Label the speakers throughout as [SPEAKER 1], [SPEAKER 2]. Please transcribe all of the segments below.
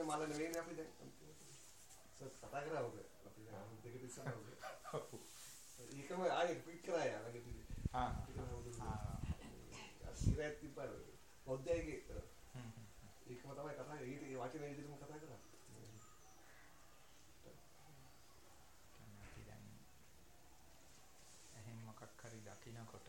[SPEAKER 1] මල නෙවෙයිනේ අපි දැන් කතා කරා ඔබ අපි දෙක තිස්සනවා ඔබ ඒකම ආයේ ක්වික් කරා යා ළඟදී ඉරත් තිබ්බා පොද්දේගේ ඒකම තමයි කතා කරේ ඊට ඒ වචනේ විදිහටම කතා කරා
[SPEAKER 2] අපි දැන් එහෙන් මොකක් හරි දකින්නකොට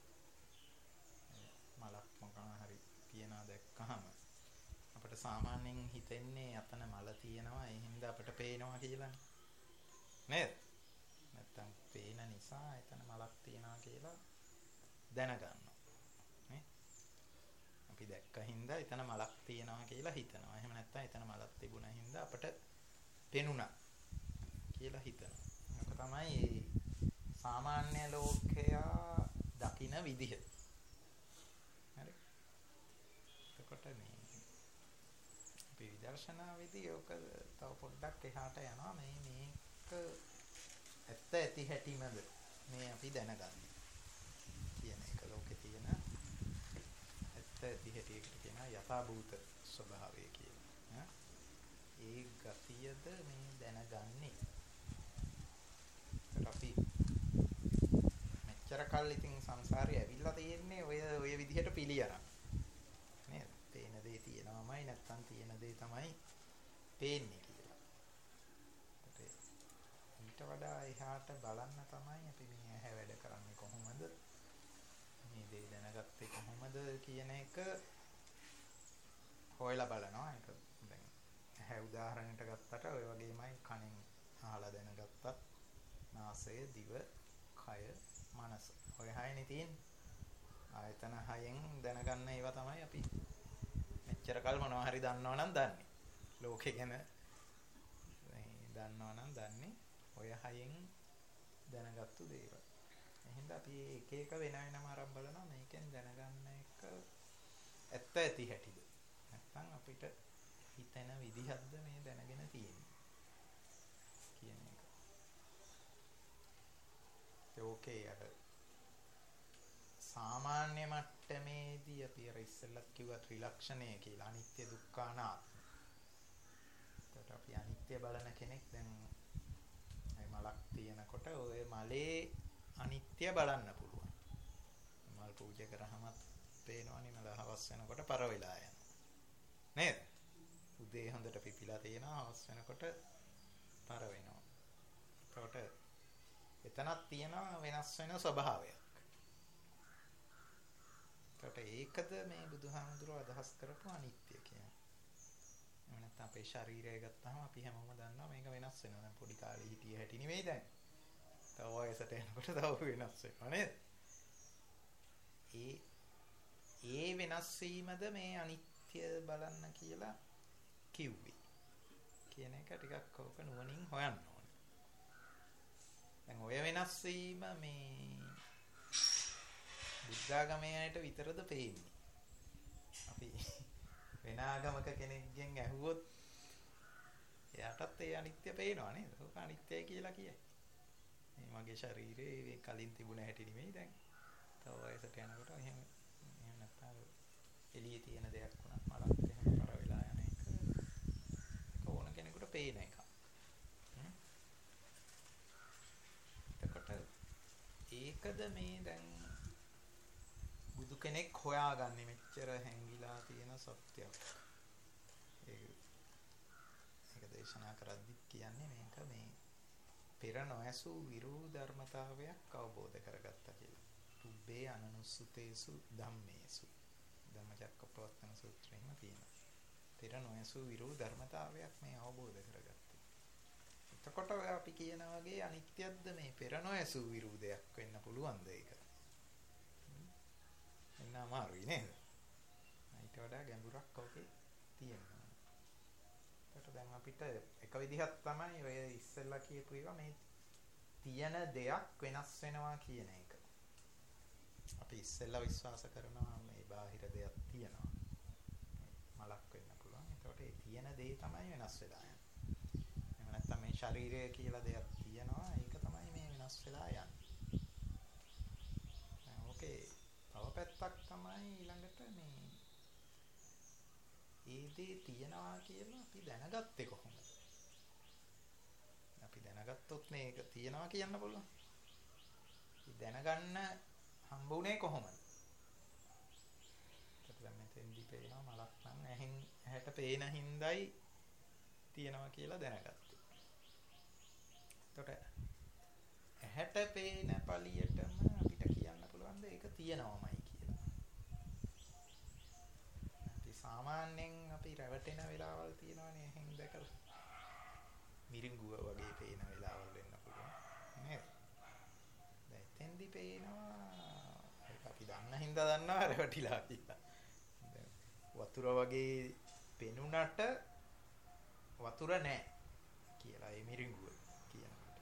[SPEAKER 2] මලක් මොකක් හරි තියනවා දැක්කහම අපිට සාමාන්‍යයෙන් හිතෙන්නේ අතන මල තියෙනවා ඒ හින්දා අපිට පේනවා කියලා නේද? නැත්තම් පේන නිසා එතන මලක් තියෙනවා කියලා දැනගන්නවා නේ? අපි දැක්ක හින්දා එතන මලක් තියෙනවා කියලා හිතනවා. එහෙම නැත්තම් එතන මලක් තිබුණා හින්දා අපිට පෙනුණා කියලා හිතනවා. ඒක තමයි සාමාන්‍ය ලෝකයා දකින විදිහ. හරි. එතකොට මේ අපි විදර්ශනාවේදී ඔක තව පොඩ්ඩක් එහාට යනවා මේක ඇත්ත ඇති හැටිමද මේ අපි දැනගන්නේ කියන එක ලෝකේ තියෙන ඇත්ත ඇති හැටියකට කියන යථාභූත ස්වභාවය කියලා. ඒ ගතියද මේ දැනගන්නේ. අපි මෙච්චර කල් ඉතින් සංසාරේ ඇවිල්ලා තියෙන්නේ ඔය විදිහට පිළියරන්. නේද? පේන දේ තියෙනවමයි නැත්තම් තියෙන දේ තමයි පේන්නේ කියලා. ඊට වඩා එහාට බලන්න තමයි අපි මේ ඇහැ වැඩ කරන්නේ කොහොමද? මේ දේ දැනගත්තේ කොහොමද කියන එක හොයලා බලනවා. ඒක දැන් ඇහැ උදාහරණයට ගත්තට ඔය වගේමයි කනෙන් අහලා දැනගත්තත් නාසය, දිව, කය, මනස. ඔය හයනේ තියෙන්නේ. ආයතන හයෙන් දැනගන්න ඒවා තමයි අපි මෙච්චර කල් මොනවා හරි දන්නවනම් දන්නේ. ලෝකේ ගැන දන්නවනම් දන්නේ ඔය හයෙන් දැනගත්තු දේවල්. එහෙනම් අපි එක එක වෙන වෙනම ආරම්භ බලනවා මේකෙන් දැනගන්න එක ඇත්ත ඇති හැටිද. නැත්නම් අපිට හිතෙන විදිහක්ද මේ දැනගෙන තියෙන්නේ කියන එක. ඕකේ අර සාමාන්‍ය මට්ටමේදී අපි අර ඉස්සෙල්ලත් කිව්වා ත්‍රිලක්ෂණය කියලා අනිත්‍ය දුක්ඛ අනාත්ම. ඒකට අපි අනිත්‍ය බලන කෙනෙක් දැන් මලක් තියෙනකොට ඔය මලේ අනිත්‍ය බලන්න පුළුවන්. මල් පූජා කරාමත් පේනවනේ මල හවස් වෙනකොට පර වෙලා යනවා. නේද? උදේ හොඳට පිපිලා තියෙනවා හවස් වෙනකොට පර වෙනවා. ඒකට එතනක් තියෙනවා වෙනස් වෙන ස්වභාවයක්. ඒකද මේ බුදුහාමුදුරුවෝ අදහස් කරපු අනිත්‍ය කියන්නේ. එහෙම නැත්නම් අපේ ශරීරය ගත්තාම අපි හැමෝම දන්නවා මේක වෙනස් වෙනවා. දැන් පොඩි කාලේ හිටිය හැටි නෙවෙයි දැන්. තව වයසට යනකොට තව වෙනස් වෙනවා නේද? ඒ වෙනස් වීමද මේ අනිත්‍ය බලන්න කියලා කිව්වේ. කියන එක ටිකක් ඕක නුවණින් හොයන්න ඕනේ. දැන් ඔය වෙනස් වීම මේ බුද්ධාගමයට විතරද පේන්නේ. අපි වෙන ආගමක කෙනෙක්ගෙන් ඇහුවොත් එයාටත් ඒ අනිත්‍ය පේනවා නේද? ඒක අනිත්‍යයි කියලා කියයි. මේ මගේ ශරීරේ කලින් තිබුණ හැටි නෙමෙයි දැන්. තව වයසට යනකොට එහෙම නැත්නම් එළියේ තියෙන දෙයක් වුණත් මලක් එහෙම කර වෙලා යන එක ඕන කෙනෙකුට පේන එකක්. එතකොට ඒකද මේ දැන් බුදු කෙනෙක් හොයාගන්නේ මෙච්චර හැංගිලා තියෙන සත්‍යයක්. ඒක දේශනා කරද්දි කියන්නේ මේක මේ පෙර නොඇසූ විරූ ධර්මතාවයක් අවබෝධ කරගත්තා කියලා. තුබ්බේ අනනුස්සුතේසු ධම්මේසු ධම්මචක්කප්පවත්තන සූත්‍රයේම තියෙනවා. පෙර නොඇසූ විරූ ධර්මතාවයක් මේ අවබෝධ කරගත්තා. එතකොට අපි කියන වගේ අනිත්‍යද්ද මේ පෙර නොඇසූ විරූ දෙයක් වෙන්න පුළුවන්ද ඒක? එන්න අමාරුයි නේද? ඊට වඩා ගැඹුරක් ඔකේ තියෙනවා. ඒකට දැන් අපිට එක විදිහක් තමයි ඔය ඉස්සෙල්ලා කියපු ඒවා මේ තියෙන දෙයක් වෙනස් වෙනවා කියන එක. අපි ඉස්සෙල්ලා විශ්වාස කරනවා මේ බාහිර දෙයක් තියෙනවා. මලක් වෙන්න පුළුවන්. ඒකට ඒ තියෙන දේ තමයි වෙනස් වෙලා යන්නේ. එහෙම නැත්නම් මේ ශරීරය කියලා දෙයක් තියෙනවා. ඒක තමයි මේ වෙනස් වෙලා යන්නේ. ඕකේ තව පැත්තක් තමයි ඊළඟට මේ ඒ දේ තියනවා කියලා අපි දැනගත්තේ කොහොමද? අපි දැනගත්තොත් මේක තියනවා කියන්න පුළුවන්. දැනගන්න හම්බුනේ කොහොමද? දැන් මෙතෙන්දි පේනවා මලක් නම් ඇහැට පේන හින්දායි තියනවා කියලා දැනගත්තා. එතකොට ඇහැට පේන පළියටම අපිට කියන්න පුළුවන් ද ඒක තියනවාමයි කියලා. අපි සාමාන්‍යයෙන් අපි රැවටෙන වෙලාවල් තියෙනවානේ ඇහෙන් දැකලා. මිරිඟුව වගේ පේන වෙලාවල් වෙන්න පුළුවන් නේද? දැන් එතෙන්දි පේනවා ඒක අපි දන්න හින්දා දන්නවා රැවටිලා කියලා. වතුර වගේ පෙනුනට වතුර නැහැ කියලා ඒ මිරිඟුව කියනකොට.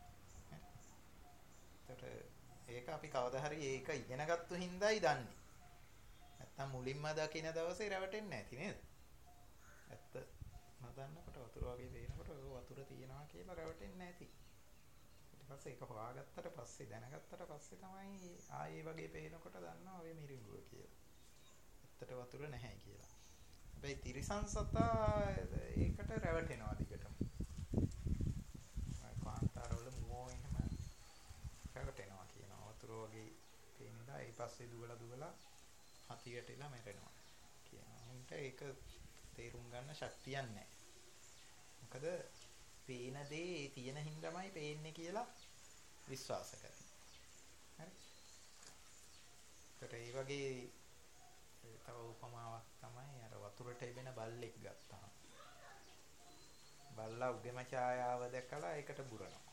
[SPEAKER 2] එතකොට ඒක අපි කවදා හරි ඒක ඉගෙනගත්තු හින්දායි දන්නේ. නැත්තම් මුලින්ම දකින දවසේ රැවටෙන්නේ නැති නේද? ඇත්ත නදන්නකොට වතුර වගේ පේනකොට වතුර තියනවා කියලා රැවටෙන්නේ නැති. ඊට පස්සේ ඒක හොයාගත්තට පස්සේ දැනගත්තට පස්සේ තමයි ආයේ වගේ පේනකොට දන්නවා ඔය මිරිඟුව කියලා. ඇත්තට වතුර නැහැ කියලා. හැබැයි තිරිසන් සතා ඒකට රැවටෙනවා දිගටම. කාන්තාරවල මුවෝ එහෙම රැවටෙනවා කියනවා. වතුර වගේ පේනදා ඒ පස්සේ දුවලා හතියටලා මැරෙනවා කියනවා. උන්ට ඒක තේරුම් ගන්න ශක්තියක් නැහැ. මොකද පේන දේ තියෙන හින්දාමයි පේන්නේ කියලා විශ්වාස කරනවා. හරි. ඒකට ඒ වගේ තව උපමාවක් තමයි අර වතුරට එබෙන බල්ලෙක් ගත්තා. බල්ලා උගෙම ඡායාව දැකලා ඒකට බුරනවා.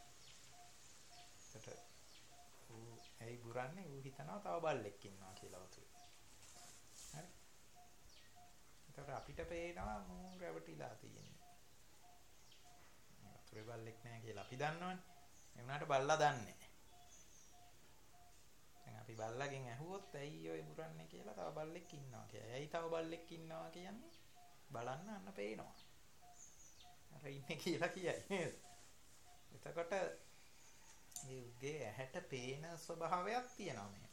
[SPEAKER 2] ඒකට ඌ ඇයි බුරන්නේ? ඌ හිතනවා තව බල්ලෙක් ඉන්නවා කියලා වතුරේ. හරි. ඒකට අපිට පේනවා මූ රැවටිලා තියෙන්නේ. වතුරේ බල්ලෙක් නැහැ කියලා අපි දන්නවනේ. ඒ වුණාට බල්ලා දන්නේ. අපි බල්ලගෙන් ඇහුවොත් ඇයි ඔය බුරන්නේ කියලා තව බල්ලෙක් ඉන්නවා කියලා. ඇයි තව බල්ලෙක් ඉන්නවා කියන්නේ? බලන්න අන්න පේනවා. අර ඉන්නේ කියලා කියයි නේද? එතකොට මේ උගේ ඇහැට පේන ස්වභාවයක් තියෙනවා මේ.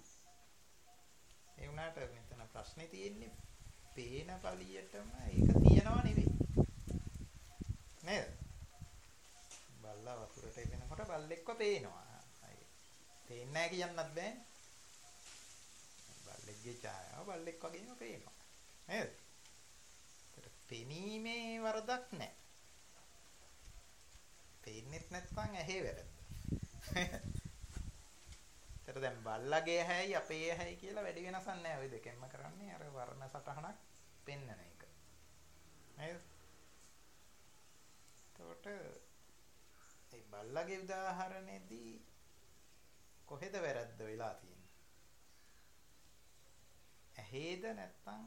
[SPEAKER 2] ඒ වුණාට මෙතන ප්‍රශ්නේ තියෙන්නේ පේන පළියටම ඒක තියනවා නෙවෙයි. නේද? බල්ලා වතුරට එනකොට බල්ලෙක්ව පේනවා. පේන්නේ නැහැ කියන්නත් බෑනේ. බල්ලෙක්ගේ ඡායාව බල්ලෙක් වගේම පේනවා. නේද? ඒකට පෙනීමේ වරදක් නැහැ. පේන්නෙත් නැත්නම් ඇහි වැරද්ද. ඒතර දැන් බල්ලගේ ඇහැයි අපේ ඇහැයි කියලා වැඩි වෙනසක් නැහැ. ওই දෙකෙන්ම කරන්නේ අර වර්ණ සටහනක් පෙන්වන එක. නේද? එතකොට මේ බල්ලගේ උදාහරණෙදී කොහෙද වැරද්ද වෙලා තියෙන්නේ? ඇහේද නැත්නම්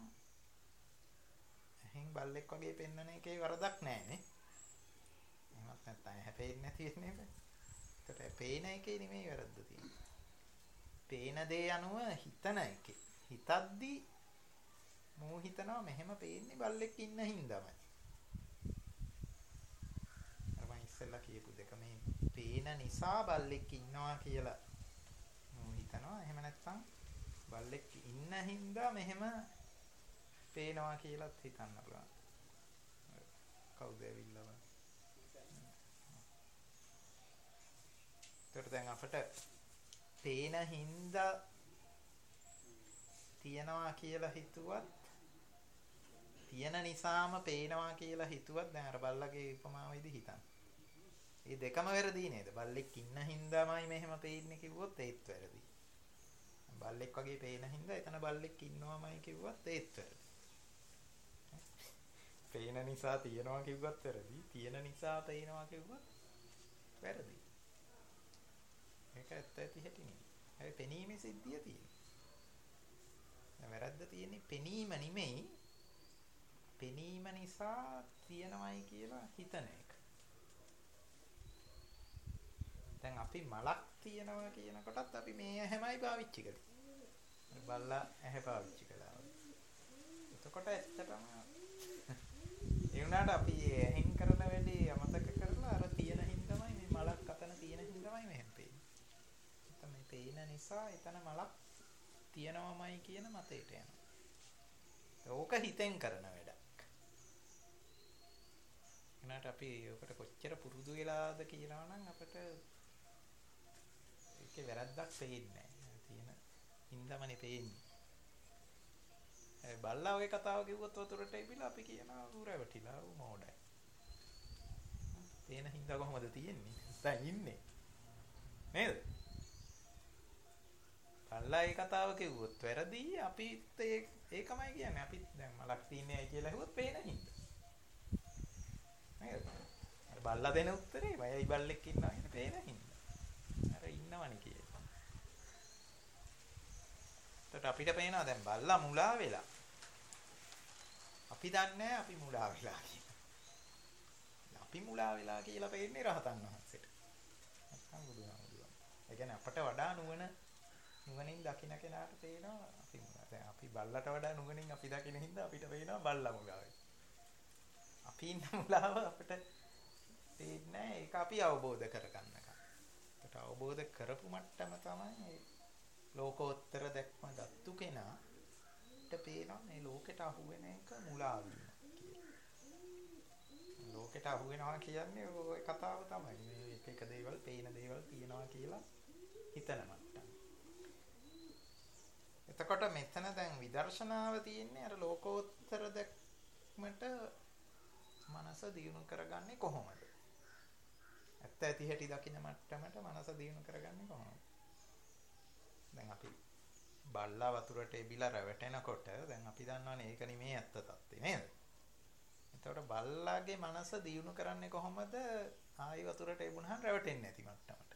[SPEAKER 2] ඇහෙන් බල්ලෙක් වගේ පෙන්වන එකේ වරදක් නැහැ නේ. එහෙමත් නැත්නම් ඇහැ පේන්නේ නැති වෙන්නේ නේද? ඒකට පේන එකේ නෙමෙයි වැරද්ද තියෙන්නේ. පේන දේ අනුව හිතන එකේ. හිතද්දි මෝ හිතනවා මෙහෙම පේන්නේ බල්ලෙක් ඉන්න හින්දාමයි. අර මම ඉස්සෙල්ලා කියපු දෙක මේ පේන නිසා බල්ලෙක් ඉන්නවා කියලා හිතනවා. එහෙම නැත්නම් බල්ලෙක් ඉන්න හින්දා මෙහෙම පේනවා කියලාත් හිතන්න පුළුවන්. කවුද ඇවිල්ලා? ඒකට දැන් අපිට පේන හින්දා තියනවා කියලා හිතුවත් තියෙන නිසාම පේනවා කියලා හිතුවත් දැන් අර බල්ලගේ උපමාවෙදී හිතන්න. මේ දෙකම වැරදි නේද? බල්ලෙක් ඉන්න හින්දාමයි මෙහෙම පේන්නේ කිව්වොත් ඒත් වැරදි. බල්ලෙක් වගේ පේන හින්දා එතන බල්ලෙක් ඉන්නවමයි කිව්වත් ඒත් වැරදි. පේන නිසා තියනවා කිව්වත් වැරදි. තියෙන නිසා පේනවා කිව්වත් වැරදි. ඒක ඇත්ත ඇති හැටි නෙමෙයි. ඒ පෙනීමේ සිද්ධිය තියෙනවා. දැන් වැරද්ද තියෙන්නේ පෙනීම නෙමෙයි. පෙනීම නිසා තියනවයි කියලා හිතන එක. දැන් අපි මලක් තියනවා කියනකොටත් අපි මේ ඇහැමයි පාවිච්චි කරන්නේ. බල්ලා ඇහැ පාවිච්චි කළා. එතකොට ඇත්තටම ඒ වුණාට අපි ඇහෙන් කරන වැඩේ අමතක කරලා අර තියෙන හින්දාමයි මේ මලක් අතන තියෙන හින්දාමයි මෙහෙම පේන්නේ. නැත්නම් මේ පේන නිසා එතන මලක් තියනවමයි කියන මතයට යනවා. ඕක හිතෙන් කරන වැඩක්. එනට අපි ඔකට කොච්චර පුරුදු වෙලාද කියලා නම් අපිට ඒකේ වැරද්දක් පේන්නේ නැහැ. තියෙන හින්දාමනේ පේන්නේ. බල්ලා ඔය කතාව කිව්වොත් වතුරට ඉබිලා අපි කියනවා ඌ රැවටිලා ඌ මොඩයි. පේන හින්දා කොහමද තියෙන්නේ? දැන් ඉන්නේ. නේද? බල්ලා ඒ කතාව කිව්වොත් වැරදි. අපිත් ඒකමයි කියන්නේ. අපි දැන් මලක් තියන්නේ කියලා හිතුවොත් පේන හින්දා. නේද? අර බල්ලා දෙන උත්තරේ මයයි බල්ලෙක් ඉන්නවා කියන පේන හින්දා. අර ඉන්නවනේ කියලා. එතකොට අපිට පේනවා දැන් බල්ලා මුලා වෙලා. අපි දන්නේ අපි මුලා වෙලා කියලා. අපි මුලා වෙලා කියලා පේන්නේ රහතන් වහන්සේට. නැත්නම් බුදුහාමුදුරුවෝ. ඒ කියන්නේ අපට වඩා නුවණින් දකින්න කෙනාට පේනවා අපි මුලා. දැන් අපි බල්ලට වඩා නුවණින් අපි දකින්න හින්දා අපිට පේනවා බල්ලා මුලා වෙලා. අපි ඉන්න මුලාව අපිට තේන්නේ ඒක අපි අවබෝධ කරගන්නකම්. ඒකට අවබෝධ කරපු මට්ටම තමයි ලෝකෝත්තර දැක්ම ගත්තු කෙනාට පේනවා මේ ලෝකෙට අහු වෙන එක මුලා වීම කියලා. ලෝකෙට අහු වෙනවා කියන්නේ ওই කතාව තමයි. මේ එක දේවල් පේන දේවල් තියනවා කියලා හිතන මට්ටම. එතකොට මෙතන දැන් විදර්ශනාව තියෙන්නේ අර ලෝකෝත්තර දැක්මට මනස දියුණු කරගන්නේ කොහොමද? ඇත්ත ඇති හැටි දකින්න මට්ටමට මනස දියුණු කරගන්නේ කොහොමද? දැන් අපි බල්ලා වතුරට එබිලා රැවටෙනකොට දැන් අපි දන්නවනේ ඒක නෙමේ ඇත්ත තත්ත්වේ නේද? එතකොට බල්ලාගේ මනස දියුණු කරන්නේ කොහොමද? ආයි වතුරට එබුණාම රැවටෙන්නේ නැති මට්ටමට.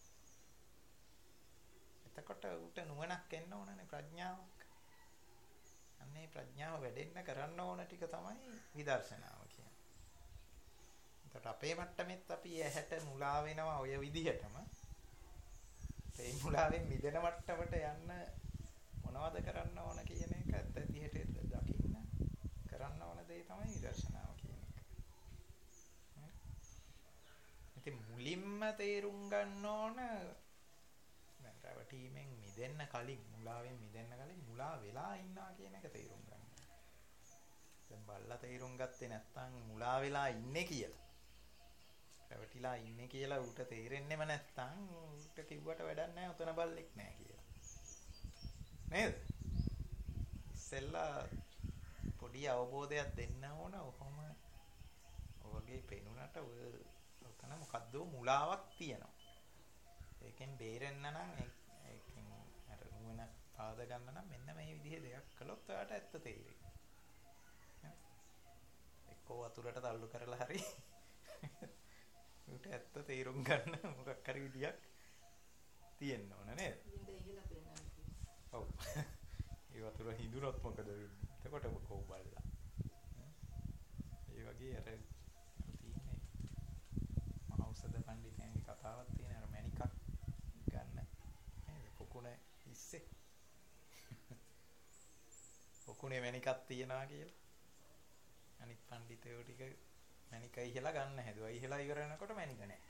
[SPEAKER 2] එතකොට උට නුවණක් එන්න ඕනනේ ප්‍රඥාවක්. අන්නේ ප්‍රඥාව වැඩෙන්න කරන්න ඕන ටික තමයි විදර්ශනාව කියන්නේ. එතකොට අපේ මට්ටමෙත් අපි ඇහැට මුලා වෙනවා ඔය විදිහටම. ඒ මුලාවෙන් මිදෙන මට්ටමට යන්න මොනවද කරන්න ඕන කියන එක ඇත්ත ඇතිහෙට දකින්න කරන්න ඕන දේ තමයි විදර්ශනාව කියන එක. ඉතින් මුලින්ම තේරුම් ගන්න ඕන දැන් රැවටීමෙන් මිදෙන්න කලින් මුලාවෙන් මිදෙන්න කලින් මුලා වෙලා ඉන්නවා කියන එක තේරුම් ගන්න. දැන් බල්ලා තේරුම් ගත්තේ නැත්නම් මුලා වෙලා ඉන්නේ කියලා. රැවටිලා ඉන්නේ කියලා ඌට තේරෙන්නෙම නැත්නම් ඌට කිව්වට වැඩක් නැහැ උතන බල්ලෙක් නැහැ කියලා. නේද? ඉස්සෙල්ලා පොඩි අවබෝධයක් දෙන්න ඕන. ඔහොම ඔයගේ පේනුනට ඔය උතන මොකද්ද මුලාවක් තියෙනවා. ඒකෙන් බේරෙන්න නම් ඒකෙන් අර නුවණ පාද ගන්න නම් මෙන්න මේ විදිහේ දෙයක් කළොත් ඔයාට ඇත්ත තේරෙයි. එක්කෝ වතුරට තල්ලු කරලා හරි උට ඇත්ත තේරුම් ගන්න මොකක් හරි විදියක් තියෙන්න ඕන නේද? ඔව්. ඒ වතුර හිඳුනොත් මොකද වෙන්නේ? එතකොට කොහොම බලලා. ඒ වගේ අර තියෙන්නේ මහෞෂධ පඬිතුන්ගේ කතාවක් තියෙන අර මණිකක් ගන්න නේද? පොකුණේ ඉස්සේ. පොකුණේ මණිකක් තියනවා කියලා. අනිත් පඬිතුයෝ ටික මණික ඉහලා ගන්න හැදුවා. ඉහලා ඉවර වෙනකොට මණික නැහැ.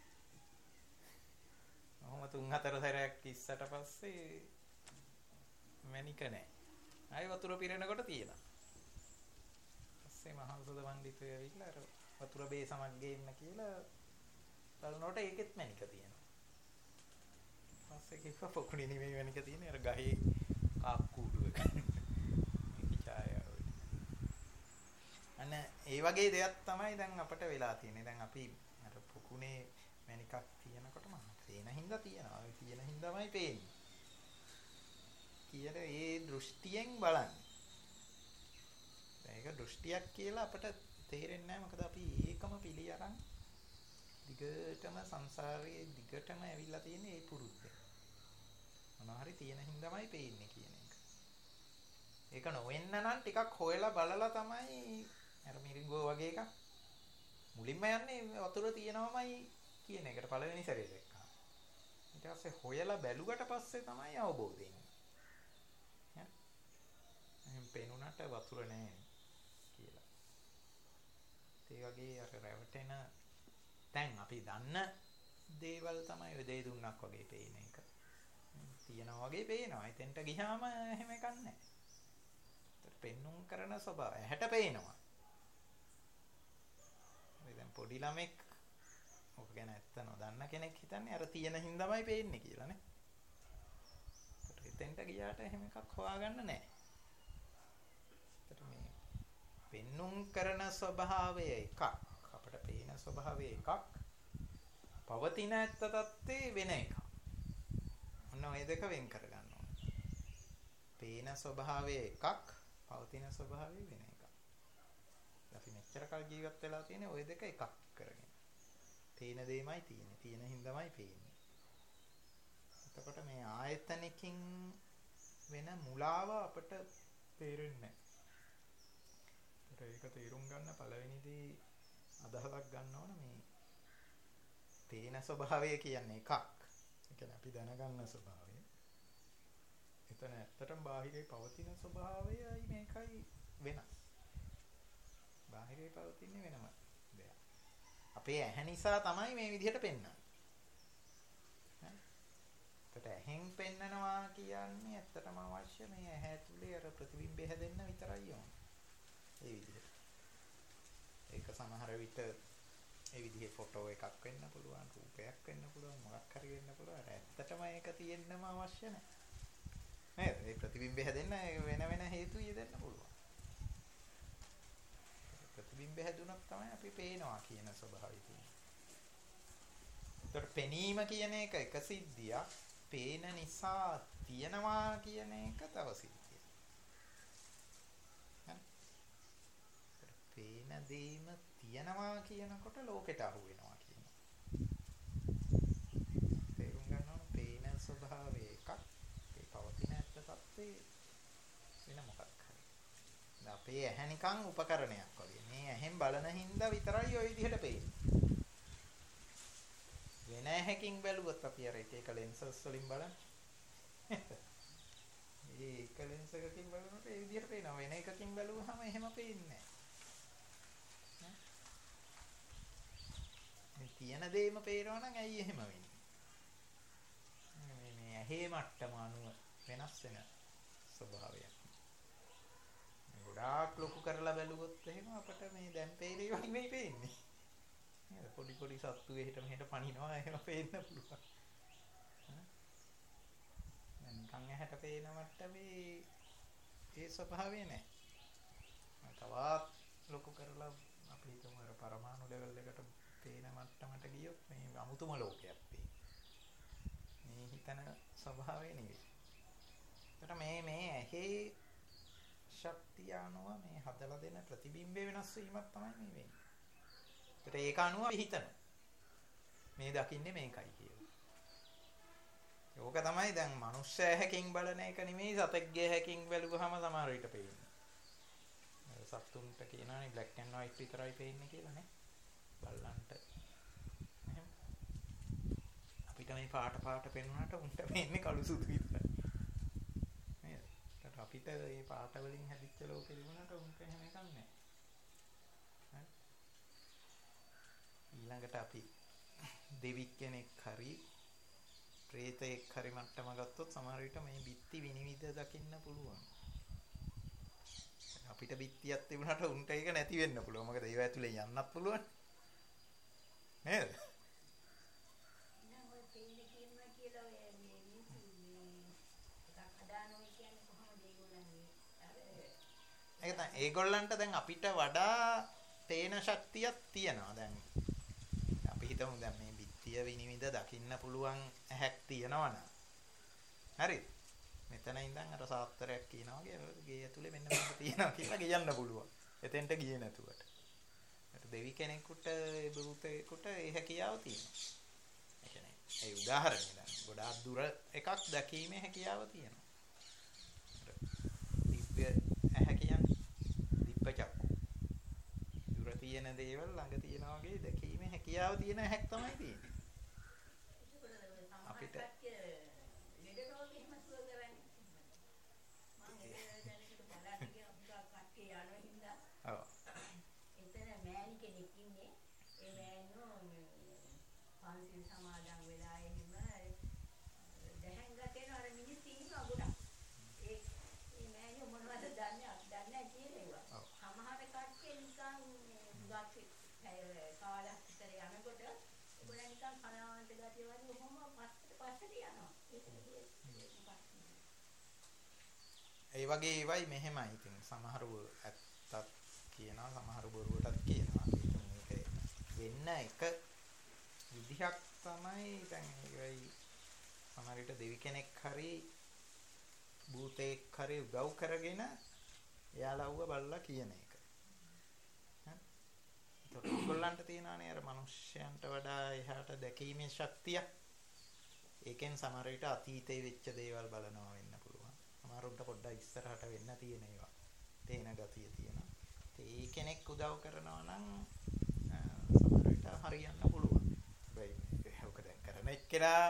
[SPEAKER 2] ඔහොම 3-4 සැරයක් ඉස්සට පස්සේ මණික නැහැ. ආයෙ වතුර පිරෙනකොට තියෙනවා. පස්සේ මහෞෂධ පඬිතුයෝ ඇවිල්ලා අර වතුර බේසමක් ගේන්න කියලා බලනකොට ඒකෙත් මණික තියෙනවා. පස්සේ කිව්වා පොකුණේ නෙමෙයි මණික තියෙන්නේ අර ගහේ කාක්කුඩුවක. අන්න ඒ වගේ දෙයක් තමයි දැන් අපිට වෙලා තියෙන්නේ. දැන් අපි අර පොකුණේ මණිකක් තියනකොටම තේන හින්දා තියනවා. ඒ තියෙන හින්දාමයි පේන්නේ. කියන ඒ දෘෂ්ටියෙන් බලන්න. දැන් ඒක දෘෂ්ටියක් කියලා අපිට තේරෙන්නේ නැහැ. මොකද අපි ඒකම පිළි අරන් දිගටම සංසාරයේ දිගටම ඇවිල්ලා තියෙන්නේ ඒ පුරුද්ද. මොනවා හරි තියෙන හින්දාමයි පේන්නේ කියන එක. ඒක නොවෙන්න නම් ටිකක් හොයලා බලලා තමයි අර මිරිඟුව වගේ එකක් මුලින්ම යන්නේ වතුර තියෙනවමයි කියන එකට පළවෙනි සැරේ දැක්කා. ඊට පස්සේ හොයලා බැලුවට පස්සේ තමයි අවබෝධ වෙන්නේ. හරි. එහෙනම් පේනුනට වතුර නැහැ කියලා. ඒ වගේ අර රැවටෙන දැන් අපි දන්න දේවල් තමයි ඔය දේ දුන්නක් වගේ පේන එක. තියෙනවා වගේ පේනවා. එතෙන්ට ගියාම එහෙම එකක් නැහැ. පෙන්눔 කරන ස්වභාවය ඇහැට පේනවා. දැන් පොඩි ළමෙක් ඔක ගැන ඇත්ත නොදන්න කෙනෙක් හිතන්නේ අර තියෙන හින්දාමයි පේන්නේ කියලා නේ. එතෙන්ට ගියාට එහෙම එකක් හොයාගන්න නැහැ. මේ පෙන්눔 කරන ස්වභාවය එකක්, අපිට පේන ස්වභාවය එකක්, පවතින ඇත්ත තත්ත්වේ වෙන එකක්. ඔන්න ඔය දෙක වෙන් කරගන්න ඕනේ. පේන ස්වභාවය එකක්, පවතින ස්වභාවය වෙන එකක්. අපි මෙච්චර කල් ජීවත් වෙලා තියෙන්නේ ওই දෙක එකක් කරගෙන. තේන දෙයමයි තියෙන්නේ. තියෙන හින්දාමයි පේන්නේ. එතකොට මේ ආයතනකින් වෙන මුලාව අපට තේරෙන්නේ නැහැ. ඒක තේරුම් ගන්න පළවෙනිදී අදහසක් ගන්න ඕන මේ පේන ස්වභාවය කියන්නේ එකක්. ඒ කියන්නේ අපි දැනගන්න ස්වභාවය. එතන ඇත්තටම බාහිරේ පවතින ස්වභාවයයි මේකයි වෙනස්. බාහිරේ පවතින්නේ වෙනම දෙයක්. අපේ ඇහැ නිසා තමයි මේ විදිහට පෙන්වන්නේ. ඒකට ඇහෙන් පෙන්නනවා කියන්නේ ඇත්තටම අවශ්‍ය මේ ඇහැ ඇතුලේ අර ප්‍රතිබිම්බය හැදෙන්න විතරයි ඕනේ. ඒ විදිහට. ඒක සමහර විට ඒ විදිහේ ෆොටෝ එකක් වෙන්න පුළුවන්, රූපයක් වෙන්න පුළුවන්, මොකක් හරි වෙන්න පුළුවන්. ඇත්තටම ඒක තියෙන්නම අවශ්‍ය නැහැ. නේද? ඒ ප්‍රතිබිම්බය හැදෙන්න වෙන වෙන හේතු යෙදෙන්න පුළුවන්. ප්‍රතිබිම්බය හැදුනොත් තමයි අපි පේනවා කියන ස්වභාවය තියෙන්නේ. ඒතකොට පෙනීම කියන එක එක සිද්ධියක්, පේන නිසා තියනවා කියන එක තව සිද්ධියක්. පේන දෙයම තියනවා කියනකොට ලෝකෙට අහු වෙනවා කියනවා. තේරුම් ගන්න ඕන පේන ස්වභාවය එකක්, ඒ පවතින ඇත්ත තත්ත්වේ වෙන මොකක් හරි. අපේ ඇහැ නිකන් උපකරණයක් වගේ. මේ ඇහෙන් බලන හින්දා විතරයි ওই විදිහට පේන්නේ. වෙන ඇහැකින් බැලුවොත් අපි අර එක ලෙන්සස් වලින් බලන්නේ. මේ එක ලෙන්ස් එකකින් බලනකොට ඒ විදිහට පේනවා. වෙන එකකින් බැලුවහම එහෙම පේන්නේ නැහැ. මේ තියෙන දෙයම පේනවා නම් ඇයි එහෙම වෙන්නේ? මේ ඇහි මට්ටම අනුව වෙනස් වෙන ස්වභාවයක්. ගොඩාක් ලොකු කරලා බැලුවොත් එහෙම අපිට මේ දැන් පේන්නේ වගේ නෙයි පේන්නේ. නේද? පොඩි පොඩි සත්තු එහෙට මෙහෙට පනිනවා එහෙම පේන්න පුළුවන්. නිකන් ඇහැට පේන මට්ටමේ ඒ ස්වභාවය නැහැ. තවත් ලොකු කරලා අපි හිතමු අර පරමාණු ලෙවල් එකට පේන මට්ටමට ගියොත් මේ අමුතුම ලෝකයක් පේනවා. මේ හිතන ස්වභාවය නෙවෙයි. ඒකට මේ ඇහි ශක්තිය අනුව මේ හදලා දෙන ප්‍රතිබිම්බය වෙනස් වීමක් තමයි මේ වෙන්නේ. ඒකට ඒක අනුව අපි හිතන මේ දකින්නේ මේකයි කියලා. ඕක තමයි දැන් මනුෂ්‍ය ඇහැකින් බලන එක නෙමෙයි සතෙක්ගේ ඇහැකින් බැලුවහම සමහර විට පේන්නේ. සත්තුන්ට කියනවානේ black and white විතරයි පේන්නේ කියලා නේ. බල්ලන්ට එහෙම. අපිට මේ පාට පෙන්වන්නට උන්ට පේන්නේ කළු සුදු විතරයි. නේද? ඒකට අපිට මේ පාට වලින් හැදිච්ච ලෝකෙ දිනුනට උන්ට එහෙම එකක් නැහැ. හරි. ඊළඟට අපි දෙවික් කෙනෙක් හරි ප්‍රේතෙක් හරි මට්ටම ගත්තොත් සමහර විට මේ බිත්ති විනිවිද දකින්න පුළුවන්. අපිට බිත්තියක් තිබුණාට උන්ට ඒක නැති වෙන්න පුළුවන්. මොකද ඒව ඇතුලේ යන්නත් පුළුවන්. නේද?
[SPEAKER 3] නෑ ඔය පෙන්නේ කියනවා කියලා ඔය මේ මිනිස්සු මේ එකක් හදානවා කියන්නේ කොහොමද ඒගොල්ලන්ගේ අර
[SPEAKER 2] ඒක තමයි ඒගොල්ලන්ට දැන් අපිට වඩා තේන ශක්තියක් තියෙනවා. දැන් අපි හිතමු දැන් මේ බිත්තිය විනිවිද දකින්න පුළුවන් ඇහැක් තියෙනවා නම්. හරිද? මෙතන ඉඳන් අර සාත්තරයක් කියනවා වගේ ගේ ඇතුලේ මෙන්න මේක තියෙනවා කියලා කියන්න පුළුවන්. එතෙන්ට ගියේ නැතුවට. ඒත් දෙවි කෙනෙකුට ඒ බුරුතේකට ඒ හැකියාව තියෙනවා. ඒ කියන්නේ ඒ උදාහරණය දැන් ගොඩාක් දුර එකක් දැකීමේ හැකියාව තියෙනවා. දිව්‍ය ඇහැ කියන්නේ දිබ්බ චක්කු. දුර තියෙන දේවල් ළඟ තියනා වගේ දැකීමේ හැකියාව තියෙන ඇහැක් තමයි තියෙන්නේ. අපිට
[SPEAKER 3] පන්සිල් සමාදන් වෙලා එහෙම දැහැන් ගතේන අර මිනිස්සු ඉන්නවා ගොඩක්. ඒ මෑණියෝ මොනවද දන්නේ
[SPEAKER 2] ඒ වගේ ඒවයි මෙහෙමයි. ඉතින් සමහරව ඇත්තත් කියනවා, සමහර බොරුවටත් කියනවා. මේක වෙන්න එක විදිහක් තමයි. දැන් ඒවයි සමහර විට දෙවි කෙනෙක් හරි භූතෙක් හරි උදව් කරගෙන එයාලවව බලලා කියන එක. හරි. ඒගොල්ලන්ට තියෙනවානේ අර මිනිස්යන්ට වඩා එහාට දැකීමේ ශක්තිය. ඒකෙන් සමහර විට අතීතේ වෙච්ච දේවල් බලනවා වෙන්න පුළුවන්. සමහරුන්ට පොඩ්ඩක් ඉස්සරහට වෙන්න තියෙන ඒවා. තේන ගතිය තියෙනවා. ඒ කෙනෙක් උදව් කරනවා නම් සමහර විට හරියන්න පුළුවන්. හැබැයි ඔක දැන් කරන එක්කලා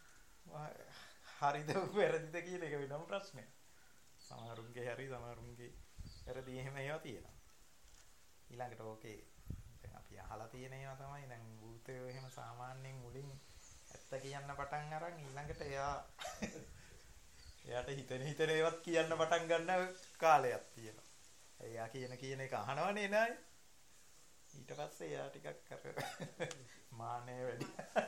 [SPEAKER 2] හරිද වැරදිද කියන එක වෙනම ප්‍රශ්නයක්. සමහරුන්ගේ හරි සමහරුන්ගේ වැරදි එහෙම ඒවා තියෙනවා. ඊළඟට ඕකේ දැන් අපි අහලා තියෙන ඒවා තමයි දැන් භූතයෝ එහෙම සාමාන්‍යයෙන් මුලින් ඇත්ත කියන්න පටන් අරන් ඊළඟට එයාට හිතන ඒවත් කියන්න පටන් ගන්න කාලයක් තියෙනවා. එයා කියන එක අහනවනේ නෑ. ඊට පස්සේ එයා ටිකක් අර මානෙ වැඩි.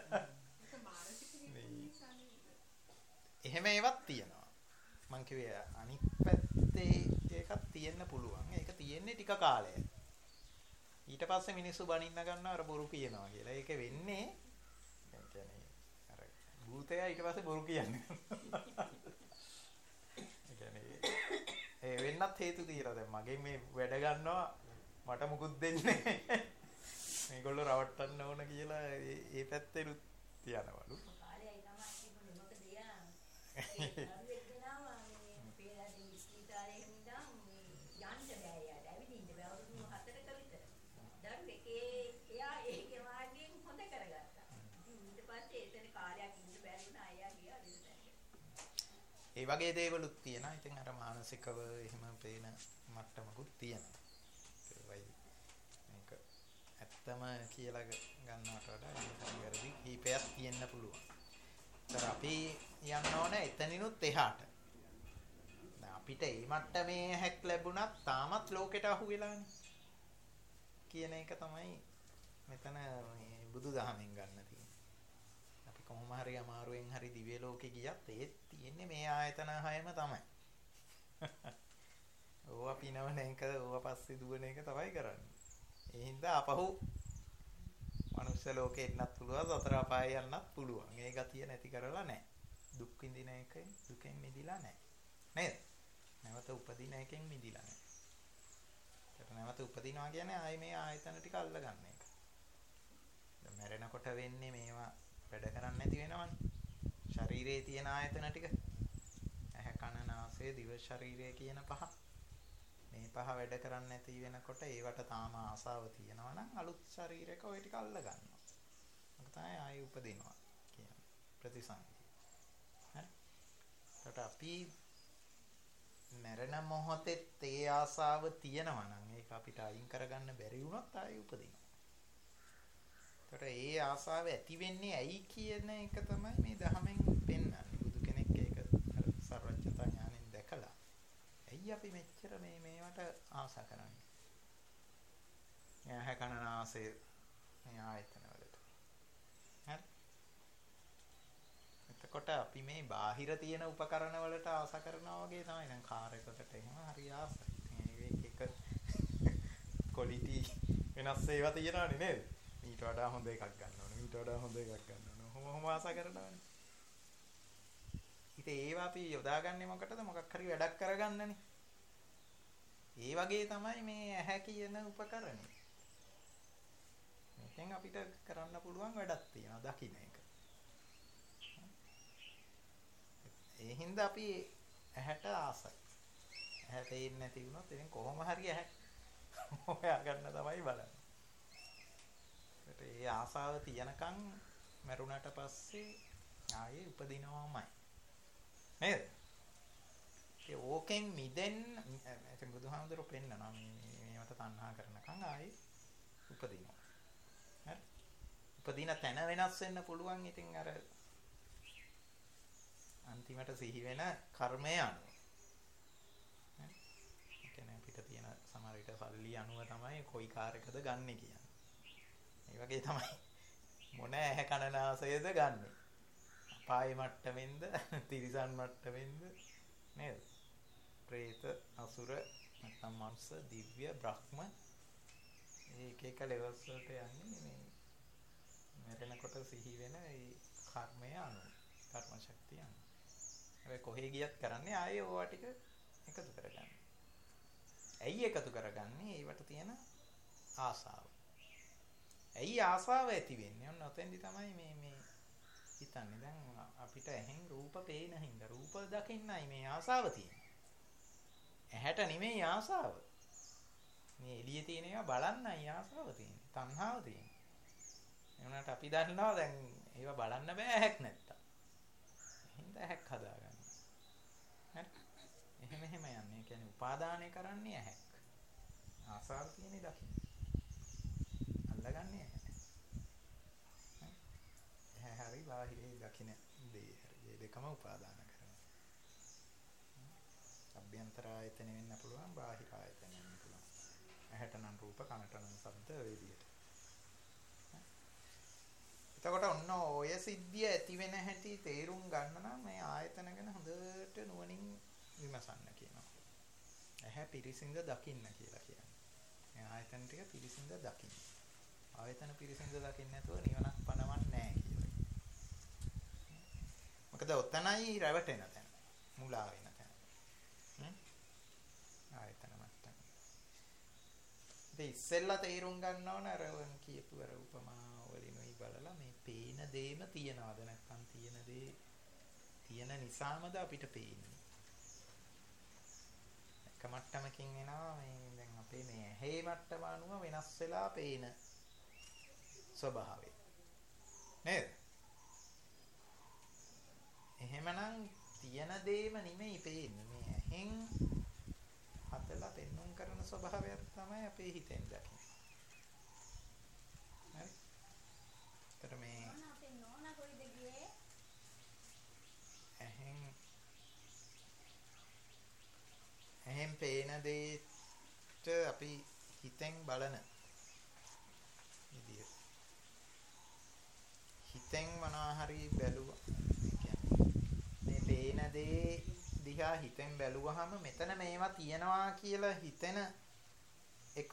[SPEAKER 2] එහෙම ඒවත් තියෙනවා. මං කිව්වේ අනිත් පැත්තේ එකක් තියෙන්න පුළුවන්. ඒක තියෙන්නේ ටික කාලයක්. ඊට පස්සේ මිනිස්සු බනින්න ගන්නවා අර බොරු කියනවා කියලා. ඒක වෙන්නේ කියන්නේ අර භූතයා ඊට පස්සේ බොරු කියන්නේ. ඒ කියන්නේ ඒ වෙන්නත් හේතු තියෙනවා. දැන් මගෙන් මේ වැඩ ගන්නවා මට මුකුත් දෙන්නේ නැහැ. මේගොල්ලෝ රවට්ටන්න ඕන කියලා ඒ පැත්තෙලුත් තියනවලු.
[SPEAKER 3] කාලයයි තමයි තිබුණේ. මොකද යා ඒ දෙනාම මේ පේරාදී ඉස්පිතාලේ ඉඳන් යන්න බෑ යාට. ඇවිදින්න බෑ. අවුරුදු 4ක විතර. දරුවෙක් එයා ඒකේ මාර්ගයෙන් හොඳ කරගත්තා. ඊට පස්සේ එතන කාලයක් ඉන්න බැරි වුණා. අයියා ගියා දෙතට.
[SPEAKER 2] ඒ වගේ දේවලුත් තියෙනවා. ඉතින් අර මානසිකව එහෙම පේන මට්ටමකුත් තියෙනවා. මේක ඇත්තම කියලා ගන්නවට වඩා වැරදි කීපයක් තියෙන්න පුළුවන්. ඒතර අපි යන්න ඕනේ එතනිනුත් එහාට. දැන් අපිට මේ මට්ටමේ හැක් ලැබුණත් තාමත් ලෝකෙට අහු වෙලානේ. කියන එක තමයි මෙතන මේ බුදුදහමෙන් ගන්න තියෙන්නේ. අපි කොහොම හරි අමාරුවෙන් හරි දිව්‍ය ලෝකෙ ගියත් ඒත් තියෙන්නේ මේ ආයතන හයම තමයි. ඕවා පිනවන එක ඕවා පස්සේ දුවන එක තමයි කරන්නේ. ඒ හින්දා අපහු මනුස්ස ලෝකෙ එන්නත් පුළුවන්, සතර අපාය යන්නත් පුළුවන්. ඒ ගතිය නැති කරලා නැහැ. දුක් විඳින එකෙන් දුකෙන් මිදිලා නැහැ. නේද? නැවත උපදින එකෙන් මිදිලා නැහැ. ඒක නැවත උපදිනවා කියන්නේ ආයේ මේ ආයතන ටික අල්ල ගන්න එක. දැන් මැරෙනකොට වෙන්නේ මේවා වැඩ කරන්නේ නැති වෙනවනේ. ශරීරයේ තියෙන ආයතන ටික. ඇහැ කන නාසය දිව ශරීරය කියන පහ. මේ පහ වැඩ කරන්නේ නැති වෙනකොට ඒවට තාම ආසාව තියෙනවා නම් අලුත් ශරීරයක ওই ටික අල්ල ගන්නවා. ඒක තමයි ආයෙ උපදිනවා කියන්නේ ප්‍රතිසංගය. හරි. ඒකට අපි මරණ මොහොතේ ඒ ආසාව තියෙනවා නම් ඒක අපිට අයින් කරගන්න බැරි වුණොත් ආයෙ උපදිනවා. ඒකට ඒ ආසාව ඇති වෙන්නේ ඇයි කියන එක තමයි මේ ධහමෙන් පෙන්වන්නේ. බුදු කෙනෙක් ඒක සර්වඥතා ඥාණයෙන් දැකලා ඇයි අපි මෙච්චර මේවට ආසා කරන්නේ? ඇහැ කන නාසය මේ ආයතන වලට. හරි. එතකොට අපි මේ බාහිර තියෙන උපකරණ වලට ආසා කරනවා වගේ තමයි. දැන් කාර් එකකට එහෙම හරි ආසයි. ඒක ක්වොලිටි වෙනස් ඒවා තියෙනවනේ නේද? ඊට වඩා හොඳ එකක් ගන්න ඕනේ. ඊට වඩා හොඳ එකක් ගන්න ඕනේ. කොහොම ආසා කරනවනේ. ඉතින් ඒවා අපි යොදාගන්නේ මොකටද? මොකක් හරි වැඩක් කරගන්නනේ. ඒ වගේ තමයි මේ ඇහැ කියන උපකරණය. මේකෙන් අපිට කරන්න පුළුවන් වැඩක් තියෙනවා දකින්න එක. ඒ හින්දා අපි ඇහැට ආසයි. ඇහැ පේන්නේ නැති වුණොත් ඉතින් කොහොම හරි ඇහැ හොයා ගන්න තමයි බලන්නේ. ඒ ආසාව තියනකම් මරුණට පස්සේ ආයේ උපදිනවමයි. නේද? ඒ ඕකෙන් මිදෙන්න ඉතින් බුදුහාමුදුරුවෝ පෙන්නනවා මේවට තණ්හා කරනකම් ආයේ උපදිනවා. හරි? උපදින තැන වෙනස් වෙන්න පුළුවන්. ඉතින් අර අන්තිමට සිහි වෙන කර්මය අනුව. හරි? ඒ කියන්නේ අපිට තියෙන සමහර විට සල්ලි අනුව තමයි කොයි කාර් එකද ගන්නෙ කියන්නේ. ඒ වගේ තමයි මොන ඇහැ කන නාසයද ගන්නෙ. අපාය මට්ටමෙන්ද තිරිසන් මට්ටමෙන්ද නේද? പ്രේත අසුර නැත්නම් මනුස්ස දිව්‍ය බ්‍රහ්ම ඒක එක ලෙවල්ස් වලට යන්නේ මේ මැරෙනකොට සිහි වෙන ඒ කර්මය අනුව කර්ම ශක්තිය අනුව. හැබැයි කොහේ ගියත් කරන්නේ ආයේ ඕවා ටික එකතු කරගන්න. ඇයි එකතු කරගන්නේ? ඒවට තියෙන ආසාව. ඇයි ආසාව ඇති වෙන්නේ? ඔන්න ඔතෙන්දි තමයි මේ හිතන්නේ. දැන් අපිට ඇහෙන් රූප පේන හින්දා රූප දකින්නයි මේ ආසාව තියෙන්නේ. ඇහැට නෙමෙයි ආසාව. මේ එළියේ තියෙන ඒවා බලන්නයි ආසාව තියෙන්නේ. තණ්හාව තියෙන්නේ. ඒ වුණාට අපි දන්නවා දැන් ඒවා බලන්න බෑ ඇහැක් නැත්තම්. හින්දා ඇහැක් හදාගන්න. හරි. එහෙම යන්නේ. ඒ කියන්නේ උපාදානය කරන්නේ ඇහැක්. ආසාව තියෙන්නේ දකින්න. අල්ලගන්නේ ඇහැ. ඇහැ හරි බාහිරේ දකින්න දේ හරි. මේ දෙකම උපාදාන කරනවා. අභ්‍යන්තර ආයතන වෙන්න පුළුවන් බාහිර ආයතන වෙන්න පුළුවන්. ඇහැට නම් රූප කනට නම් ශබ්ද ඔය විදිහට. එතකොට ඔන්න ඔය සිද්ධිය ඇති වෙන හැටි තේරුම් ගන්න නම් මේ ආයතන ගැන හොඳට නුවණින් විමසන්න කියනවා. ඇහැ පිරිසිඳ දකින්න කියලා කියන්නේ. මේ ආයතන ටික පිරිසිඳ දකින්න. ආයතන පිරිසිඳ දකින්න නැතුව නිවනක් පනවන්නේ නැහැ කියලා. මොකද ඔතනයි රැවටෙන තැන. මුලා වෙන තැන. ආයතන මට්ටම. ඉතින් ඉස්සෙල්ලා තේරුම් ගන්න ඕන අර කියපු අර උපමා වලිනුයි බලලා මේ පේන දේම තියනවද නැත්නම් තියෙන දේ තියෙන නිසාමද අපිට පේන්නේ. එක මට්ටමකින් එනවා මේ දැන් අපේ මේ ඇහි මට්ටම අනුව වෙනස් වෙලා පේන ස්වභාවය. නේද? එහෙමනම් තියෙන දේම නෙමෙයි පේන්නේ. මේ ඇහෙන් හදලා පෙන්වුම් කරන ස්වභාවයක් තමයි අපේ හිතෙන් දකින්නේ. හරි? ඒතර මේ
[SPEAKER 3] අපේ නෝනා කොයිද ගියේ?
[SPEAKER 2] එහෙන් පේන දේට අපි හිතෙන් බලන විදිය. හිතෙන් මොනවා හරි බැලුවා. මේ පේන දේ දිහා හිතෙන් බැලුවාම මෙතන මේවා තියනවා කියලා හිතෙන එක.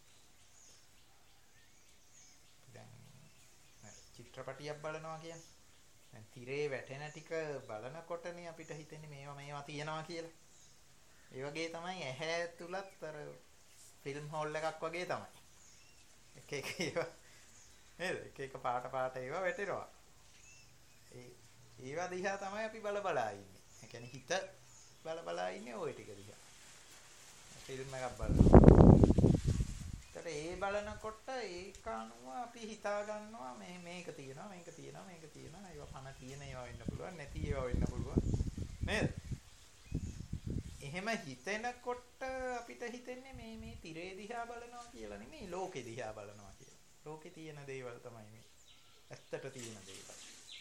[SPEAKER 2] දැන් චිත්‍රපටියක් බලනවා කියන්නේ. දැන් තිරේ වැටෙන ටික බලනකොටනේ අපිට හිතෙන්නේ මේවා තියනවා කියලා. ඒ වගේ තමයි ඇහැ තුලත් අර ෆිල්ම් හෝල් එකක් වගේ තමයි. එක ඒවා නේද? එක පාට ඒවා වැටෙනවා. ඒවා දිහා තමයි අපි බලා ඉන්නේ. ඒ කියන්නේ හිත බලා ඉන්නේ ওই ටික දිහා. ෆිල්ම් එකක් බලනවා. ඒ බලනකොට ඒක අනුව අපි හිතා ගන්නවා මේක තියෙනවා ඒවා පණ තියෙන ඒවා වෙන්න පුළුවන් නැති ඒවා වෙන්න පුළුවන් නේද? එහෙම හිතෙනකොට අපිට හිතෙන්නේ මේ තිරේ දිහා බලනවා කියලා නෙමෙයි ලෝකෙ දිහා බලනවා කියලා. ලෝකේ තියෙන දේවල් තමයි මේ ඇත්තට තියෙන දේවල්.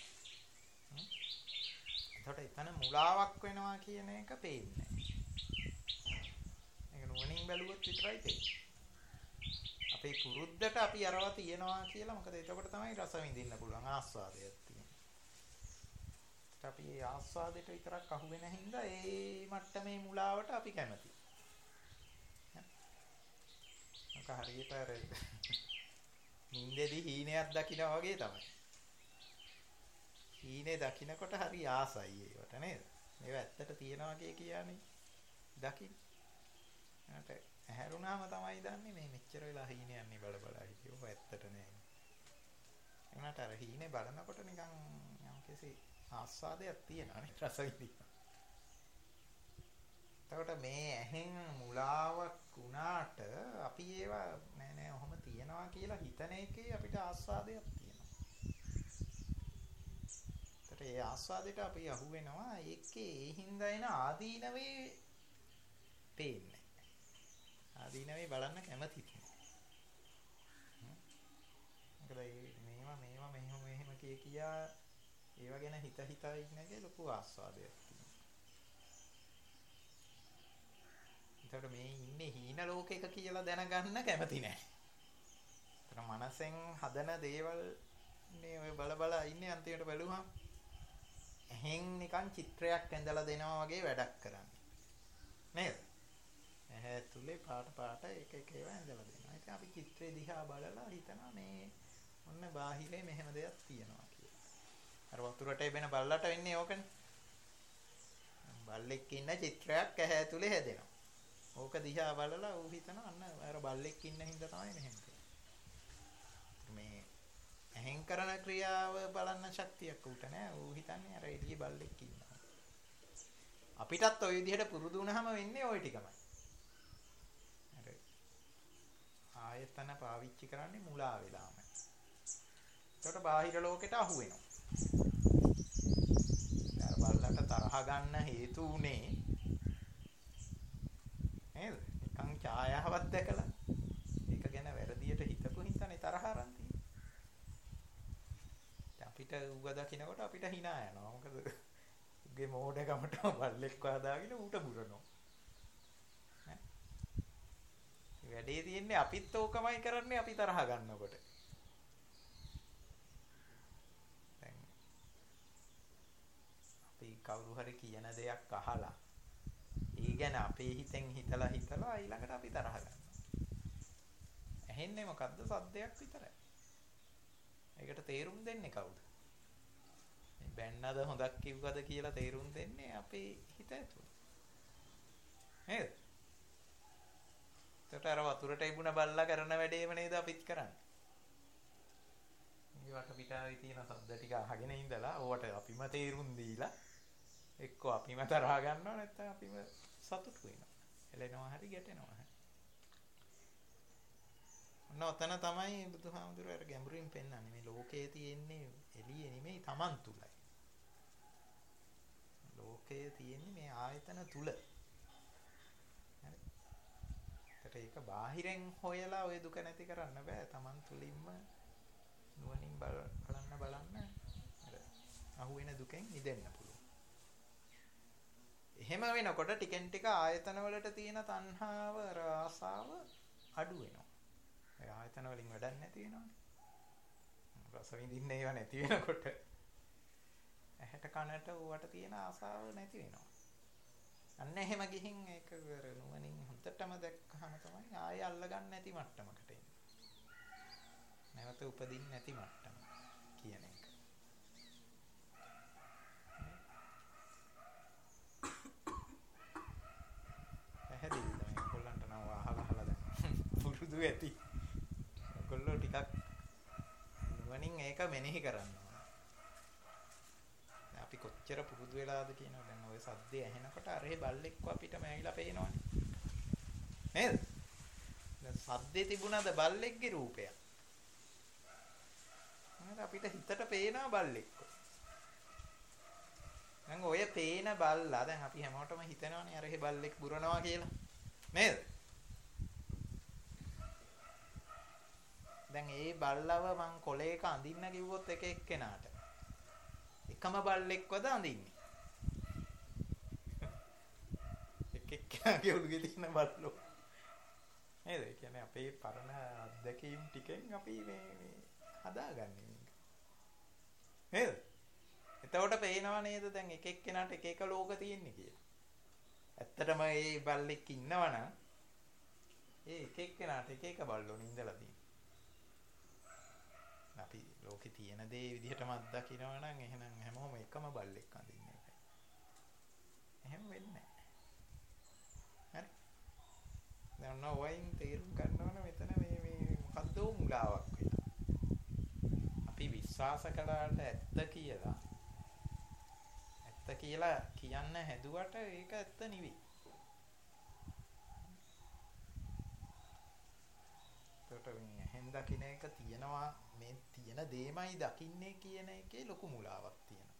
[SPEAKER 2] එතකොට එතන මුලාවක් වෙනවා කියන එක පේන්නේ නැහැ. ඒක නුවණින් බැලුවොත් විතරයි තේරෙන්නේ. අපේ පුරුද්දට අපි අරවා තියනවා කියලා මොකද එතකොට තමයි රස විඳින්න පුළුවන් ආස්වාදයක් තියෙන්නේ. අපි ඒ ආස්වාදයට විතරක් අහු වෙන හින්දා ඒ මට්ටමේ මුලාවට අපි කැමතියි. මොකක් හරියට අර නින්දේදී හීනයක් දකිනා වගේ තමයි. හීනේ දකින්නකොට හරි ආසයි ඒවට නේද? මේවා ඇත්තට තියනවා කියන්නේ දකින්න. නැට ඇහැරුණාම තමයි දන්නේ මේ මෙච්චර වෙලා හීනේ යන්නේ බල හිටියෝ ඇත්තට නෑ. එනකට අර හීනේ බලනකොට නිකන් යම්කිසි ආස්වාදයක් තියෙනවා නේ රස විඳින්න. එතකොට මේ ඇහෙන් මුලාවක් වුණාට අපි ඒවා නෑ ඔහොම තියනවා කියලා හිතන එකේ අපිට ආස්වාදයක් තියෙනවා. ඒතර ඒ ආස්වාදයට අපි අහු වෙනවා ඒකේ ඒ හින්දා එන ආදීනවේ පේන්නේ. ආදීනවේ බලන්න කැමතිත් නෑ. මොකද මේවා මෙහෙම කියා ඒවා ගැන හිතා ඉන්න එකේ ලොකු ආස්වාදයක් තියෙනවා. ඒතකොට මේ ඉන්නේ හීන ලෝකයක කියලා දැනගන්න කැමති නෑ. ඒතර මනසෙන් හදන දේවල් නේ ඔය බල ඉන්නේ අන්තිමට බැලුවහම ඇහෙන් නිකන් චිත්‍රයක් ඇඳලා දෙනවා වගේ වැඩක් කරන්නේ. නේද? ඇහැ තුලේ පාට එක ඒවා ඇඳලා දෙනවා. ඉතින් අපි චිත්‍රය දිහා බලලා හිතනවා මේ ඔන්න බාහිරේ මෙහෙම දෙයක් තියෙනවා කියලා. අර වතුරට එබෙන බල්ලට වෙන්නේ ඕකනේ. බල්ලෙක් ඉන්න චිත්‍රයක් ඇහැ තුලේ හැදෙනවා. ඕක දිහා බලලා ඌ හිතනවා අන්න අර බල්ලෙක් ඉන්න හින්දා තමයි මෙහෙම තියෙන්නේ. මේ ඇහෙන් කරන ක්‍රියාව බලන්න ශක්තියක් ඌට නෑ. ඌ හිතන්නේ අර එළියේ බල්ලෙක් ඉන්නවා. අපිටත් ওই විදිහට පුරුදු වුණාම වෙන්නේ ওই ටිකමයි. අර ආයතන පාවිච්චි කරන්නේ මුලා වෙලාම. ඒකට බාහිර ලෝකෙට අහු වෙනවා. අර බල්ලට තරහ ගන්න හේතු උනේ නේද? නිකන් ඡායාවක් දැකලා ඒක ගැන වැරදියට හිතපු හින්දානේ තරහ අරන් තියෙන්නේ. අපිට ඌව දකින්නකොට අපිට hina යනවා. මොකද උගේ මෝඩකමට බල්ලෙක් හදාගෙන ඌට බුරනවා. ඈ වැඩේ තියෙන්නේ අපිත් ඕකමයි කරන්නේ අපි තරහ ගන්නකොට. දැන් අපි කවුරු හරි කියන දෙයක් අහලා ඒ ගැන අපේ හිතෙන් හිතලා ඊළඟට අපි තරහ ගන්නවා. ඇහෙන්නේ මොකද්ද? සද්දයක් විතරයි. ඒකට තේරුම් දෙන්නේ කවුද? මේ බැන්නද හොඳක් කිව්වද කියලා තේරුම් දෙන්නේ අපේ හිත ඇතුළේ. නේද? ඒකට අර වතුරට ඉබුණ බල්ලා කරන වැඩේම නේද අපිත් කරන්නේ. මේ වටපිටාවේ තියෙන සද්ද ටික අහගෙන ඉඳලා ඕවට අපිම තේරුම් දීලා එක්කෝ අපිම තරහ ගන්නවා නැත්නම් අපිම සතුටු වෙනවා. එළෙනවා හරි ගැටෙනවා හරි. ඔතන තමයි බුදුහාමුදුරුවෝ අර ගැඹුරින් පෙන්නන්නේ මේ ලෝකයේ තියෙන්නේ එළියේ නෙමෙයි Taman තුලයි. ලෝකයේ තියෙන්නේ මේ ආයතන තුල. හරි. ඒක බාහිරෙන් හොයලා ওই දුක නැති කරන්න බෑ. Taman තුලින්ම නුවණින් බලන්න අර අහුවෙන දුකෙන් මිදෙන්න පුළුවන්. එහෙම වෙනකොට ටිකෙන් ටික ආයතන වලට තියෙන තණ්හාව ආසාව අඩු වෙනවා. ඒ ආයතන වලින් වැඩක් නැති වෙනවනේ. රස විඳින්න ඒවා නැති වෙනකොට ඇහැට කනට ඌවට තියෙන ආසාව නැති වෙනවා. අන්න එහෙම ගිහින් ඒක නුවණින් හොඳටම දැක්කහම තමයි ආයෙ අල්ලගන්න නැති මට්ටමකට එන්නේ. නැවත උපදින්න නැති මට්ටම කියන එක. පැහැදිලිද මේ කොල්ලන්ට නම් අහලා දැන් පුරුදු ඇති. කොල්ලෝ ටිකක් නුවණින් ඒක මෙනෙහි කරනවා. අපි කොච්චර පුරුදු වෙලාද කියනවා. දැන් ওই සද්දේ ඇහෙනකොට අරේ බල්ලෙක්ව අපිටම ඇවිල්ලා පේනවනේ. නේද? දැන් සද්දේ තිබුණාද බල්ලෙක්ගේ රූපය? නේද? අපිට හිතට පේනවා බල්ලෙක්ව. දැන් ඔය පේන බල්ලා දැන් අපි හැමෝටම හිතනවානේ අර එහෙ බල්ලෙක් බුරනවා කියලා. නේද? දැන් ඒ බල්ලව මං කොලේක අඳින්න කිව්වොත් එක එක්කෙනාට එකම බල්ලෙක්වද අඳින්නේ? එක එක්කෙනාගේ ඔළුවේ තියෙන බල්ලෝ. නේද? ඒ කියන්නේ අපේ පරණ අත්දැකීම් ටිකෙන් අපි මේ හදාගන්නේ මේක. නේද? එතකොට පේනව නේද දැන් එක එක්කෙනාට එක එක ලෝක තියෙන්නේ කියලා. ඇත්තටම මේ බල්ලෙක් ඉන්නවනම් ඒ එක එක්කෙනාට එක එක බල්ලෝ නින්දලා තියෙනවා. අපි ලෝකේ තියෙන දේ විදිහටම අත්දකිනවා නම් එහෙනම් හැමෝම එකම බල්ලෙක් අඳින්නේ එකයි. එහෙම වෙන්නේ නැහැ. හරි. දැන් වයින් තේරුම් ගන්නවනේ මෙතන මේ මොකද්ද මුලාවක් වෙලා. අපි විශ්වාස කළාට ඇත්ත කියලා කියන්න හැදුවට ඒක ඇත්ත නෙවෙයි. ඒකට මේ හෙන් දකින්න එක තියනවා මේ තියෙන දේමයි දකින්නේ කියන එකේ ලොකු මුලාවක් තියෙනවා.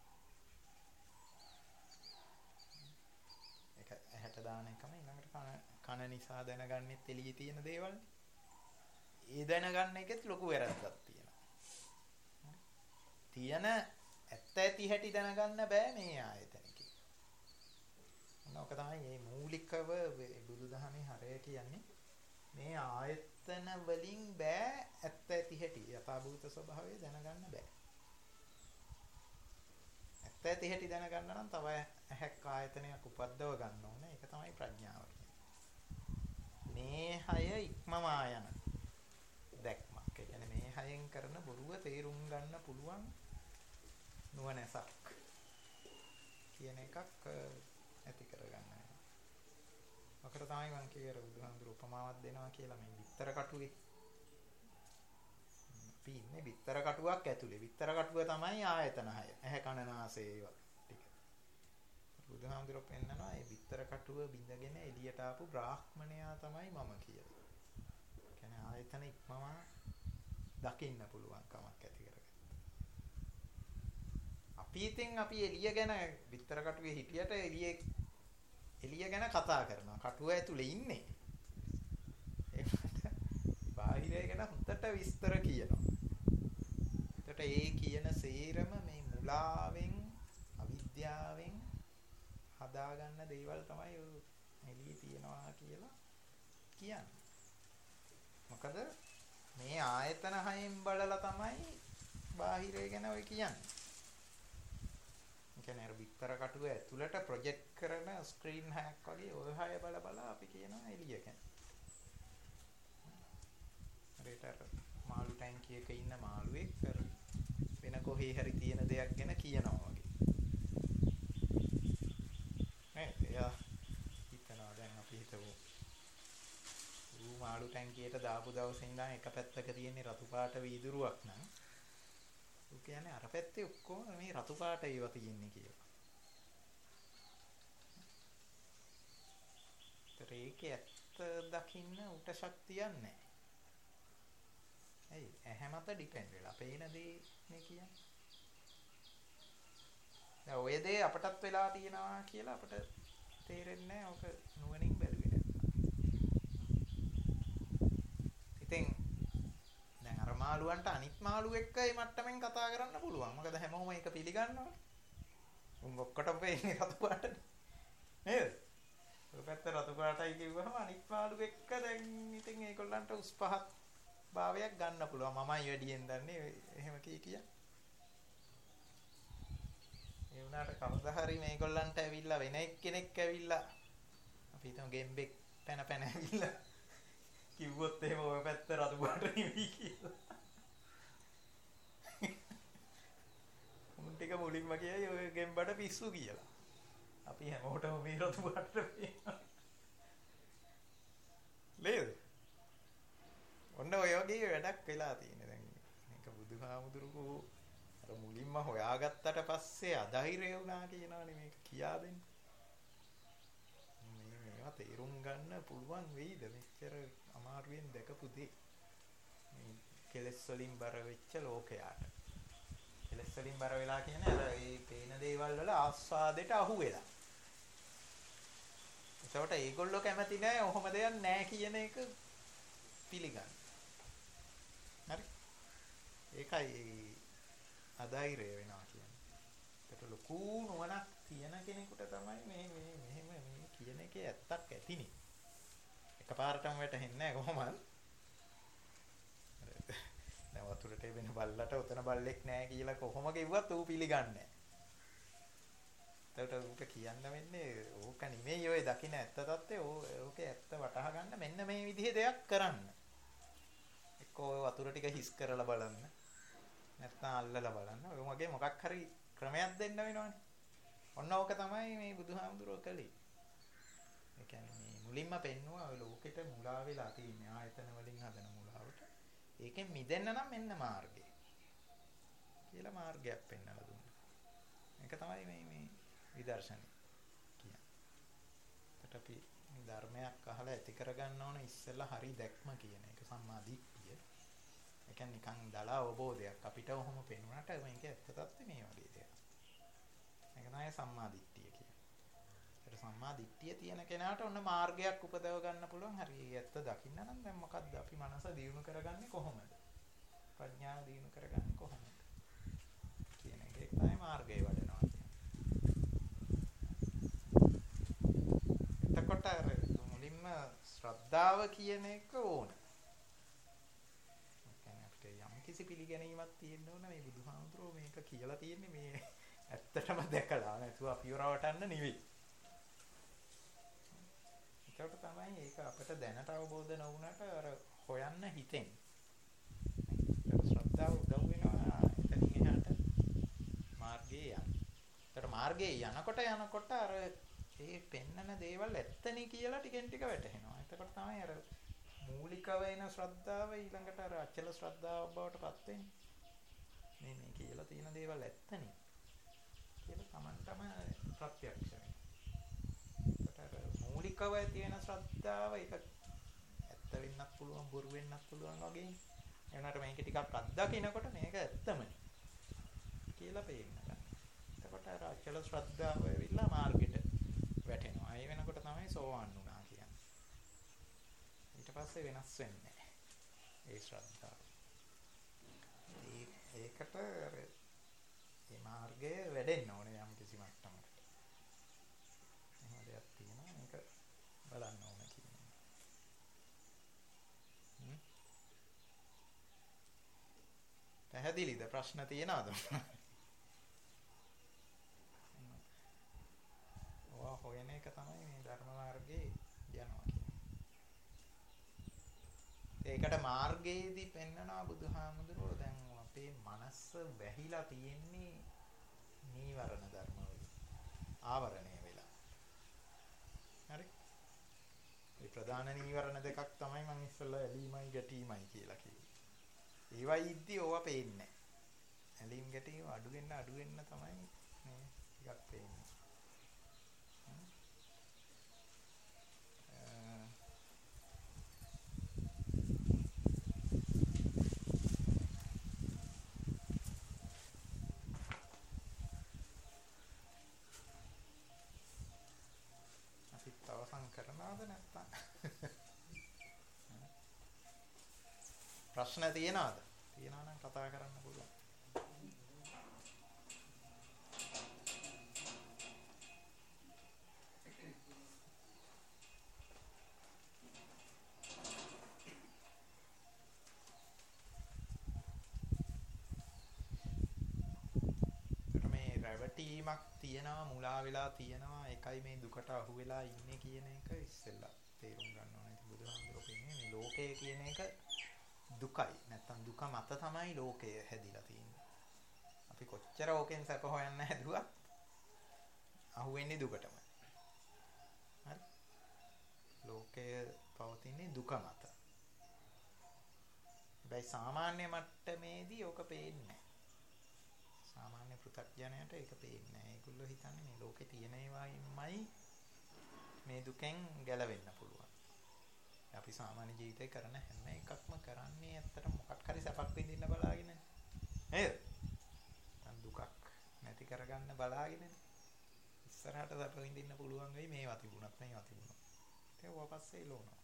[SPEAKER 2] ඒක ඇහැට දාන එකම ඊළඟට කන නිසා දැනගන්නෙත් එළියේ තියෙන දේවල්. ඒ දැනගන්න එකෙත් ලොකු වැරද්දක් තියෙනවා. තියෙන ඇත්ත ඇති හැටි දැනගන්න බෑ මේ ආයතනකේ. මොනක තමයි මේ මූලිකව බුදුදහමේ හරය කියන්නේ මේ ආයතන වලින් බෑ ඇත්ත ඇති හැටි යථාභූත ස්වභාවය දැනගන්න බෑ. ඇත්ත ඇත්ත ඇති හැටි දැනගන්න නම් තව ඇහැක් ආයතනයක් උපද්දව ගන්න ඕනේ. ඒක තමයි ප්‍රඥාව කියන්නේ. මේ හය ඉක්මවා යන දැක්මක්. ඒ කියන්නේ මේ හයෙන් කරන බොරුව තේරුම් ගන්න පුළුවන් නුවණැසක් කියන එකක් ඇති කරගන්න. ඔකට තමයි මම කියේ බුදුහාමුදුරු උපමාවක් දෙනවා කියලා මේ විතර කටුවේ. අපි ඉන්නේ විතර කටුවක් ඇතුලේ. විතර කටුව තමයි ආයතන 6. ඇහැ කන නාසය ඒවා ටික. බුදුහාමුදුරු පෙන්නනවා මේ විතර කටුව බිඳගෙන එළියට ආපු බ්‍රාහ්මණයා තමයි මම කියලා. ඒ කියන්නේ ආයතන ඉක්මවා දකින්න පුළුවන් කමක් ඇති කරගත්තා. අපි ඉතින් අපි එළිය ගැන විතර කටුවේ හිටියට එළිය ගැන කතා කරනවා. කටුව ඇතුලේ ඉන්නේ. ඒකට බාහිරය ගැන හොඳට විස්තර කියනවා. එතකොට ඒ කියන සේරම මේ මුලාවෙන් අවිද්‍යාවෙන් හදාගන්න දේවල් තමයි එළියේ තියනවා කියලා කියන්නේ. මොකද මේ ආයතන හයෙන් බලලා තමයි බාහිරය ගැන ඔය කියන්නේ. ඒ කියන්නේ අර විතර කටුව ඇතුළට ප්‍රොජෙක්ට් කරන ස්ක්‍රීන් හයක් වගේ ඔය හය බල අපි කියනවා එළිය ගැන. හරියට මාළු ටැංකියක ඉන්න මාළුවෙක් වෙන කොහේ හරි තියෙන දෙයක් ගැන කියනවා වගේ. එයා හිතනවා දැන් අපි හිතමු මාළු ටැංකියට දාපු දවසේ ඉඳන් එක පැත්තක තියෙන රතු පාට වීදුරුවක් නම් ඌ කියන්නේ අර පැත්තේ ඔක්කොම මේ රතු පාට ඒවා තියෙන්නේ කියලා. ඒකේ ඇත්ත දකින්න උට ශක්තියක් නැහැ. ඇයි ඇහැ මත ඩිපෙන්ඩ් වෙලා පේන දේ නේ කියන්නේ. දැන් ඔය දේ අපටත් වෙලා තියෙනවා කියලා අපට තේරෙන්නේ නැහැ. ඔක නුවණින් බැලුවේ නැත්නම්. ඉතින් දැන් අර මාළුවන්ට අනිත් මාළු එක්ක මේ මට්ටමින් කතා කරන්න පුළුවන්. මොකද හැමෝම ඒක පිළිගන්නවා. උන් ඔක්කොටම පේන්නේ රතු පාටනේ. නේද? ඔය පැත්ත රතු පාටයි කිව්වම අනිත් මාළු එක්ක දැන් ඉතින් ඒගොල්ලන්ට උස් පහත් භාවයක් ගන්න පුළුවන්. මමයි වැඩියෙන් දන්නේ එහෙම කිය. ඒ වුණාට කවදා හරි මේගොල්ලන්ට ඇවිල්ලා වෙන එක්කෙනෙක් ඇවිල්ලා අපි හිතමු ගෙම්බෙක් පැන ඇවිල්ලා කිව්වොත් එහෙම ඔය පැත්ත රතු පාට නෙවෙයි කියලා. උන් ටික මුලින්ම කියයි ඔය ගෙම්බට පිස්සු කියලා. අපි හැමෝටම මේ රතු පාට පේනවා. නේද? ඔන්න ඔය වගේ වැඩක් වෙලා තියෙන දැන් මේක බුදුහාමුදුරුවෝ අර මුලින්ම හොයාගත්තට පස්සේ අධෛර්ය වුණා කියනවානේ මේක කියා දෙන්න. මේවා තේරුම් ගන්න පුළුවන් වෙයිද මෙච්චර අමාරුවෙන් දැකපු දේ. මේ කෙලෙස් වලින් බර වෙච්ච ලෝකයට. කෙලෙස් වලින් බර වෙලා කියන්නේ අර මේ පේන දේවල් වල ආස්වාදයට අහු වෙලා. ඒකට ඒගොල්ලෝ කැමති නෑ ඔහොම දෙයක් නෑ කියන එක පිළිගන්න. හරි. ඒකයි අධෛර්ය වෙනවා කියන්නේ. ඒකට ලොකු නුවණක් තියෙන කෙනෙකුට තමයි මේ කියන එකේ ඇත්තක් ඇතිනේ. එකපාරටම වැටහෙන්නේ නැහැ කොහොමද? දැන් වතුරට එවෙන බල්ලට උතන බල්ලෙක් නැහැ කියලා කොහොම කිව්වත් ඌ පිළිගන්නේ නැහැ. ඒකට ඌට කියන්න වෙන්නේ ඕක නෙමෙයි ඔය දකින්න ඇත්ත තත්ත්වය ඕකේ ඇත්ත වටහා ගන්න මෙන්න මේ විදිහේ දෙයක් කරන්න. එක්කෝ ඔය වතුර ටික හිස් කරලා බලන්න. නැත්නම් අල්ලලා බලන්න. ඔය වගේ මොකක් හරි ක්‍රමයක් දෙන්න වෙනවනේ. ඔන්න ඕක තමයි මේ බුදුහාමුදුරුවෝ කළේ. ඒ කියන්නේ මේ මුලින්ම පෙන්නුවා ඔය ලෝකෙට මුලා වෙලා තියෙන ආයතන වලින් හදන මුලාවට. ඒකෙන් මිදෙන්න නම් මෙන්න මාර්ගය. කියලා මාර්ගයක් පෙන්වලා දුන්නා. මේක තමයි මේ විදර්ශනය කියන්නේ. ඒකට අපි ධර්මයක් අහලා ඇති කරගන්න ඕන ඉස්සෙල්ලා හරි දැක්ම කියන එක සම්මා දිට්ඨිය. ඒ කියන්නේ නිකන් දල අවබෝධයක් අපිට ඔහොම පෙනුනට මේක ඇත්ත තත්ත්වෙ මේ වගේ දෙයක්. ඒක තමයි සම්මා දිට්ඨිය කියන්නේ. ඒකට සම්මා දිට්ඨිය තියෙන කෙනාට ඔන්න මාර්ගයක් උපදව ගන්න පුළුවන්. හරි ඇත්ත දකින්න නම් දැන් මොකද්ද අපි මනස දියුණු කරගන්නේ කොහොමද? ප්‍රඥාව දියුණු කරගන්නේ කොහොමද? කියන එක තමයි මාර්ගය වඩනවා. එතකොට අර මුලින්ම ශ්‍රද්ධාව කියන එක ඕන. ඒ කියන්නේ අපිට යම් කිසි පිළිගැනීමක් තියෙන්න ඕන මේ බුදුහාමුදුරුවෝ මේක කියලා තියෙන්නේ ඇත්තටම දැකලා නැතුව අපිව රවටන්න නෙවෙයි. ඒකට තමයි ඒක අපිට දැනට අවබෝධ නොවුනට අර හොයන්න හිතෙන්නේ. ශ්‍රද්ධාව උදව් වෙනවා එතනින් එහාට මාර්ගයේ යන්න. ඒතර මාර්ගයේ යනකොට අර ඒ පෙන්නන දේවල් ඇත්තනේ කියලා ටිකෙන් ටික වැටහෙනවා. එතකොට තමයි අර මූලිකව එන ශ්‍රද්ධාව ඊළඟට අර අචල ශ්‍රද්ධාව බවට පත් වෙන්නේ. මේ කියලා තියෙන දේවල් ඇත්තනේ කියලා Tamanටම ප්‍රත්‍යක්ෂ වෙනවා. ඒකට අර මූලිකව තියෙන ශ්‍රද්ධාව ඒක ඇත්ත වෙන්නත් පුළුවන් බොරු වෙන්නත් පුළුවන් වගේ. එනකට මේක ටිකක් අත්දකින්නකොට මේක ඇත්තමනේ කියලා පේනවා. එතකොට අර අචල ශ්‍රද්ධාව වෙවිලා මාර්ගෙට වැටෙනවා. ඒ වෙනකොට තමයි සෝවාන් වුණා කියන්නේ. ඊට පස්සේ වෙනස් වෙන්නේ නැහැ. ඒ ශ්‍රද්ධාව. ඒකට අර මේ මාර්ගය වැඩෙන්න ඕනේ යම් කිසි මට්ටමකට. එහෙම දෙයක් තියෙනවා. මේක බලන්න ඕනේ කියන්නේ. පැහැදිලිද? ප්‍රශ්න තියෙනවද? ඔයා හොයන එක තමයි මේ ධර්ම මාර්ගයේ යනවා කියන්නේ. ඒකට මාර්ගයේදී පෙන්නනවා බුදුහාමුදුරුවෝ දැන් අපේ මනස වැහිලා තියෙන්නේ නීවරණ ධර්ම වලින්. ආවරණය වෙලා. හරි? මේ ප්‍රධාන නීවරණ දෙකක් තමයි මම ඉස්සෙල්ලා ඇලීමයි ගැටීමයි කියලා කිව්වේ. ඒවයි ඉද්දි ඕවා පේන්නේ නැහැ. ඇලීම් ගැටීම අඩු වෙන්න තමයි මේ ටිකක් පේන්නේ. අවසන් කරනවද නැත්නම් ප්‍රශ්න තියෙනවද? තියෙනවා නම් කතා කරන්න පුළුවන්. රැවටීමක් තියෙනවා මුලා වෙලා තියෙනවා ඒකයි මේ දුකට අහු වෙලා ඉන්නේ කියන එක ඉස්සෙල්ලා තේරුම් ගන්න ඕනේ. ඉතින් බුදුහාමුදුරුවෝ කියන්නේ මේ ලෝකය කියන එක දුකයි. නැත්තම් දුක මත තමයි ලෝකය හැදිලා තියෙන්නේ. අපි කොච්චර ඕකෙන් සැප හොයන්න හැදුවත් අහු වෙන්නේ දුකටමයි. හරි? ලෝකය පවතින්නේ දුක මත. හැබැයි සාමාන්‍ය මට්ටමේදී ඕක පේන්නේ නැහැ. සාමාන්‍ය පෘථග්ජනයට ඒක පේන්නේ නැහැ. ඒගොල්ලෝ හිතන්නේ මේ ලෝකේ තියෙන ඒවායින්මයි මේ දුකෙන් ගැලවෙන්න පුළුවන්. අපි සාමාන්‍ය ජීවිතේ කරන හැම එකක්ම කරන්නේ ඇත්තට මොකක් හරි සැපක් විඳින්න බලාගෙන නේද? දුකක් නැති කරගන්න බලාගෙන ඉස්සරහට සැප විඳින්න පුළුවන් වෙයි මේවා තිබුණත් මේවා තිබුණා. ඒක වපස්සේ ලෝනවා.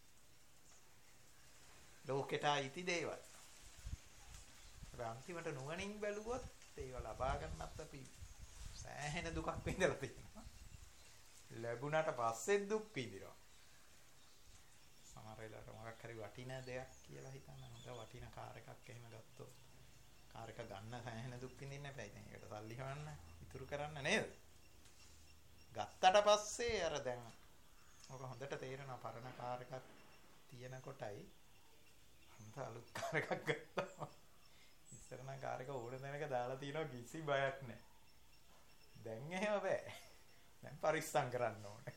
[SPEAKER 2] ලෝකෙට අයිති දේවල්. අන්තිමට නුවණින් බැලුවොත් ඒව ලබා ගන්නත් අපි සෑහෙන දුකක් විඳලා තියෙනවා. ලැබුණාට පස්සේ දුක් විඳිනවා. සමහර වෙලාවට මොකක් හරි වටින දෙයක් කියලා හිතන්න හොඳ වටින කාර් එකක් එහෙම ගත්තොත් කාර් එක ගන්න සෑහෙන දුක් විඳින්න එපා. ඉතින් ඒකට සල්ලි හොයන්න ඉතුරු කරන්න නේද? ගත්තට පස්සේ අර දැන් ඔක හොඳට තේරෙනවා පරණ කාර් එකක් තියෙන කොටයි හොඳ අලුත් කාර් එකක් ගත්තා. ඉස්සරන කාර් එක ඕන තැනක දාලා තියනවා කිසි බයක් නැහැ. දැන් එහෙම බෑ. දැන් පරිස්සම් කරන්න ඕනේ.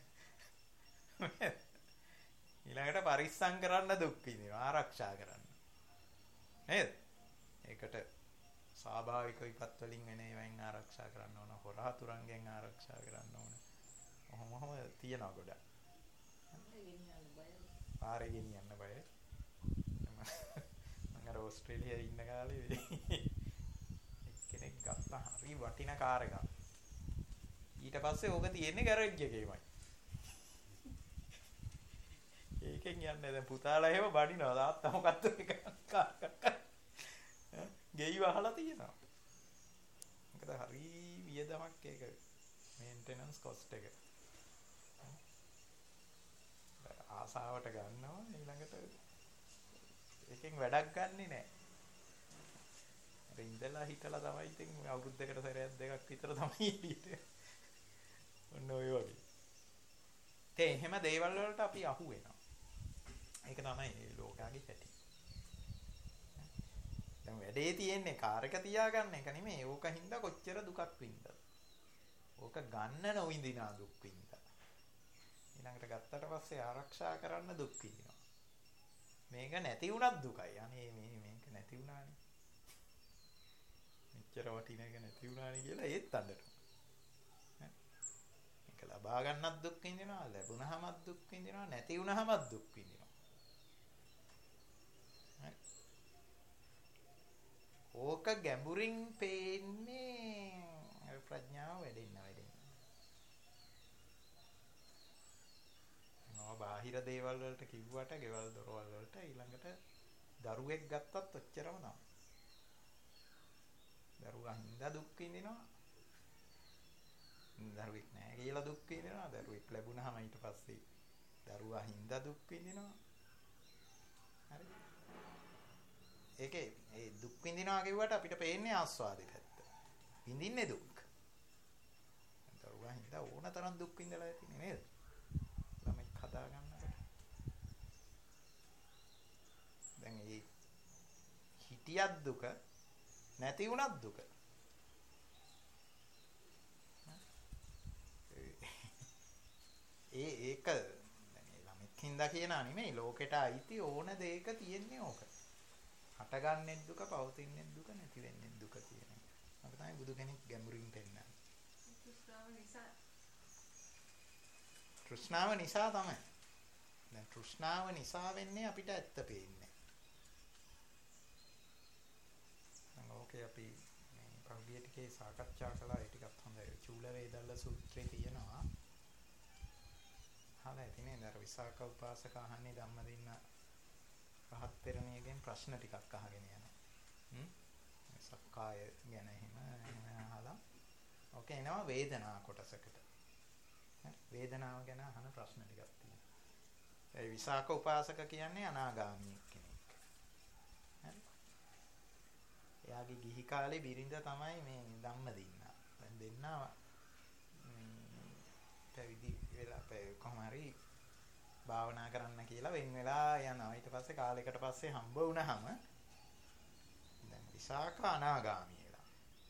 [SPEAKER 2] ඊළඟට පරිස්සම් කරන්න දුක් විඳිනවා ආරක්ෂා කරන්න. නේද? ඒකට ස්වාභාවික විපත් වලින් වෙන ඒවායින් ආරක්ෂා කරන්න ඕන. හොරහතුරන්ගෙන් ආරක්ෂා කරන්න ඕන. ඔහොම තියනවා ගොඩක්. පාරේ ගෙනියන්න බය. අර ඕස්ට්‍රේලියාවේ ඉන්න කාලේ එක්කෙනෙක් ගත්තා හරි වටින කාර් එකක්. ඊට පස්සේ ඕක තියෙන්නේ ගෑරේජ් එකේමයි. ඒකෙන් යන්නේ දැන් පුතාලා එහෙම බඩිනවා. තාත්තා මොකද්ද ඒක කාර් එකක්. ගෙයි වහලා තියෙනවා. මොකද හරි වියදමක් ඒක මේන්ටෙනන්ස් කොස්ට් එක. ආසාවට ගන්නවා ඊළඟට ඒකෙන් වැඩක් ගන්නෙ නැහැ. ඉඳලා හිටලා තමයි ඉතින් අවුරුද්දකට සැරයක් දෙකක් විතර තමයි එළියට. ඔන්න ඔය වගේ. ඒ එහෙම දේවල් වලට අපි අහු වෙනවා. ඒක තමයි මේ ලෝකයාගේ හැටි. දැන් වැඩේ තියෙන්නේ කාර් එක තියාගන්න එක නෙමෙයි. ඕක හින්දා කොච්චර දුකක් වින්දද. ඕක ගන්න නොවින්දිනා දුක් වින්දා. ඊළඟට ගත්තට පස්සේ ආරක්ෂා කරන්න දුක් විඳිනවා. මේක නැති වුණත් දුකයි. අනේ මේක නැති වුණානේ. මෙච්චර වටින එක නැති වුණානේ කියලා ඒත් අඬනවා. මේක ලබා ගන්නත් දුක් විඳිනවා, ලැබුණාමත් දුක් විඳිනවා, නැති වුණාමත් දුක් විඳිනවා. ඕක ගැඹුරින් පේන්නේ ප්‍රඥාව වැඩෙන්න. බාහිර දේවල් වලට කිව්වට ගෙවල් දොරවල් වලට ඊළඟට දරුවෙක් ගත්තත් ඔච්චරම තමයි. දරුවා හින්දා දුක් විඳිනවා. දරුවෙක් නැහැ කියලා දුක් විඳිනවා. දරුවෙක් ලැබුණාම ඊට පස්සේ දරුවා හින්දා දුක් විඳිනවා. හරි. ඒකේ ඒ දුක් විඳිනවා කිව්වට අපිට පේන්නේ ආස්වාදේ පැත්ත. විඳින්නේ දුක්. දරුවා හින්දා ඕන තරම් දුක් විඳලා ඇතිනේ නේද? හදා ගන්නකොට දැන් ඒ හිටියත් දුක නැති වුණත් දුක. ඒක දැන් ඒ ළමෙක් හින්දා කියනා නෙමෙයි ලෝකෙට අයිති ඕන දෙයක තියෙන්නේ ඕක. හටගන්නේ දුක, පවතින්නේ දුක, නැති වෙන්නේ දුක කියන එක. අපිට තමයි බුදු කෙනෙක් ගැඹුරින් පෙන්නන්නේ. තෘෂ්ණාව නිසා තමයි. දැන් තෘෂ්ණාව නිසා වෙන්නේ අපිට ඇත්ත පේන්නේ. ඕකේ අපි මේ පහුගිය ටිකේ සාකච්ඡා කළා. ඒ ටිකත් හොඳයි. චූල වේදල්ල සූත්‍රයේ තියෙනවා. අහලා ඇතිනේ දර විසාක උපාසක අහන්නේ ධම්මදින්න රහත් පෙරණියගෙන් ප්‍රශ්න ටිකක් අහගෙන යනවා. සක්කාය ගැන එහෙම අහලා. ඕකේ එනවා වේදනා කොටසකට. වේදනාව ගැන අහන ප්‍රශ්න ටිකක් තියෙනවා. ඒ විසාක උපාසක කියන්නේ අනාගාමී කෙනෙක්. හරි. එයාගේ ගිහි කාලේ බිරිඳ තමයි මේ ධම්මදින්න. දැන් දෙන්නා පැවිදි වෙලා කොහොම හරි භාවනා කරන්න කියලා වෙන වෙලා යනවා. ඊට පස්සේ කාලයකට පස්සේ හම්බ වුණාම දැන් විසාක අනාගාමී වෙලා.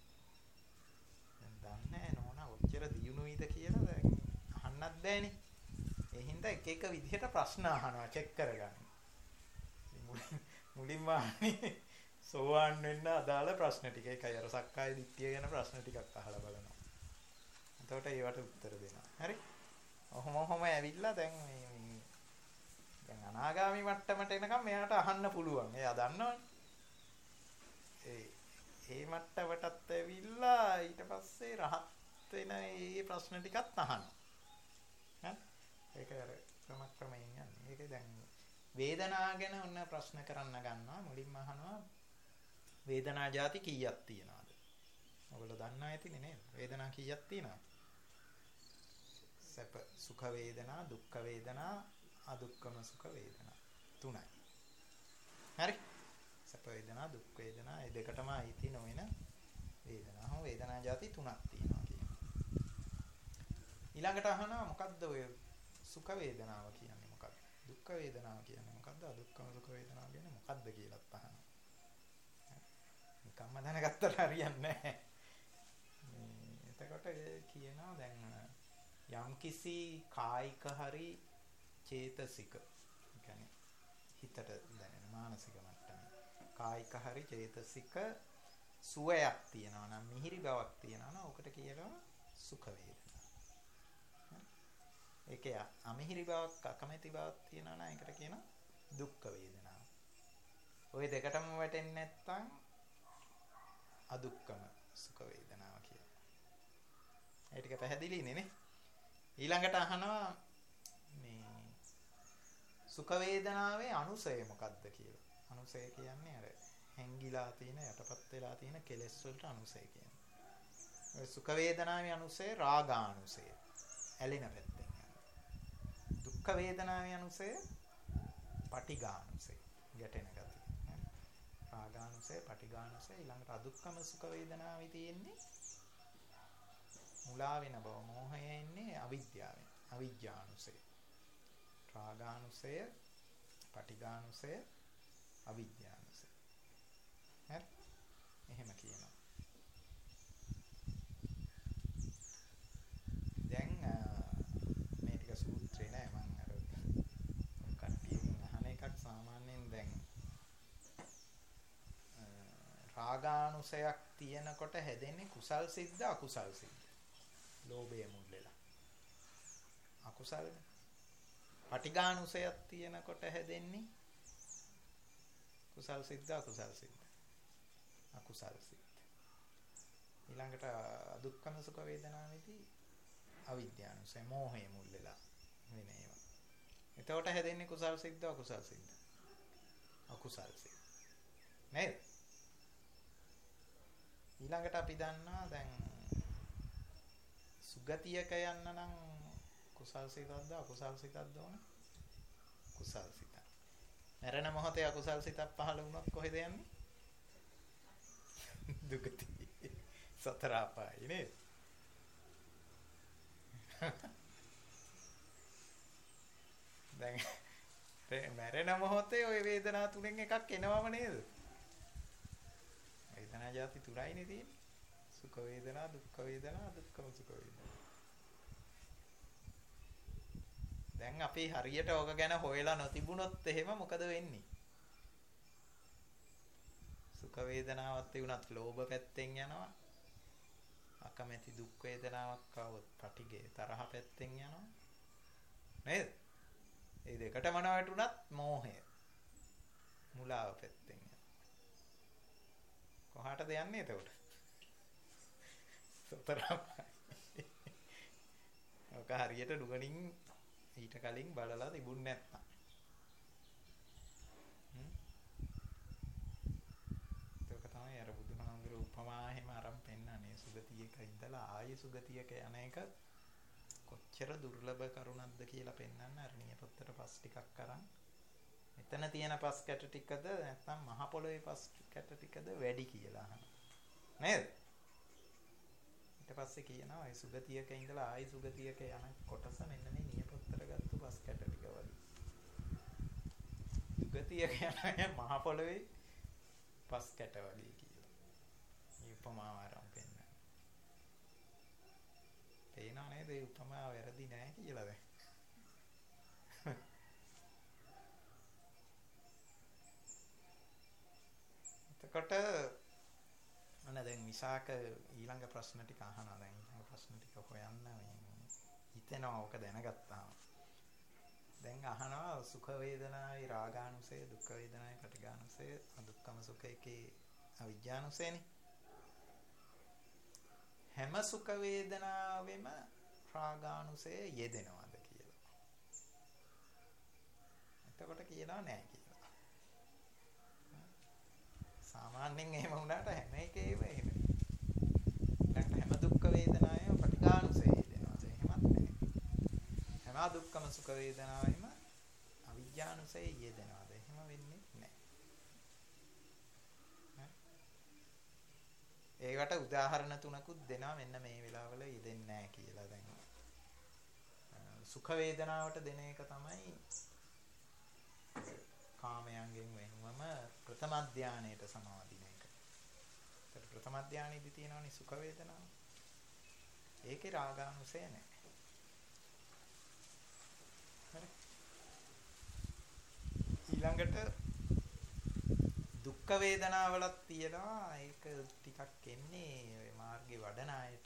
[SPEAKER 2] දැන් දන්නේ නෝනා ඔච්චර දියුණුයිද කියලා දැන් අහන්නත් බෑනේ. ඒ හින්දා එක එක විදිහට ප්‍රශ්න අහනවා චෙක් කරගන්න. මුලින්ම අහන්නේ සෝවාන් වෙන්න අදාළ ප්‍රශ්න ටික. ඒකයි අර සක්කාය දිට්ඨිය ගැන ප්‍රශ්න ටිකක් අහලා බලනවා. එතකොට ඒවට උත්තර දෙනවා. හරි? ඔහොම ඇවිල්ලා දැන් දැන් අනාගාමී මට්ටමට එනකම් මෙයාට අහන්න පුළුවන්. එයා දන්නවනේ. ඒ මට්ටමටත් ඇවිල්ලා ඊට පස්සේ රහත් වෙන මේ ප්‍රශ්න ටිකත් අහනවා. හරි? ඒක අර ක්‍රමයෙන් යන්නේ. ඒක දැන් වේදනාව ගැන ඔන්න ප්‍රශ්න කරන්න ගන්නවා. මුලින්ම අහනවා වේදනා જાති කීයක් තියෙනවද? ඔයගොල්ලෝ දන්නා ඇතිනේ නේද? වේදනා කීයක් තියෙනවද? සැප සුඛ වේදනා, දුක්ඛ වේදනා, අදුක්ඛම සුඛ වේදනා. තුනයි. හරි? සැප වේදනා, දුක් වේදනා, මේ දෙකටම අයිති නොවන වේදනා. හෝ වේදනා જાති තුනක් තියෙනවා කියනවා. ඊළඟට අහනවා මොකද්ද ඔය සුඛ වේදනාව කියන්නේ මොකක්ද? දුක්ඛ වේදනාව කියන්නේ මොකක්ද? අදුක්ඛම සුඛ වේදනාව කියන්නේ මොකක්ද කියලාත් අහනවා. නිකම්ම දැනගත්තට හරියන්නේ නැහැ. එතකොට කියනවා දැන් යම්කිසි කායික හරි චේතසික කියන්නේ හිතට දැනෙන මානසික මට්ටමේ කායික හරි චේතසික සුවයක් තියෙනවා නම් මිහිරි බවක් තියෙනවා නම් ඔකට කියනවා සුඛ වේදනා. ඒකේ අමිහිරි බවක් අකමැති බවක් තියෙනවා නම් ඒකට කියනවා දුක්ඛ වේදනාව. ওই දෙකටම වැටෙන්නේ නැත්නම් අදුක්ඛම සුඛ වේදනාව කියලා. ඒ ටික පැහැදිලිනේ නේ? ඊළඟට අහනවා මේ සුඛ වේදනාවේ අනුසය මොකක්ද කියලා. අනුසය කියන්නේ අර හැංගිලා තියෙන යටපත් වෙලා තියෙන කෙලෙස් වලට අනුසය කියන්නේ. ඔය සුඛ වේදනාවේ අනුසය රාගානුසය. ඇලෙන පැත්තෙන් යනවා. දුක්ඛ වේදනාවේ අනුසය පටිඝානුසය. ගැටෙන ගතිය. රාගානුසය, පටිඝානුසය, ඊළඟට අදුක්ඛම සුඛ වේදනාවේ තියෙන්නේ මුලා වෙන බව. මෝහය එන්නේ අවිද්‍යාවෙන්. අවිජ්ජානුසය. රාගානුසය, පටිඝානුසය, අවිද්‍යානුසය. හරි? එහෙම කියනවා. දැන් මේ ටික සූත්‍රේ නෑ මම අර කට්ටියකින් අහන එකක් සාමාන්‍යයෙන් දැන් රාගානුසයක් තියෙනකොට හැදෙන්නේ කුසල් සිද්ද අකුසල් සිද්ද? ලෝභය මුල් වෙලා. අකුසල්ද? පටිඝානුසයක් තියෙනකොට හැදෙන්නේ කුසල් සිද්ද අකුසල් සිද්ද? අකුසල් සිද්ද. ඊළඟට අදුක්ඛම සුඛ වේදනාවේදී අවිද්‍යානුසය, මෝහය මුල් වෙලා වෙන ඒවා. එතකොට හැදෙන්නේ කුසල් සිද්ද අකුසල් සිද්ද? අකුසල් සිද්ද. නේද? ඊළඟට අපි දන්නවා දැන් සුගතියක යන්න නම් කුසල් සිතක්ද අකුසල් සිතක්ද ඕන? කුසල් සිතක්. මරණ මොහොතේ අකුසල් සිතක් පහළ වුණොත් කොහෙද යන්නේ? දුගති. සතර අපාය නේද? දැන් මරණ මොහොතේ ওই වේදනා තුනෙන් එකක් එනවම නේද? වේදනා જાති තුනයිනේ තියෙන්නේ. සුඛ වේදනා, දුක්ඛ වේදනා, අදුක්ඛම සුඛ වේදනා. දැන් අපි හරියට ඕක ගැන හොයලා නොතිබුණොත් එහෙම මොකද වෙන්නේ? සුඛ වේදනාවක් තිබුණත් ලෝභ පැත්තෙන් යනවා. අකමැති දුක් වේදනාවක් ආවොත් පටිඝය තරහ පැත්තෙන් යනවා. නේද? මේ දෙකටම නැවතුණත් මෝහය මුලාව පැත්තෙන් යනවා. කොහාටද යන්නේ එතකොට? සතර අපාය. ඔක හරියට නුවණින් ඊට කලින් බලලා තිබුණ නැත්නම්. ඒක තමයි අර බුදුහාමුදුරුවෝ උපමා එහෙම අරන් පෙන්නන්නේ. සුගතියක ඉඳලා ආයෙ සුගතියක යන එක කොච්චර දුර්ලභ කරුණක්ද කියලා පෙන්නන්න අර නියපොත්තට පස් ටිකක් අරන් මෙතන තියෙන පස් කැට ටිකද නැත්නම් මහ පොළොවේ පස් කැට ටිකද වැඩි කියලා අහනවා. නේද? ඊට පස්සේ කියනවා ඒ සුගතියක ඉඳලා ආයි සුගතියක යන කොටස මෙන්න මේ නියපොත්තට ගත්ත පස් කැට ටික වගේ. සුගතියක යන මහ පොළොවේ පස් කැට වගේ කියලා. මේ උපමාව ආරම්භ වෙනවා. පේනවා නේද? ඒ උපමාව වැරදි නෑ කියලා දැන්. එතකොට අන්න දැන් විසාක ඊළඟ ප්‍රශ්න ටික අහනවා. දැන් ඊළඟ ප්‍රශ්න ටික හොයන්න හිතෙනවා ඕක දැනගත්තාම. දැන් අහනවා සුඛ වේදනාවේ රාගානුසය, දුක්ඛ වේදනාවේ පටිඝානුසය, අදුක්ඛම සුඛයේ අවිජ්ජානුසයනේ. හැම සුඛ වේදනාවෙම රාගානුසය යෙදෙනවද කියලා. එතකොට කියනවා නෑ කියලා. සාමාන්‍යයෙන් එහෙම වුණාට හැම එකේම එහෙම. ඊළඟට හැම දුක්ඛ වේදනාවෙම පටිඝානුසය යෙදෙනවා. එහෙමත් නෑ. හැම දුක්ඛම සුඛ වේදනාවෙම අවිජ්ජානුසය යෙදෙනවාද? එහෙම වෙන්නේ නෑ. ඒකට උදාහරණ තුනකුත් දෙනවා මෙන්න මේ වෙලාවල යෙදෙන්නේ නැහැ කියලා. දැන් සුඛ වේදනාවට දෙන එක තමයි කාමයන්ගෙන් වෙනවම ප්‍රථම ධානයේට සමාදින එක. ඒත් ප්‍රථම ධානයේදී තියෙනවනේ සුඛ වේදනාව. ඒකේ රාගානුසය නැහැ. හරි. ඊළඟට දුක්ඛ වේදනාවලත් තියෙනවා. ඒක ටිකක් එන්නේ ඔය මාර්ගේ වඩන අයට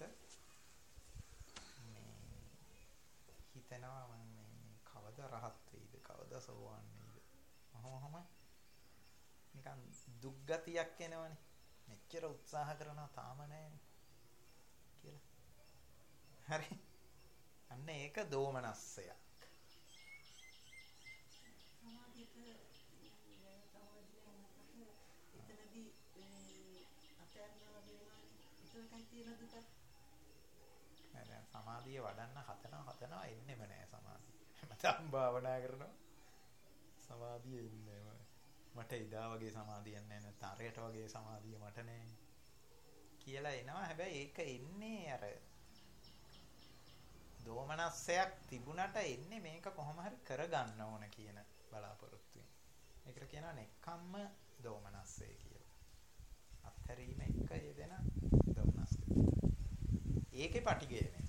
[SPEAKER 2] මේ හිතනවා මේ කවද රහත් වෙයිද, කවද සෝවාන් වෙයිද. ඔහොම නිකන් දුක් ගතියක් එනවනේ. මෙච්චර උත්සාහ කරනවා තාම නැහැ කියලා. හරි. අන්න ඒක දෝමනස්සය. සමාධිය වඩන්න හතනවා එන්නෙම නෑ සමාධිය. හැමදාම භාවනා කරනවා සමාධිය එන්නේම. මට එදා වගේ සමාධියක් නැහැ නැත්නම් අරයට වගේ සමාධිය මට නැහැ කියලා එනවා. හැබැයි ඒක එන්නේ අර දෝමනස්සයක් තිබුණට එන්නේ මේක කොහොම හරි කරගන්න ඕන කියන බලාපොරොත්තුවෙන්. ඒකට කියනවා නෙක්ඛම්ම දෝමනස්සය කියලා. අත්හැරීම එක යෙදෙන දෝමනස්සය. ඒකේ පටිගය නේ.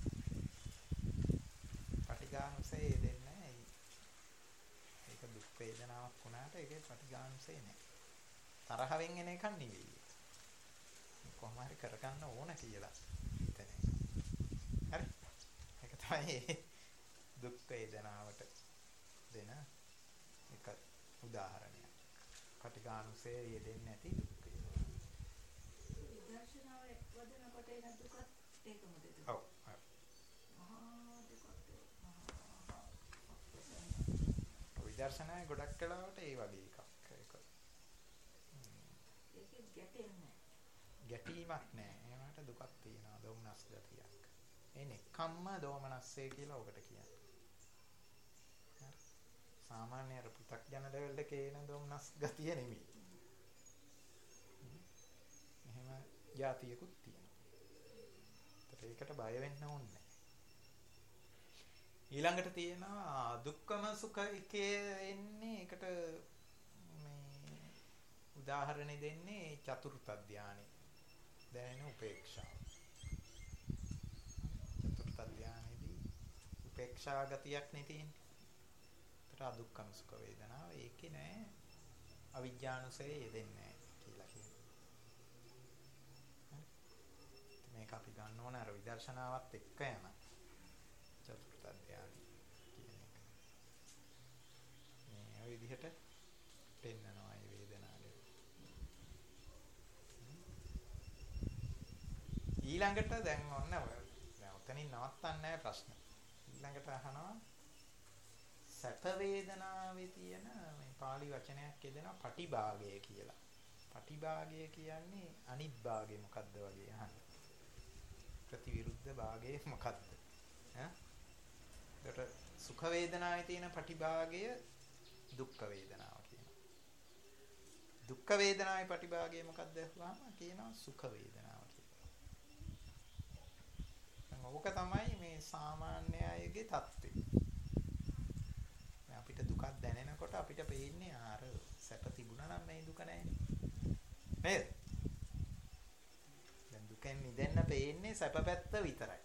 [SPEAKER 2] පටිඝානුසය යෙදෙන්නේ නැහැ. ඒක දුක් වේදනාවක් වුණාට ඒකේ පටිඝානුසය නැහැ. තරහෙන් එන එකක් නෙවෙයි. කොහොම හරි කරගන්න ඕන කියලා හිතන එක. හරි. ඒක තමයි දුක් වේදනාවට දෙන එක උදාහරණයක්. පටිඝානුසය යෙදෙන්නේ නැති දුක් වේදනා.
[SPEAKER 3] විදර්ශනාව වදනකොට එන දුකත් ඒකමද දුක?
[SPEAKER 2] ඔව්. විදර්ශනාවේ ගොඩක් කලාවට ඒ වගේ එකක්.
[SPEAKER 3] ඒකෙත් ගැටෙන්නේ
[SPEAKER 2] ගැටීමක් නැහැ. ඒකට දුකක් තියෙනවා. දෝමනස් ගතියක්. ඒ නෙක්ඛම්ම දෝමනස්සේ කියලා ඔකට කියන්නේ. හරි. සාමාන්‍ය අර පු탁ජන ලෙවල් එකේ එන දෝමනස් ගතිය නෙමෙයි. එහෙම જાතියකුත් තියෙනවා. ඒකට බය වෙන්න ඕනේ. ඊළඟට තියෙනවා දුක්ඛම සුඛ එකේ එන්නේ. ඒකට මේ උදාහරණ දෙන්නේ චතුර්ථ ධානයේ. දැනෙන උපේක්ෂාව. චතුර්ථ ධානයේදී උපේක්ෂා ගතියක් නේ තියෙන්නේ. ඒතර දුක්ඛම සුඛ වේදනාව ඒකේ නෑ අවිජ්ජානුසය යෙදෙන්නේ නෑ කියලා කියනවා. මේක අපි ගන්න ඕන අර විදර්ශනාවත් එක්ක යන චතුර්ථ ධානය කියන එක. මේ ඔය විදිහට පෙන්නනවා මේ වේදනාව. ඊළඟට දැන් ඔන්න දැන් උතනින් නවත්තන්නේ නැහැ ප්‍රශ්න. ඊළඟට අහනවා සැප වේදනාවේ තියෙන මේ pāli වචනයක් කියදෙනවා පටිභාගය කියලා. පටිභාගය කියන්නේ අනිත් භාගය මොකද්ද වගේ අහන්නේ. ප්‍රතිවිරුද්ධ භාගය මොකද්ද? ඈ? ඒකට සුඛ වේදනාවේ තියෙන පටිභාගය දුක්ඛ වේදනාව කියනවා. දුක්ඛ වේදනාවේ පටිභාගය මොකද්ද අහුවාම කියනවා සුඛ වේදනාව. ඕක තමයි මේ සාමාන්‍ය අයගේ தත්ත්වය. අපිට දුකක් දැනෙනකොට අපිට පේන්නේ ආර සැප තිබුණා නම් මේ දුක නැහැ නේද? දැන් දුකෙන් මිදෙන්න පේන්නේ සැප පැත්ත විතරයි.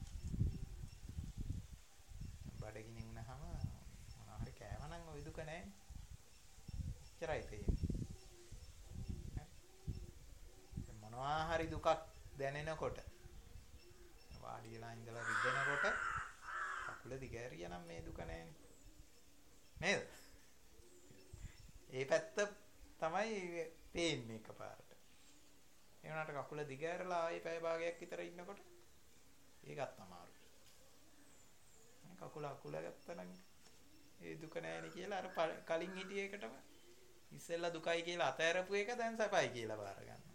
[SPEAKER 2] බඩගිනි වුණාම මොනවා හරි කෑවනම් ওই දුක නැහැ. එච්චරයි පේන්නේ. මොනවා හරි දුකක් දැනෙනකොට වාඩි වෙලා ඉඳලා රිදෙනකොට කකුල දිගෑරියා නම් මේ දුක නැහැ නේද? ඒ පැත්ත තමයි පේන්නේ එකපාරට. ඒ වුණාට කකුල දිගෑරලා ආයේ පැය භාගයක් විතර ඉන්නකොට ඒකත් අමාරුයි. කකුල අකුල ගත්තනම් ඒ දුක නැහැනේ කියලා අර කලින් හිටිය එකටම ඉස්සෙල්ලා දුකයි කියලා අතෑරපු එක දැන් සැපයි කියලා බාර ගන්නවා.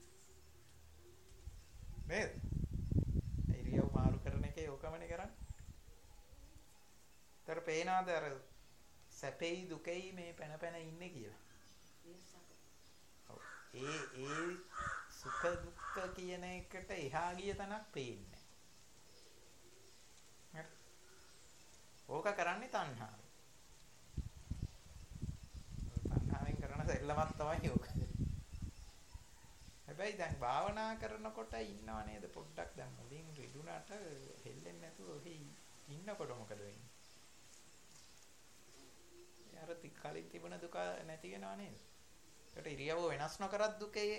[SPEAKER 2] නේද? ඉරියව් මාරු කරන එකේ ඕකමනේ කරන්නේ. තර පේනාද අර සැපෙයි දුකෙයි මේ පැන ඉන්නේ කියලා. ඒ සුඛ දුක්ඛ කියන එකට එහා ගිය තැනක් පේන්නේ. හරි. ඕක කරන්නේ තණ්හාව. තණ්හාවෙන් කරන සෙල්ලමක් තමයි ඕක. හැබැයි දැන් භාවනා කරනකොට ඉන්නව නේද පොඩ්ඩක් දැන් මුලින් රිදුනට හෙල්ලෙන්නේ නැතුව ඔහි ඉන්නකොට මොකද වෙන්නේ? අර කලින් තිබුණ දුක නැති වෙනව නේද? ඒකට ඉරියව්ව වෙනස් නොකරත් දුකේ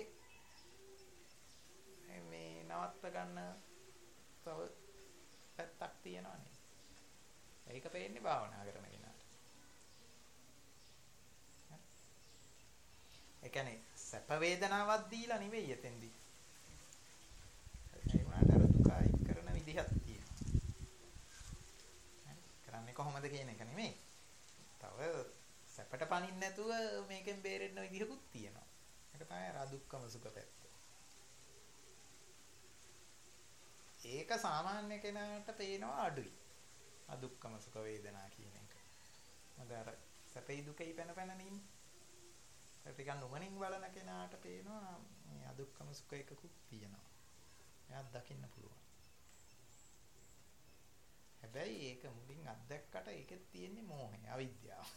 [SPEAKER 2] මේ නවත්ත ගන්න තව පැත්තක් තියෙනවා නේද? ඒක පේන්නේ භාවනා කරන කෙනාට. ඒ කියන්නේ සැප වේදනාවක් දීලා නෙවෙයි එතෙන්දී. ඒ වුණාට අර දුක අයින් කරන විදිහක් තියෙනවා. කරන්නේ කොහොමද කියන එක නෙමෙයි. තව සැපට පනින්න නැතුව මේකෙන් බේරෙන්න විදිහකුත් තියෙනවා. ඒක තමයි අර දුක්ඛම සුඛ පැත්ත. ඒක සාමාන්‍ය කෙනාට පේනවා අඩුයි. අදුක්ඛම සුඛ වේදනා කියන එක. මොකද අර සැපයි දුකයි පැන ඉන්නේ. ටිකක් නුවණින් බලන කෙනාට පේනවා මේ අදුක්කම සුඛ එකකුත් තියෙනවා. එයාත් දකින්න පුළුවන්. හැබැයි ඒක මුලින් අත්දැක්කට ඒකෙත් තියෙන්නේ මෝහය, අවිද්‍යාව.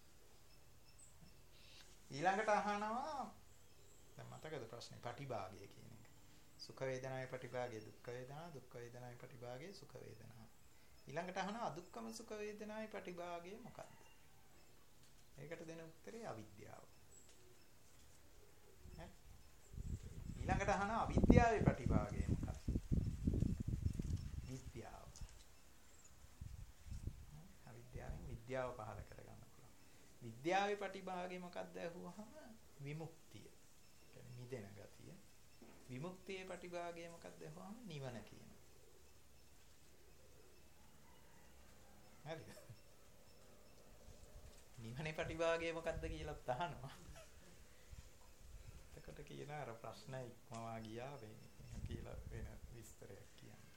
[SPEAKER 2] ඊළඟට අහනවා දැන් මතකද ප්‍රශ්නේ පටිභාගය කියන එක. සුඛ වේදනාවේ පටිභාගය දුක්ඛ වේදනා, දුක්ඛ වේදනාවේ පටිභාගය සුඛ වේදනා. ඊළඟට අහනවා අදුක්කම සුඛ වේදනාවේ පටිභාගය මොකක්ද? ඒකට දෙන උත්තරේ අවිද්‍යාව. ඊළඟට අහනවා අවිද්‍යාවේ පටිභාගය මොකක්ද? විද්‍යාව. අවිද්‍යාවෙන් විද්‍යාව පහළ කරගන්න පුළුවන්. විද්‍යාවේ පටිභාගය මොකක්ද අහුවහම විමුක්තිය. කියන්නේ මිදෙන ගතිය. විමුක්තියේ පටිභාගය මොකක්ද අහුවහම නිවන කියන. හරිද? නිවනේ පටිභාගය මොකක්ද කියලා අහනවා. එතකොට කියන අර ප්‍රශ්න ඉක්මවා ගියා කියලා වෙන විස්තරයක් කියන්නේ.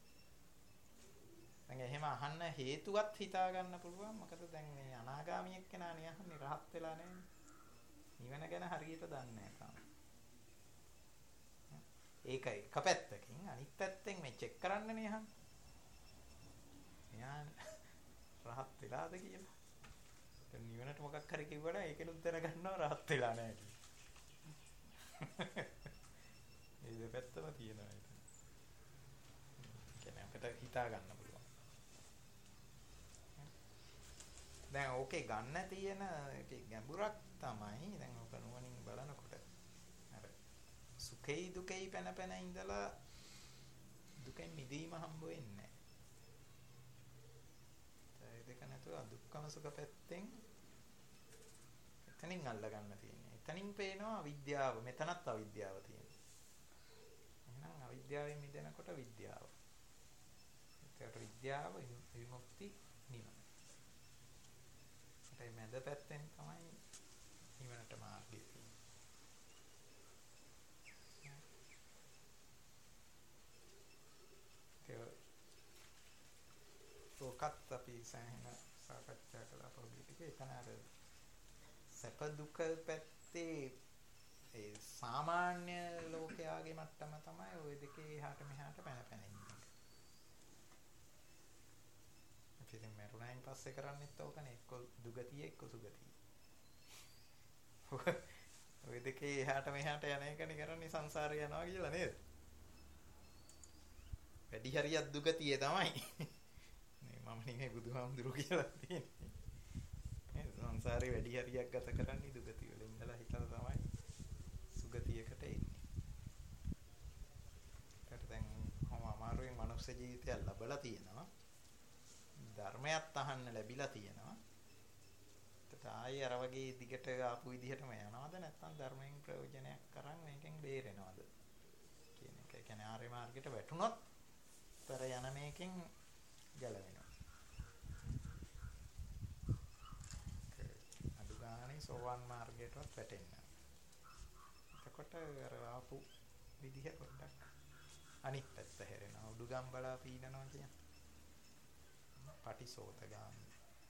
[SPEAKER 2] දැන් එහෙම අහන්න හේතුවත් හිතා ගන්න පුළුවන්. මොකද දැන් මේ අනාගාමියෙක් කෙනානේ අහන්නේ රහත් වෙලා නැහැ. නිවන ගැන හරියට දන්නේ නැහැ තාම. ඒක එක පැත්තකින් අනිත් පැත්තෙන් මේ චෙක් කරන්නනේ අහන්නේ. මෙයා රහත් වෙලාද කියලා. දැන් නිවනට මොකක් හරි කිව්වනම් ඒකෙනුත් දැනගන්නවා රහත් වෙලා නැහැ කියලා. ඒ දෙපැත්තම තියෙනවා ඒක. කියන්නේ අපිට හිතා ගන්න පුළුවන්. දැන් ඕකේ ගන්න තියෙන ඒකේ ගැඹුරක් තමයි දැන් ඔක නුවණින් බලනකොට අර සුඛේ දුකේ පැන ඉඳලා දුකෙන් මිදීම හම්බ වෙන්නේ නැහැ. ඒ දෙක නැතුව දුක්ඛම සුඛ පැත්තෙන් එතනින් අල්ල ගන්න තියෙන්නේ. එතනින් පේනවා අවිද්‍යාව. මෙතනත් අවිද්‍යාව තියෙනවා. එහෙනම් අවිද්‍යාවෙන් මිදෙනකොට විද්‍යාව. ඒකට විද්‍යාව විමුක්ති නිවන. ඒ මැද පැත්තෙන් තමයි නිවනට මාර්ගය තියෙන්නේ. ඒකත් අපි සෑහෙන සාකච්ඡා කළා පොඩි ටික. එතන අර සැප දුක පැත්තේ ඒ සාමාන්‍ය ලෝකයාගේ මට්ටම තමයි ওই දෙකේ එහාට මෙහාට පැන ඉන්නේ. අපි දැන් මරුණයින් පස්සේ කරන්නේත් ඕකනේ එක්ක දුගතිය එක්ක සුගතිය. ওই දෙකේ එහාට මෙහාට යන එකනේ කරන්නේ සංසාරේ යනවා කියලා නේද? වැඩි හරියක් දුගතිය තමයි. මම නෙමෙයි බුදුහාමුදුරුවෝ කියලා තියෙන්නේ. මේ සංසාරේ වැඩි හරියක් ගත කරන්නේ දුගතිය වල ඉඳලා හිතලා තමයි සුගතියකට එන්නේ. ඒකට දැන් කොහොම අමාරුවෙන් මනුස්ස ජීවිතයක් ලැබලා තියෙනවා. ධර්මයක් අහන්න ලැබිලා තියෙනවා. ඒකට ආයේ අර වගේ දිගට ආපු විදිහටම යනවද නැත්නම් ධර්මයෙන් ප්‍රයෝජනයක් කරන් මේකෙන් බේරෙනවද කියන එක. ඒ කියන්නේ ආර්ය මාර්ගයට වැටුනොත් තර යන මේකෙන් ගැලවෙනවා. සෝවාන් මාර්ගයටවත් වැටෙන්නේ නැහැ. එතකොට අර ආපු විදිහ පොඩ්ඩක් අනිත් පැත්ත හැරෙනවා. උඩුගම් බලා පීනනවා කියන්නේ. පටිසෝතගාමී.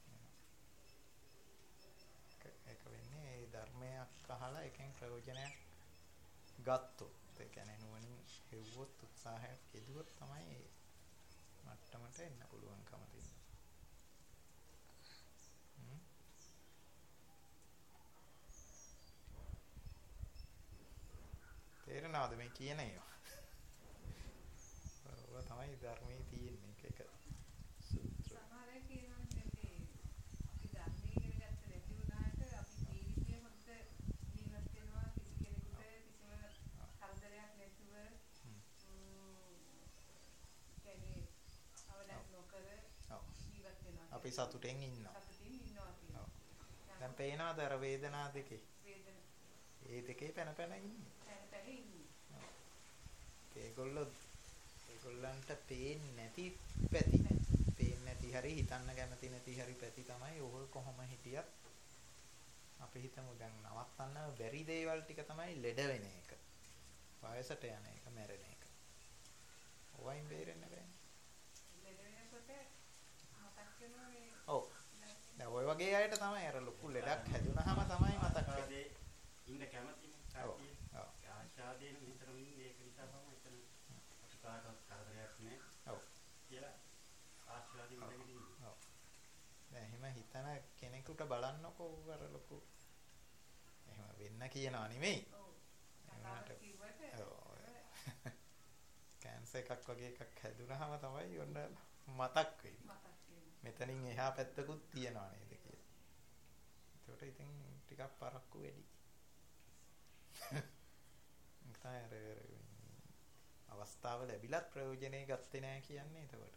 [SPEAKER 2] ඒක වෙන්නේ ඒ ධර්මයක් අහලා එකෙන් ප්‍රයෝජනයක් ගත්තොත්. ඒ කියන්නේ නුවණින් හෙව්වොත් උත්සාහයක් යෙදුවොත් තමයි ඒ මට්ටමට එන්න පුළුවන්කම තියෙන්නේ. තේරෙනවද මේ කියන ඒවා? ඔය තමයි ධර්මයේ තියෙන එක සූත්‍ර.
[SPEAKER 4] සමහර අය කියනවා මේ අපි ධර්මයේ ඉගෙන ගත්ත නැති වුණාට අපි ජීවිතේ හොඳ ජීවත් වෙනවා කිසි කෙනෙකුට කිසිම කරදරයක් නැතුව කියන්නේ අවලක් නොකර ජීවත් වෙනවා.
[SPEAKER 2] අපි සතුටෙන් ඉන්නවා.
[SPEAKER 4] සතුටින් ඉන්නවා කියලා.
[SPEAKER 2] දැන් පේනවද අර වේදනා දෙකේ? ඒ දෙකේ පැන ඉන්නේ. ඒගොල්ලන්ට පේන්නේ නැති පැති. පේන්නේ නැති හරි හිතන්න කැමති නැති හරි පැති තමයි ඕක කොහොම හිටියත් අපි හිතමු දැන් නවත්තන්න බැරි දේවල් ටික තමයි ලෙඩ වෙන එක. වයසට යන එක, මැරෙන එක. ඔවයින් බේරෙන්න බෑනේ.
[SPEAKER 4] ලෙඩ වෙනකොට මතක් වෙනවා මේ.
[SPEAKER 2] ඔව්. දැන් ওই වගේ අයට තමයි අර ලොකු ලෙඩක් හැදුනහම තමයි මතක් වෙන්නේ. කෙනෙකුට බලන්නකෝ අර ලොකු එහෙම වෙන්න කියනවා නෙමෙයි. කැන්සර් එකක් වගේ එකක් හැදුනහම තමයි ඔන්න මතක් වෙන්නේ. මෙතනින් එහා පැත්තකුත් තියනවා නේද කියලා. ඒකට ඉතින් ටිකක් පරක්කු වැඩි. අවස්ථාව ලැබිලත් ප්‍රයෝජනෙ ගත්තේ නැහැ කියන්නේ එතකොට.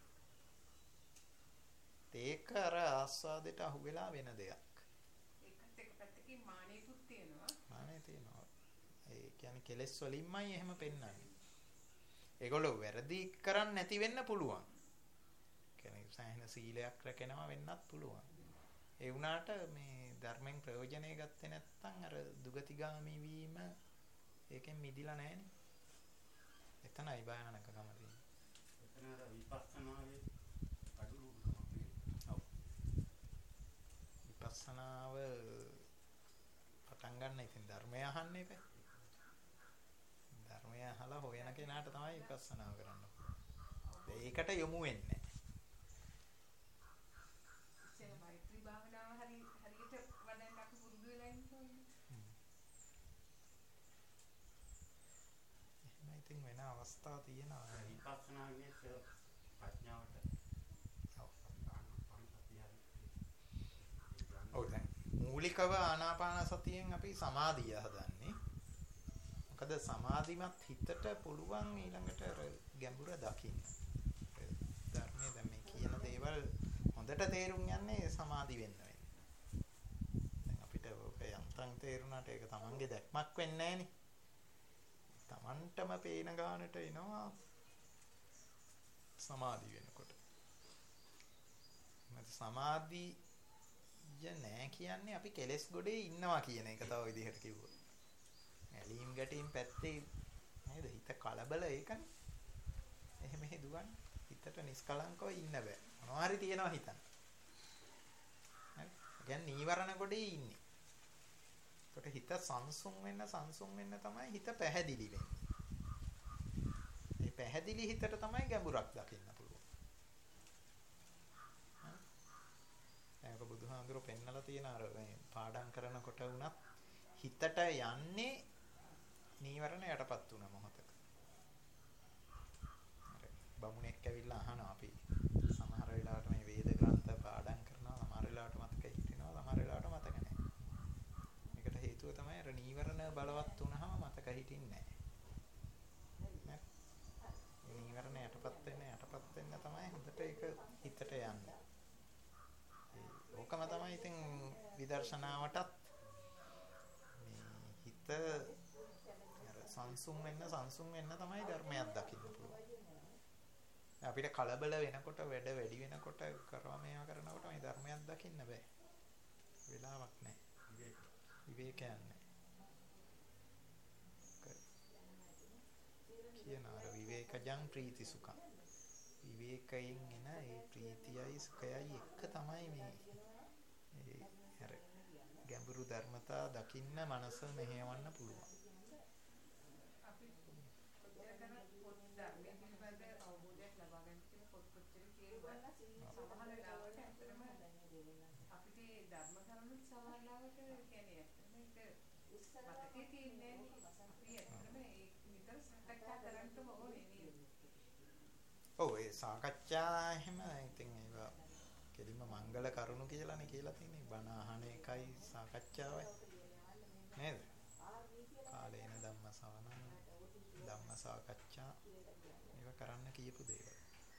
[SPEAKER 2] ඒක අර ආස්වාදයට අහු වෙලා වෙන දෙයක්.
[SPEAKER 4] ඒකත් එක පැත්තකින් මානෙකුත් තියෙනවා.
[SPEAKER 2] මානෙ තියෙනවා. ඒ කියන්නේ කෙලෙස් වලින්මයි එහෙම පෙන්වන්නේ. ඒගොල්ලෝ වැරදි කරන්නේ නැති වෙන්න පුළුවන්. කියන්නේ සෑහෙන සීලයක් රැකෙනවා වෙන්නත් පුළුවන්. ඒ වුණාට මේ ධර්මයෙන් ප්‍රයෝජනෙ ගත්තේ නැත්නම් අර දුගතිගාමි වීම ඒකෙන් මිදිලා නැහැනේ. එතනයි භයානකකම තියෙන්නේ.
[SPEAKER 5] එතන අර විපස්සනාවේ අඩුකමක් තියෙනවා.
[SPEAKER 2] ඔව්. විපස්සනාව පටන් ගන්න ඉතින් ධර්මය අහන්න එපා. ධර්මය අහලා හොයන කෙනාට තමයි විපස්සනාව කරන්න පුළුවන්. ඒකට යොමු වෙන්නේ.
[SPEAKER 4] ඉතින් මෛත්‍රී භාවනාව හරියට වඩන්න අපි පුරුදු වෙලා ඉන්නවා.
[SPEAKER 2] ඉතින් වෙන අවස්ථා තියෙනවා.
[SPEAKER 5] විපස්සනාවේ ප්‍රඥාවට
[SPEAKER 2] ඔව් දැන් මූලිකව ආනාපාන සතියෙන් අපි සමාධිය හදන්නේ. මොකද සමාධිමත් හිතට පුළුවන් ඊළඟට ගැඹුර දකින්න. ධර්මයේ දැන් මේ කියන දේවල් හොඳට තේරුම් යන්නේ සමාධි වෙන්න වෙන්නේ. දැන් අපිට ඔක යන්තම් තේරුණාට ඒක තමන්ගේ දැක්මක් වෙන්නේ නැහනේ. තමන්ටම පේන ගානට එනවා සමාධි වෙනකොට. මත සමාධිය නෑ කියන්නේ අපි කෙලෙස් ගොඩේ ඉන්නවා කියන එක තව විදිහට කිව්වොත්. ඇලීම් ගැටීම් පැත්තේ නේද හිත කලබල ඒකනේ. එහෙම හේදුවන් හිතට නිස්කලංකව ඉන්න බෑ. මොනවා හරි තියනවා හිතන්න. හරි. කියන්නේ නීවරණ ගොඩේ ඉන්නේ. ඒකට හිත සංසුන් වෙන්න තමයි හිත පැහැදිලි වෙන්නේ. මේ පැහැදිලි හිතට තමයි ගැඹුරක් දකින්න පුළුවන්. ඒක බුදුහාමුදුරුවෝ පෙන්නලා තියෙන අර මේ පාඩම් කරනකොට වුණත් හිතට යන්නේ නීවරණ යටපත් වුණ මොහොතක. හරි. බමුණෙක් ඇවිල්ලා අහනවා අපි සමහර වෙලාවට මේ වේද ග්‍රන්ථ පාඩම් කරනවා සමහර වෙලාවට මතක හිටිනවා සමහර වෙලාවට මතක නැහැ. ඒකට හේතුව තමයි අර නීවරණ බලවත් වුණාම මතක හිටින්නේ නැහැ. නීවරණ යටපත් වෙන්න තමයි හොඳට ඒක හිතට යන්නේ. ඕකම තමයි ඉතින් විදර්ශනාවටත් මේ හිත සංසුන් වෙන්න තමයි ධර්මයක් දකින්න පුළුවන්. අපිට කලබල වෙනකොට වැඩ වැඩි වෙනකොට කරවා මේවා කරනකොට මේ ධර්මයක් දකින්න බෑ. වෙලාවක් නැහැ. විවේකයක් නැහැ. කියන අර විවේකජං ප්‍රීති සුඛං. විවේකයෙන් එන ඒ ප්‍රීතියයි සුඛයයි එක තමයි මේ අර ගැඹුරු ධර්මතා දකින්න මනස මෙහෙවන්න පුළුවන්.
[SPEAKER 4] අපි කොච්චර කරත් පොත් ධර්මයේ පිළිබඳ අවබෝධයක් ලබා ගන්න කියන පොත් කොච්චර කියනවා. සමහර වෙලාවට ඇත්තටම අපිට ධර්ම කරුණුත් සමහර වෙලාවට කියන්නේ මේක මතකයේ තියෙන්නේ අපි ඇත්තටම ඒ විතර සාකච්ඡා කරන්නම ඕනේ නේද?
[SPEAKER 2] ඔව් ඒ සාකච්ඡා එහෙම ඉතින් ඒක කෙලින්ම මංගල කරුණු කියලානේ කියලා තියෙන්නේ. බණ අහන එකයි සාකච්ඡාවයි. නේද? කාලේන ධම්ම සවනං ධම්ම සාකච්ඡා මේක කරන්න කියපු දේවල්.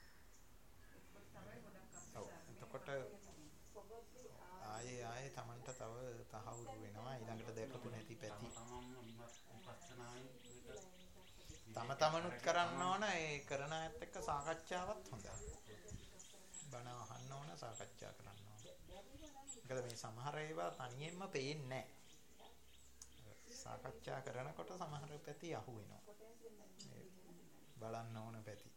[SPEAKER 2] ඔව් එතකොට ආයේ Tamanට තව තහවුරු වෙනවා ඊළඟට දැකපු නැති පැති. තම තමනුත් කරන්න ඕන ඒ කරන ඇත්ත එක්ක සාකච්ඡාවත් හොඳයි. බණ අහන්න ඕන සාකච්ඡා කරන්න ඕන. මොකද මේ සමහර ඒවා තනියෙන්ම පේන්නේ නැහැ. සාකච්ඡා කරනකොට සමහර පැති අහු වෙනවා. බලන්න ඕන පැති.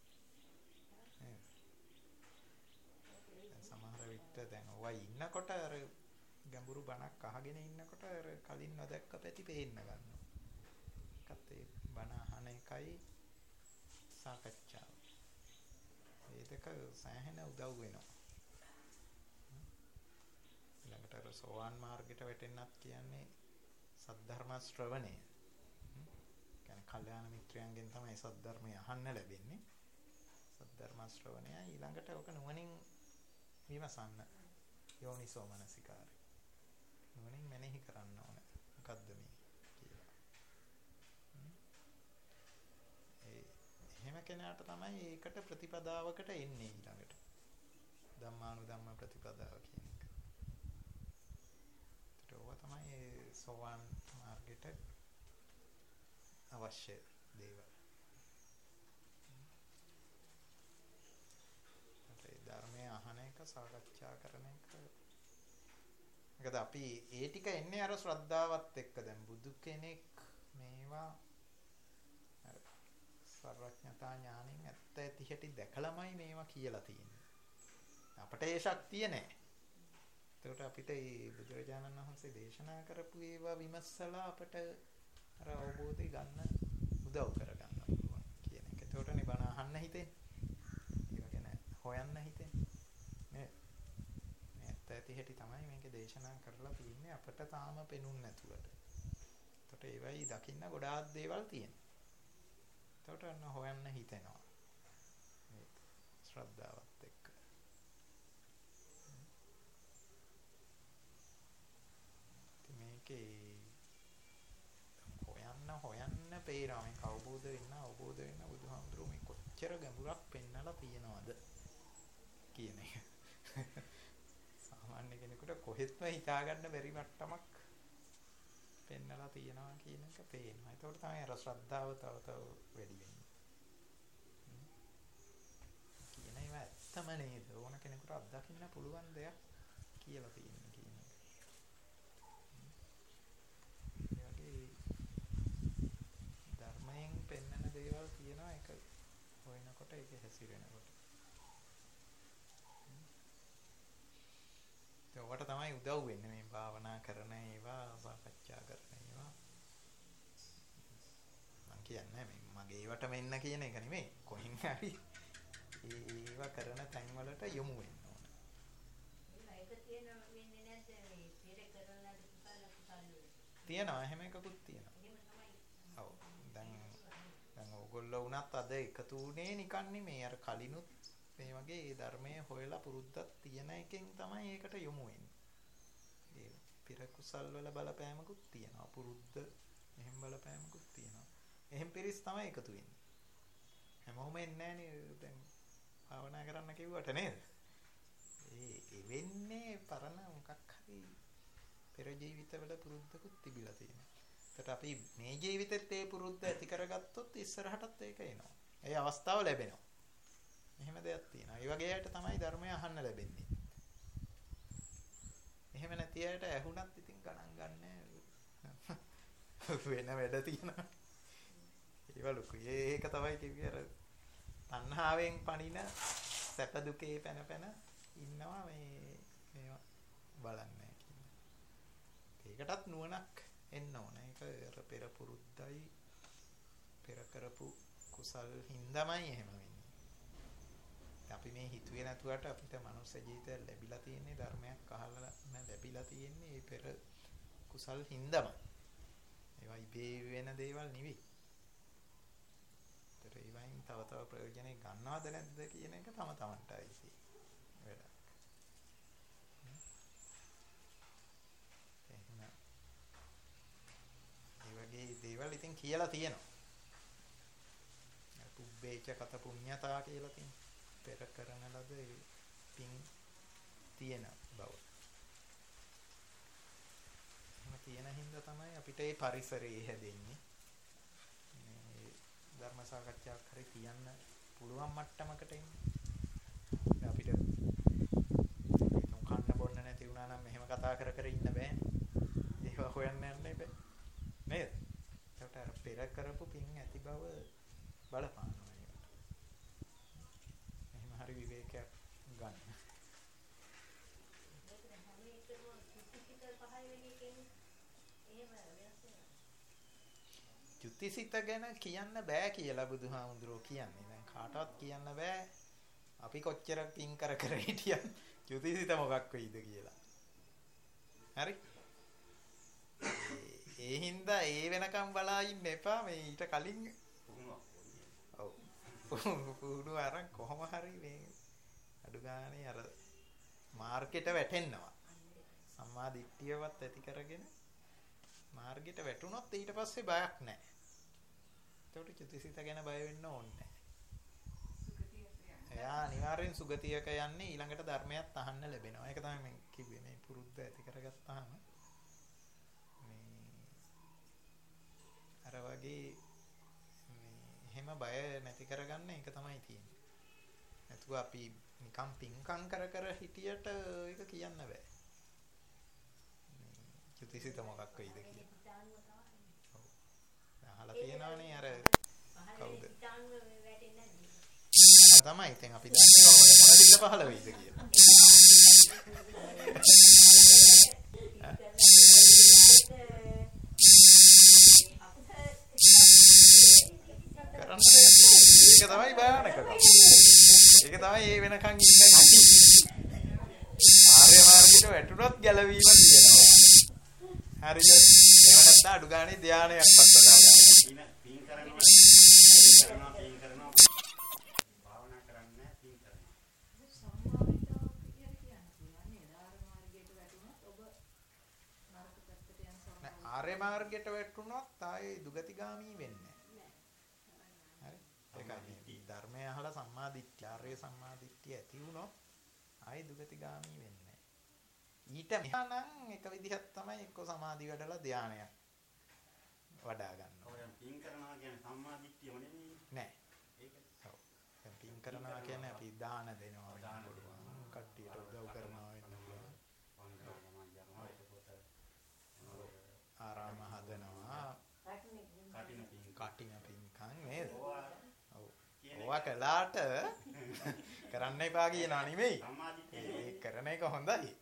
[SPEAKER 2] සමහර විට දැන් ඔය ඉන්නකොට අර ගැඹුරු බණක් අහගෙන ඉන්නකොට අර කලින් නොදැක්ක පැති පේන්න ගන්නවා. ඒකත් ඒ බණ අහන එකයි සාකච්ඡාව. ඒ දෙක සෑහෙන උදව් වෙනවා. ඊළඟට එතකොට අර සෝවාන් මාර්ගයට වැටෙන්නත් කියන්නේ සද්ධර්ම ශ්‍රවණය. කියන්නේ කල්යාණ මිත්‍රයන්ගෙන් තමයි සද්ධර්මය අහන්න ලැබෙන්නේ. සද්ධර්ම ශ්‍රවණය ඊළඟට ඔක නුවණින් විමසන්න. යෝනිසෝ මනසිකාරය. නුවණින් මෙනෙහි කරන්න ඕනේ. මොකද්ද මේ කියලා. එහෙම කෙනාට තමයි ඒකට ප්‍රතිපදාවකට එන්නේ ඊළඟට. ධම්මානුධම්ම ප්‍රතිපදාව කියන එක. ඒකට ඕවා තමයි සෝවාන් මාර්ගයට අවශ්‍ය දේවල්. ධර්මය අහන එක සාකච්ඡා කරන එක. මොකද අපි ඒ ටික එන්නේ අර ශ්‍රද්ධාවත් එක්ක. දැන් බුදු කෙනෙක් මේවා අර සර්වඥතා ඥාණයෙන් ඇත්ත ඇති හැටි දැකලාමයි මේවා කියලා තියෙන්නේ. අපට ඒ ශක්තිය නැහැ. ඒකට අපිට මේ බුදුරජාණන් වහන්සේ දේශනා කරපු ඒවා විමස්සලා අපට අර අවබෝධය ගන්න උදව් කරගන්න පුළුවන් කියන එක. ඒකට නිබන අහන්න හිතෙන්නේ. ඒක ගැන හොයන්න හිතෙන්නේ. නේ? මේ ඇත්ත ඇති හැටි තමයි මේක දේශනා කරලා තියෙන්නේ අපට තාම පෙනුන්නේ නැතුවට. ඒකට ඒවයි දකින්න ගොඩාක් දේවල් තියෙනවා. ඒකට අන්න හොයන්න හිතෙනවා. මේ ශ්‍රද්ධාවත් එක්ක. මේකේ හොයන්න පේනවා මේක අවබෝධ වෙන්න බුදුහාමුදුරුවෝ මේ කොච්චර ගැඹුරක් පෙන්නලා තියනවද කියන එක. සාමාන්‍ය කෙනෙකුට කොහෙත්ම හිතාගන්න බැරි මට්ටමක් පෙන්නලා තියනවා කියන එක පේනවා. ඒකට තමයි අර ශ්‍රද්ධාව තව වැඩි වෙන්නේ. කියන ඒවා ඇත්තම නේද? ඕන කෙනෙකුට අත්දකින්න පුළුවන් දෙයක් කියලා තියෙනවා කියන එක. ඒ වගේ ධර්මයෙන් පෙන්වන දේවල් තියෙනවා. ඒක හොයනකොට ඒක හැසිරෙනකොට. ඒකට තමයි උදව් වෙන්නේ මේ භාවනා කරන ඒවා සාකච්ඡා කරන ඒවා. මම කියන්නේ මේ මගේ ඒවට මෙන්න කියන එක නෙමෙයි. කොහෙන් හරි ඒවා කරන තැන් වලට යොමු වෙන්න ඕන.
[SPEAKER 3] ඒක තියෙන වෙන්නේ නැද්ද මේ පෙර කරලා කුසල
[SPEAKER 2] තියෙනවා. එහෙම එකකුත් තියෙනවා. ඔව්. දැන් ඕගොල්ලෝ වුණත් අද එකතු වුණේ නිකන් නෙමෙයි. අර කලිනුත් මේ වගේ ඒ ධර්මයේ හොයලා පුරුද්දක් තියෙන එකෙන් තමයි ඒකට යොමු වෙන්නේ. ඒ පෙර කුසල් වල බලපෑමකුත් තියෙනවා. පුරුද්ද එහෙම බලපෑමකුත් තියෙනවා. එහෙම පිරිස් තමයි එකතු වෙන්නේ. හැමෝම එන්නේ නැහැ දැන් භාවනා කරන්න කිව්වට නේද? ඒ වෙන්නේ පරණ මොකක් හරි පෙර ජීවිතවල පුරුද්දකුත් තිබිලා තියෙනවා. ඒකට අපි මේ ජීවිතෙත් ඒ පුරුද්ද ඇති කරගත්තොත් ඉස්සරහටත් ඒක එනවා. ඒ අවස්ථාව ලැබෙනවා. එහෙම දෙයක් තියෙනවා. ඒ වගේ අයට තමයි ධර්මය අහන්න ලැබෙන්නේ. එහෙම නැති අයට ඇහුණත් ඉතින් ගණන් ගන්න වෙන වැඩ තියෙනවා. ඒව ලොකුයි. ඒක තමයි කිව්වේ අර තණ්හාවෙන් පණින සැප දුකේ පැන ඉන්නවා මේවා බලන්නේ කියන්නේ. ඒකටත් නුවණක් එන්න ඕන. ඒක අර පෙර පුරුද්දයි පෙර කරපු කුසල් හින්දාමයි එහෙම වෙන්නේ. අපි මේ හිතුවේ නැතුවට අපිට මනුස්ස ජීවිතය ලැබිලා තියෙන්නේ ධර්මයක් අහලා ලැබිලා තියෙන්නේ ඒ පෙර කුසල් හින්දාමයි. ඒවා ඉබේ වෙන දේවල් නෙවෙයි. ඒතර ඒවයින් තව ප්‍රයෝජනෙ ගන්නවද නැද්ද කියන එක තම තමන්ටයි වැඩක්. එහෙනම් ඒ වගේ දේවල් ඉතින් කියලා තියෙනවා. පුබ්බේච කත පුඤ්ඤතා කියලා තියෙනවා. පෙර කරන ලද පින් තියෙන බව. එහෙම තියෙන හින්දා තමයි අපිට මේ පරිසරය හැදෙන්නේ. මේ ධර්ම සාකච්ඡාවක් හරි තියන්න පුළුවන් මට්ටමකට එන්නේ. අපිට කන්න බොන්න නැති වුණා නම් මෙහෙම කතා කර ඉන්න බෑනේ. ඒවා හොයන්න යන්න බෑ. නේද? ඒකට අර පෙර කරපු පින් ඇති බව බලපානවා. හරි විවේකයක් ගන්න. චුතිසිත ගැන කියන්න බෑ කියලා බුදුහාමුදුරුවෝ කියන්නේ. දැන් කාටවත් කියන්න බෑ. අපි කොච්චර පින් කර හිටියත් චුතිසිත මොකක් වෙයිද කියලා. හරි. ඒ හින්දා ඒ වෙනකම් බලා ඉන්න එපා මේ ඊට කලින්. ඔව්. පුහුණුව අරන් කොහොම හරි මේ අඩු ගානේ අර මාර්කෙට වැටෙන්නවා. සම්මා දිට්ඨියවත් ඇති කරගෙන මාර්ගයට වැටුණොත් ඊට පස්සේ බයක් නැහැ. ඒකට චුතිසිත ගැන බය වෙන්න ඕනේ නැහැ. එයා අනිවාර්යෙන් සුගතියක යන්නේ ඊළඟට ධර්මයක් අහන්න ලැබෙනවා. ඒක තමයි මම කිව්වේ මේ පුරුද්ද ඇති කරගත්තාම මේ අර වගේ මේ එහෙම බය නැති කරගන්න එක තමයි තියෙන්නේ. නැතුව අපි නිකම් පිංකම් කර හිටියට ඒක කියන්න බෑ. චුතිසිත මොකක් වෙයිද කියලා. ඔව්. අහලා තියෙනවනේ අර කවුද? තමයි ඉතින් අපි දන්නේ කොහොමද මොනදිට පහළ වෙයිද කියලා. කරන්නේ ඒක තමයි භයානකකම. ඒක තමයි ඒ වෙනකන් ඉන්නේ නැති. ආර්ය මාර්ගයට වැටුනොත් ගැලවීම තියෙනවා. හරිද? එහෙම නැත්නම් අඩු ගානේ ධානයක් පස්සට ගන්න.
[SPEAKER 5] පින් කරනවා භාවනා කරන්නේ පින් කරනවා.
[SPEAKER 4] සම්මාවිතාව කියන්නේ නේද? ආර්ය මාර්ගයට වැටුණොත් ඔබ නරක පැත්තට යන
[SPEAKER 2] නෑ ආර්ය මාර්ගයට වැටුනොත් ආයේ දුගතිගාමී වෙන්නේ නැහැ. හරි? ඒකයි ධර්මය අහලා සම්මා දිට්ඨිය ආර්ය සම්මා දිට්ඨිය ඇති වුණොත් ආයේ දුගතිගාමී වෙන්නේ නැහැ. ඊට මෙහා නම් එක විදිහක් තමයි එක්ක සමාධි වැඩලා ධානයක් වඩා ගන්නවා.
[SPEAKER 5] ඔය පින් කරනවා කියන්නේ සම්මා දිට්ඨියම නෙමෙයි.
[SPEAKER 2] නෑ. ඒක. ඔව්. දැන් පින් කරනවා කියන්නේ අපි දාන දෙනවා වෙන්න පුළුවන්. කට්ටියට උදව් කරනවා වෙන්න පුළුවන්. ආරාම හදනවා. කටින පින්කම් නේද? ඔව්. ඕවා කළාට කරන්න එපා කියනවා නෙමෙයි. ඒ කරන එක හොඳයි.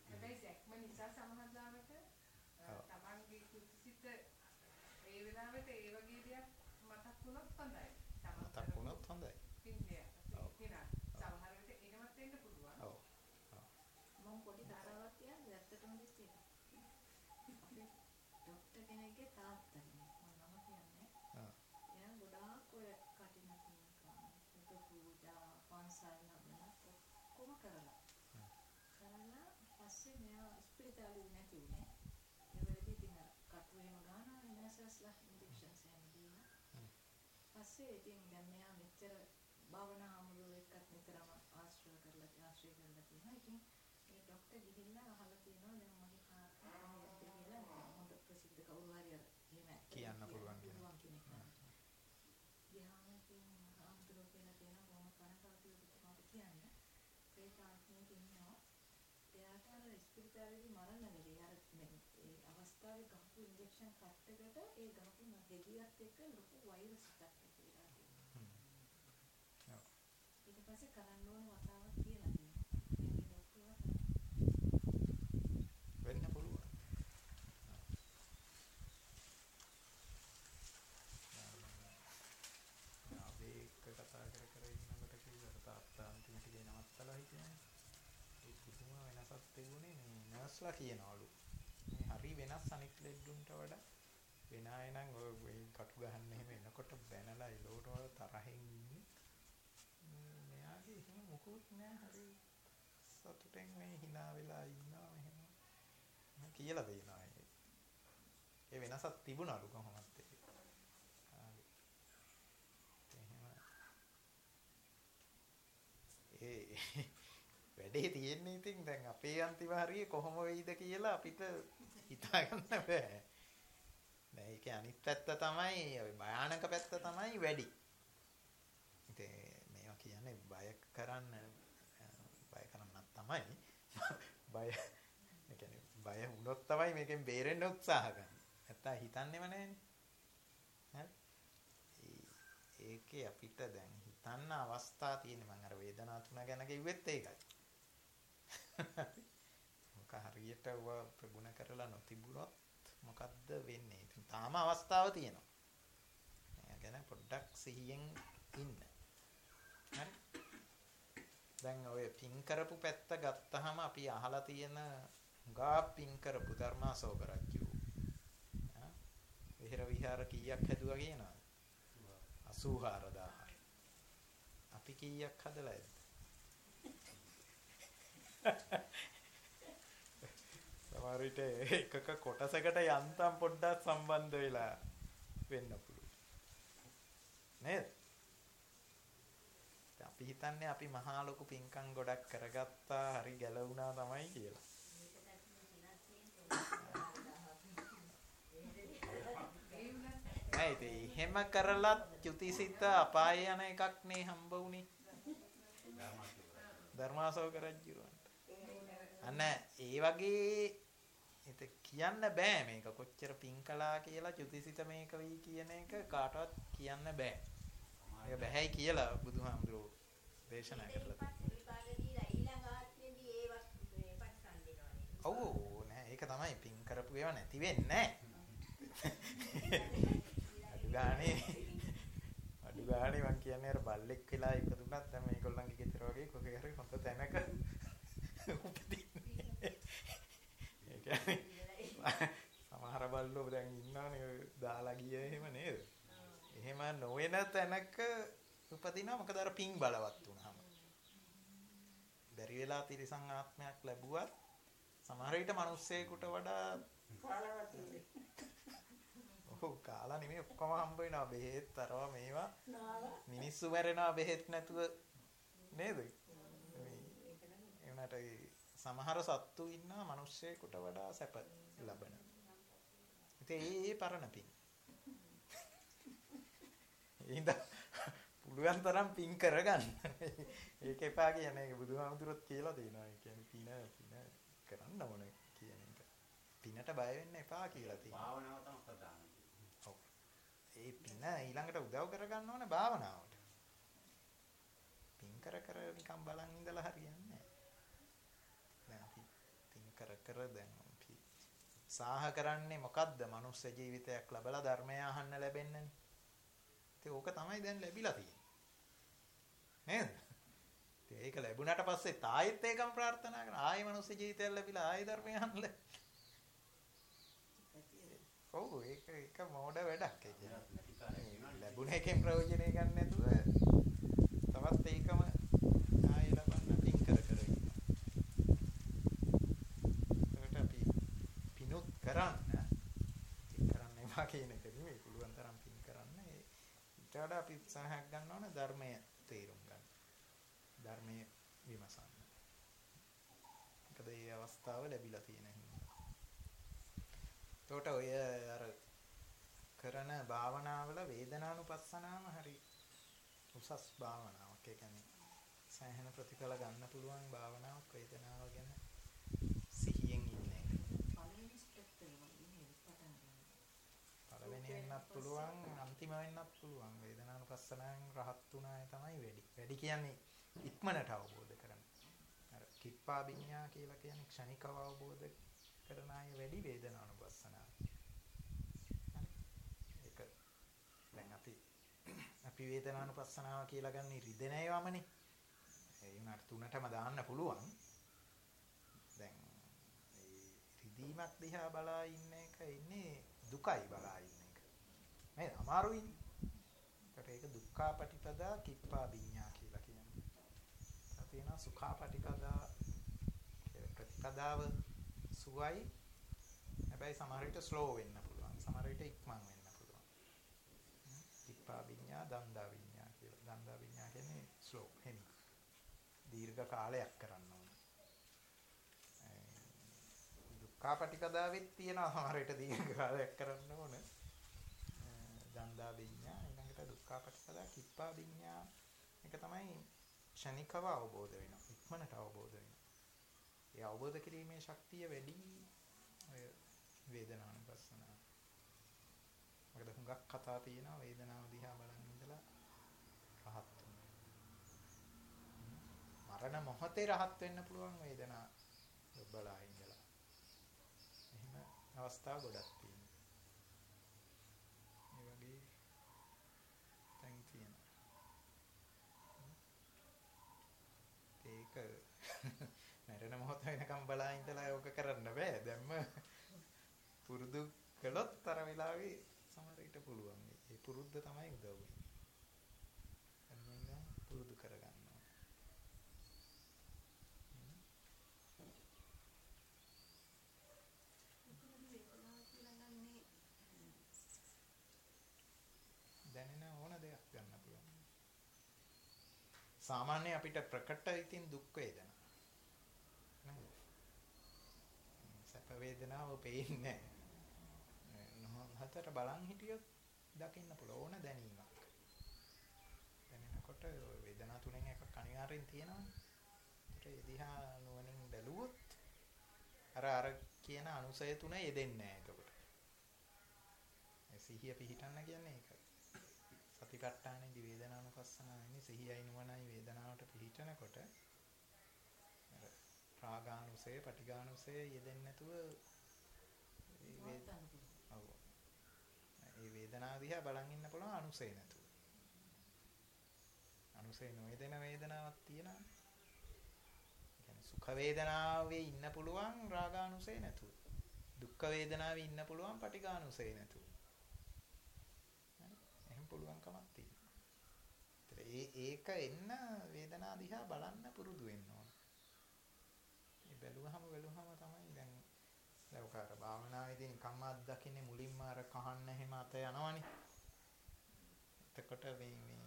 [SPEAKER 4] පස්සේ ඉතින් දැන් මෙයා මෙච්චර භාවනා අමුරුව එක්කත් නිතරම ආශ්‍රය කරලා තියෙනවා. ඉතින් ඒ ડોක්ටර් ගිහිල්ලා අහලා තියෙනවා දැන් මගේ කාර්යය කොහොමද කියලා හොඳ ප්‍රසිද්ධ කවුරු හරි අර එහෙම
[SPEAKER 2] කියන්න පුළුවන්
[SPEAKER 4] කෙනෙක්. ගියාම ඉතින් අමුරුව කියලා තියෙනවා කොහොමද කනකාටිය ඔබතුමාට කියන්නේ. ඒක ආත්මයක් ඉන්නවා. එයාට අර ස්පිරිතාලේදී මරන්න නෙවෙයි අර මේ අවස්ථාවේ ගහපු ඉන්ජෙක්ෂන් කට් එකට ඒ ගහපු හෙදියත් එක්ක ලොකු වෛරස් එකක් ඇති වෙලා තියෙනවා. ඊට පස්සේ කරන්න ඕන වතාවක් කියලා තියෙනවා. මේ ડોක්ටර්ලා
[SPEAKER 2] වෙන්න පුළුවන්. අපි කතා කර ඉන්නකොට කිව්වට තාත්තා අන්තිමට ගේ නවත්තලා හිටියේ. ඒ කිසිම වෙනසක් තිබුණේ මේ නර්ස්ලා කියනවලු. මේ හරි වෙනස් අනිත් ලෙඩුන්ට වඩා වෙන අය නම් ඔය කටු ගහන්න එහෙම එනකොට බැනලා එලෝට වල තරහින් ඉන්නේ. මෙයාගේ එහෙම මොකුත් නෑ හරි සතුටෙන් මේ hina වෙලා ඉන්නවා එහෙම. මම කියලා දෙනවා ඒ වෙනසක් තිබුණලු කොහොමද ඒක. ඒ වැඩේ තියෙන්නේ ඉතින් දැන් අපේ අන්තිම හරිය කොහොම වෙයිද කියලා අපිට හිතා ගන්න බෑ. දැන් ඒකේ අනිත් පැත්ත තමයි ඔය භයානක පැත්ත තමයි වැඩි. ඉතින් මේවා කියන්නේ බය කරන්නත් තමයි. බය ඒ කියන්නේ බය වුණොත් තමයි මේකෙන් බේරෙන්න උත්සාහ ගන්න. නැත්තම් හිතන්නේම නැහැනේ. හරි. ඒකේ අපිට දැන් හිතන්න අවස්ථා තියෙන මම අර වේදනා තුන ගැන කිව්වෙත් ඒකයි. මොක හරියට ප්‍රගුණ කරලා නොතිබුණොත් මොකද්ද වෙන්නේ? ඉතින් තාම අවස්ථාව තියෙනවා. ඒ ගැන පොඩ්ඩක් සිහියෙන් ඉන්න. හරි. දැන් ඔය පින් කරපු පැත්ත ගත්තාම අපි අහලා තියෙන ගා පින් කරපු ධර්මාශෝක රජු විහෙර විහාර කීයක් හැදුවා කියනවාද? 84000. අපි කීයක් හදලා ඇද්ද? සමහර විට එකක කොටසකට යන්තම් පොඩ්ඩක් සම්බන්ධ වෙලා වෙන්න පුළුවන්. නේද? අපි හිතන්නේ අපි මහා ලොකු පින්කම් ගොඩක් කරගත්තා, හරි ගැලවුණා තමයි කියලා. නෑ ඉතින් එහෙම කරලත් චුතිසිත අපාය යන එකක් නේ හම්බ වුනේ. ධර්මාශෝක රජුරන්ට. අන්න ඒ වගේ හිත කියන්න බෑ මේක කොච්චර පින් කළා කියලා චුතිසිත මේක වෙයි කියන එක කාටවත් කියන්න බෑ. ඒක බෑයි කියලා බුදුහාමුදුරුවෝ දේශනා කරලා ඔව් නෑ ඒක තමයි පින් කරපු ඒවා නැති වෙන්නේ නෑ. අඩු ගානේ මං කියන්නේ අර බල්ලෙක් වෙලා ඉපදුනත් දැන් මේගොල්ලන්ගේ ගෙදර වගේ කොහේ හරි හොඳ තැනක උපදින්නේ. ඒ කියන්නේ සමහර බල්ලෝ දැන් ඉන්නවනේ දාලා ගියේ එහෙම නේද? එහෙම නොවන තැනක උපදිනවා මොකද අර පින් බලවත් වුණාම. බැරි වෙලා තිරිසන් ආත්මයක් ලැබුවත් සමහර විට මිනිස්සෙකුට වඩා කාලවත් වෙන්නේ. ඔව් කාලා නෙමෙයි ඔක්කොම හම්බ වෙනවා බෙහෙත් අරවා මේවා. මිනිස්සු මැරෙනවා බෙහෙත් නැතුව නේද? ඒනට සමහර සත්තු ඉන්නවා මිනිස්සෙකුට වඩා සැප ලබන. ඉතින් ඒ පරණ පින්. ඉතින් පුළුවන් තරම් පින් කරගන්න. ඒක එපා කියන්නේ ඒක බුදුහාමුදුරුවෝත් කියලා තියෙනවා. ඒ කියන්නේ පින කරන්න ඕන කියන එක. පිනට බය වෙන්න එපා කියලා තියෙනවා.
[SPEAKER 5] භාවනාව තමයි ප්‍රධාන.
[SPEAKER 2] ඔව්. ඒ පින ඊළඟට උදව් කරගන්න ඕනේ භාවනාවට. පින් කර නිකන් බලන් ඉඳලා හරියන්නේ නැහැ. දැන් අපි පින් කර දැන් අපි සාහ කරන්නේ මොකද්ද? මනුස්ස ජීවිතයක් ලැබලා ධර්මය අහන්න ලැබෙන්නනේ. ඒක ඕක තමයි දැන් ලැබිලා තියෙන්නේ. නේද? ඒක ලැබුණාට පස්සේ තායිත් ඒකම ප්‍රාර්ථනා කරන ආයෙ මනුස්ස ජීවිතයක් ලැබිලා ආයෙ ධර්මය අහන්න. ඔව් ඒක මොඩ වැඩක් ඒ කියන්නේ. ලැබුණ එකෙන් ප්‍රයෝජනය ගන්න නැතුව තවත් ඒකම ආයෙ ලබන්න පින් කර ඉන්නවා. ඒකට අපි පිනුත් කරන්නේ කියන එක නෙමෙයි පුළුවන් තරම් පින් කරන්න. ඊට වඩා අපි උත්සාහයක් ගන්න ඕන ධර්මය තේරුම් ගන්න. ධර්මයේ විමසන්න. මොකද මේ අවස්ථාව ලැබිලා තියෙන හින්දා. එතකොට ඔය අර කරන භාවනාවල වේදනානුපස්සනාව හරි උසස් භාවනාවක්. ඒ කියන්නේ සෑහෙන ප්‍රතිඵල ගන්න පුළුවන් භාවනාවක් වේදනාව ගැන සිහියෙන් ඉන්නේ. පළවෙනි වෙන්නත් පුළුවන් අන්තිම වෙන්නත් පුළුවන්. වේදනානුපස්සනාවෙන් රහත් උනාය තමයි වැඩි. වැඩි කියන්නේ ඉක්මනට අවබෝධ කරගන්න. අර කිප්පාවිඤ්ඤා කියලා කියන්නේ ක්ෂණිකව අවබෝධ කරන අය වැඩි වේදනානුපස්සනාව. ඒක දැන් අපි වේදනානුපස්සනාව කියලා ගන්න රිදෙන ඒවාමනේ. ඒ උනාට තුනටම දාන්න පුළුවන්. දැන් මේ රිදීමක් දිහා බලා ඉන්න එක ඉන්නේ දුකයි බලා ඉන්න එක. නේද? අමාරුයිනේ. ඒක දුක්ඛාපටිපදා කිප්පාවිඤ්ඤා කියලා කියන්නේ. තියෙනවා සුඛාපටිපදා ප්‍රතිපදාව සුවයි. හැබැයි සමහර විට ස්ලෝ වෙන්න පුළුවන්. සමහර විට ඉක්මන් වෙන්න පුළුවන්. කිප්පාවිඤ්ඤා දණ්ඩා විඤ්ඤා කියලා. දණ්ඩා විඤ්ඤා කියන්නේ ස්ලෝ හෙමි. දීර්ඝ කාලයක් කරන්න ඕන. දුක්ඛාපටිපදාවෙත් තියෙනවා සමහර විට දීර්ඝ කාලයක් කරන්න ඕන. දණ්ඩා විඤ්ඤා ඊළඟට දුක්ඛාපටිපදා කිප්පාවිඤ්ඤා එක තමයි ක්ෂණිකව අවබෝධ වෙනවා. ඉක්මනට අවබෝධ වෙනවා. ඒ අවබෝධ කිරීමේ ශක්තිය වැඩි ඔය වේදනානුපස්සනාව. මොකද හුඟක් කතා තියෙනවා වේදනාව දිහා බලන් ඉඳලා රහත් වෙනවා. මරණ මොහොතේ රහත් වෙන්න පුළුවන් වේදනාව බලා ඉඳලා. එහෙම අවස්ථා ගොඩක් තියෙනවා. ඒ වගේ තැන් තියෙනවා. ඒක මරණ මොහොත මොහොත වෙනකම් බලා ඉඳලා ඕක කරන්න බෑ. දැම්ම පුරුදු කළොත් අර වෙලාවේ සමහර විට පුළුවන්. ඒ පුරුද්ද තමයි උදව් වෙන්නේ. එන්න පුරුදු කරගන්න ඕනේ. දැනෙන ඕන දෙයක් ගන්න පුළුවන්. සාමාන්‍ය අපිට ප්‍රකට ඉතින් දුක් වේදනා. නේද? සැප වේදනාව පේන්නේ නැහැ. හතර බලන් හිටියොත් දකින්න පුළුවන් ඕන දැනීමක්. දැනෙනකොට වේදනා තුනෙන් එකක් අනිවාර්යෙන් තියෙනවානේ. ඒකට එදිහා නුවණින් බැලුවොත් අර කියන අනුසය තුන යෙදෙන්නේ නැහැ එතකොට. ඒ සිහිය පිහිටන්න කියන්නේ ඒකයි. සතිපට්ඨානෙදි වේදනානුපස්සනාවෙන්නේ සිහියයි නුවණයි වේදනාවට පිහිටනකොට අර රාගානුසය, පටිඝානුසය යෙදෙන්නේ නැතුව ඒ වේදනාව දිහා බලන් ඉන්න පුළුවන් අනුසය නැතුව. අනුසය නොයෙදෙන වේදනාවක් තියෙනවා. ඒ කියන්නේ සුඛ වේදනාවේ ඉන්න පුළුවන් රාගානුසය නැතුව. දුක්ඛ වේදනාවේ ඉන්න පුළුවන් පටිඝානුසය නැතුව. එහෙම පුළුවන්කමක් තියෙනවා. ඒක එන්න වේදනාව දිහා බලන්න පුරුදු වෙන්න ඕන. මේ බැලුවහම තමයි දැන් ලෞකාර භාවනාවේදී නිකම්ම අත්දකින්නේ මුලින්ම අර කහන්න එහෙම අත යනවනේ. එතකොට මේ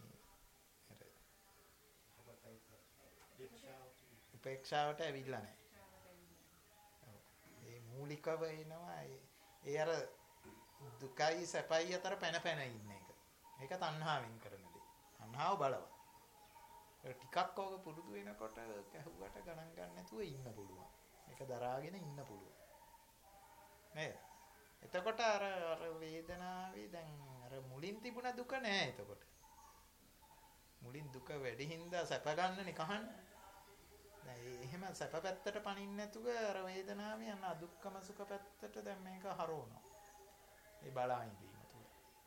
[SPEAKER 2] උපේක්ෂාවට ඇවිල්ලා නැහැ. ඒ මූලිකව එනවා ඒ අර දුකයි සැපයි අතර පැන ඉන්න එක. ඒක තණ්හාවෙන් කරන දේ. තණ්හාව බලවත්. ඒක ටිකක් ඕක පුරුදු වෙනකොට කැහුවට ගණන් ගන්න නැතුව ඉන්න පුළුවන්. ඒක දරාගෙන ඉන්න පුළුවන්. නේද? එතකොට අර වේදනාවේ දැන් අර මුලින් තිබුණ දුක නෑ එතකොට. මුලින් දුක වැඩි හින්දා සැප ගන්නනේ කහන්නේ. දැන් එහෙම සැප පැත්තට පනින්න නැතුව අර වේදනාවේ යන අදුක්කම සුඛ පැත්තට දැන් මේක හරවනවා. ඒ බලා ඉඳීම තුල.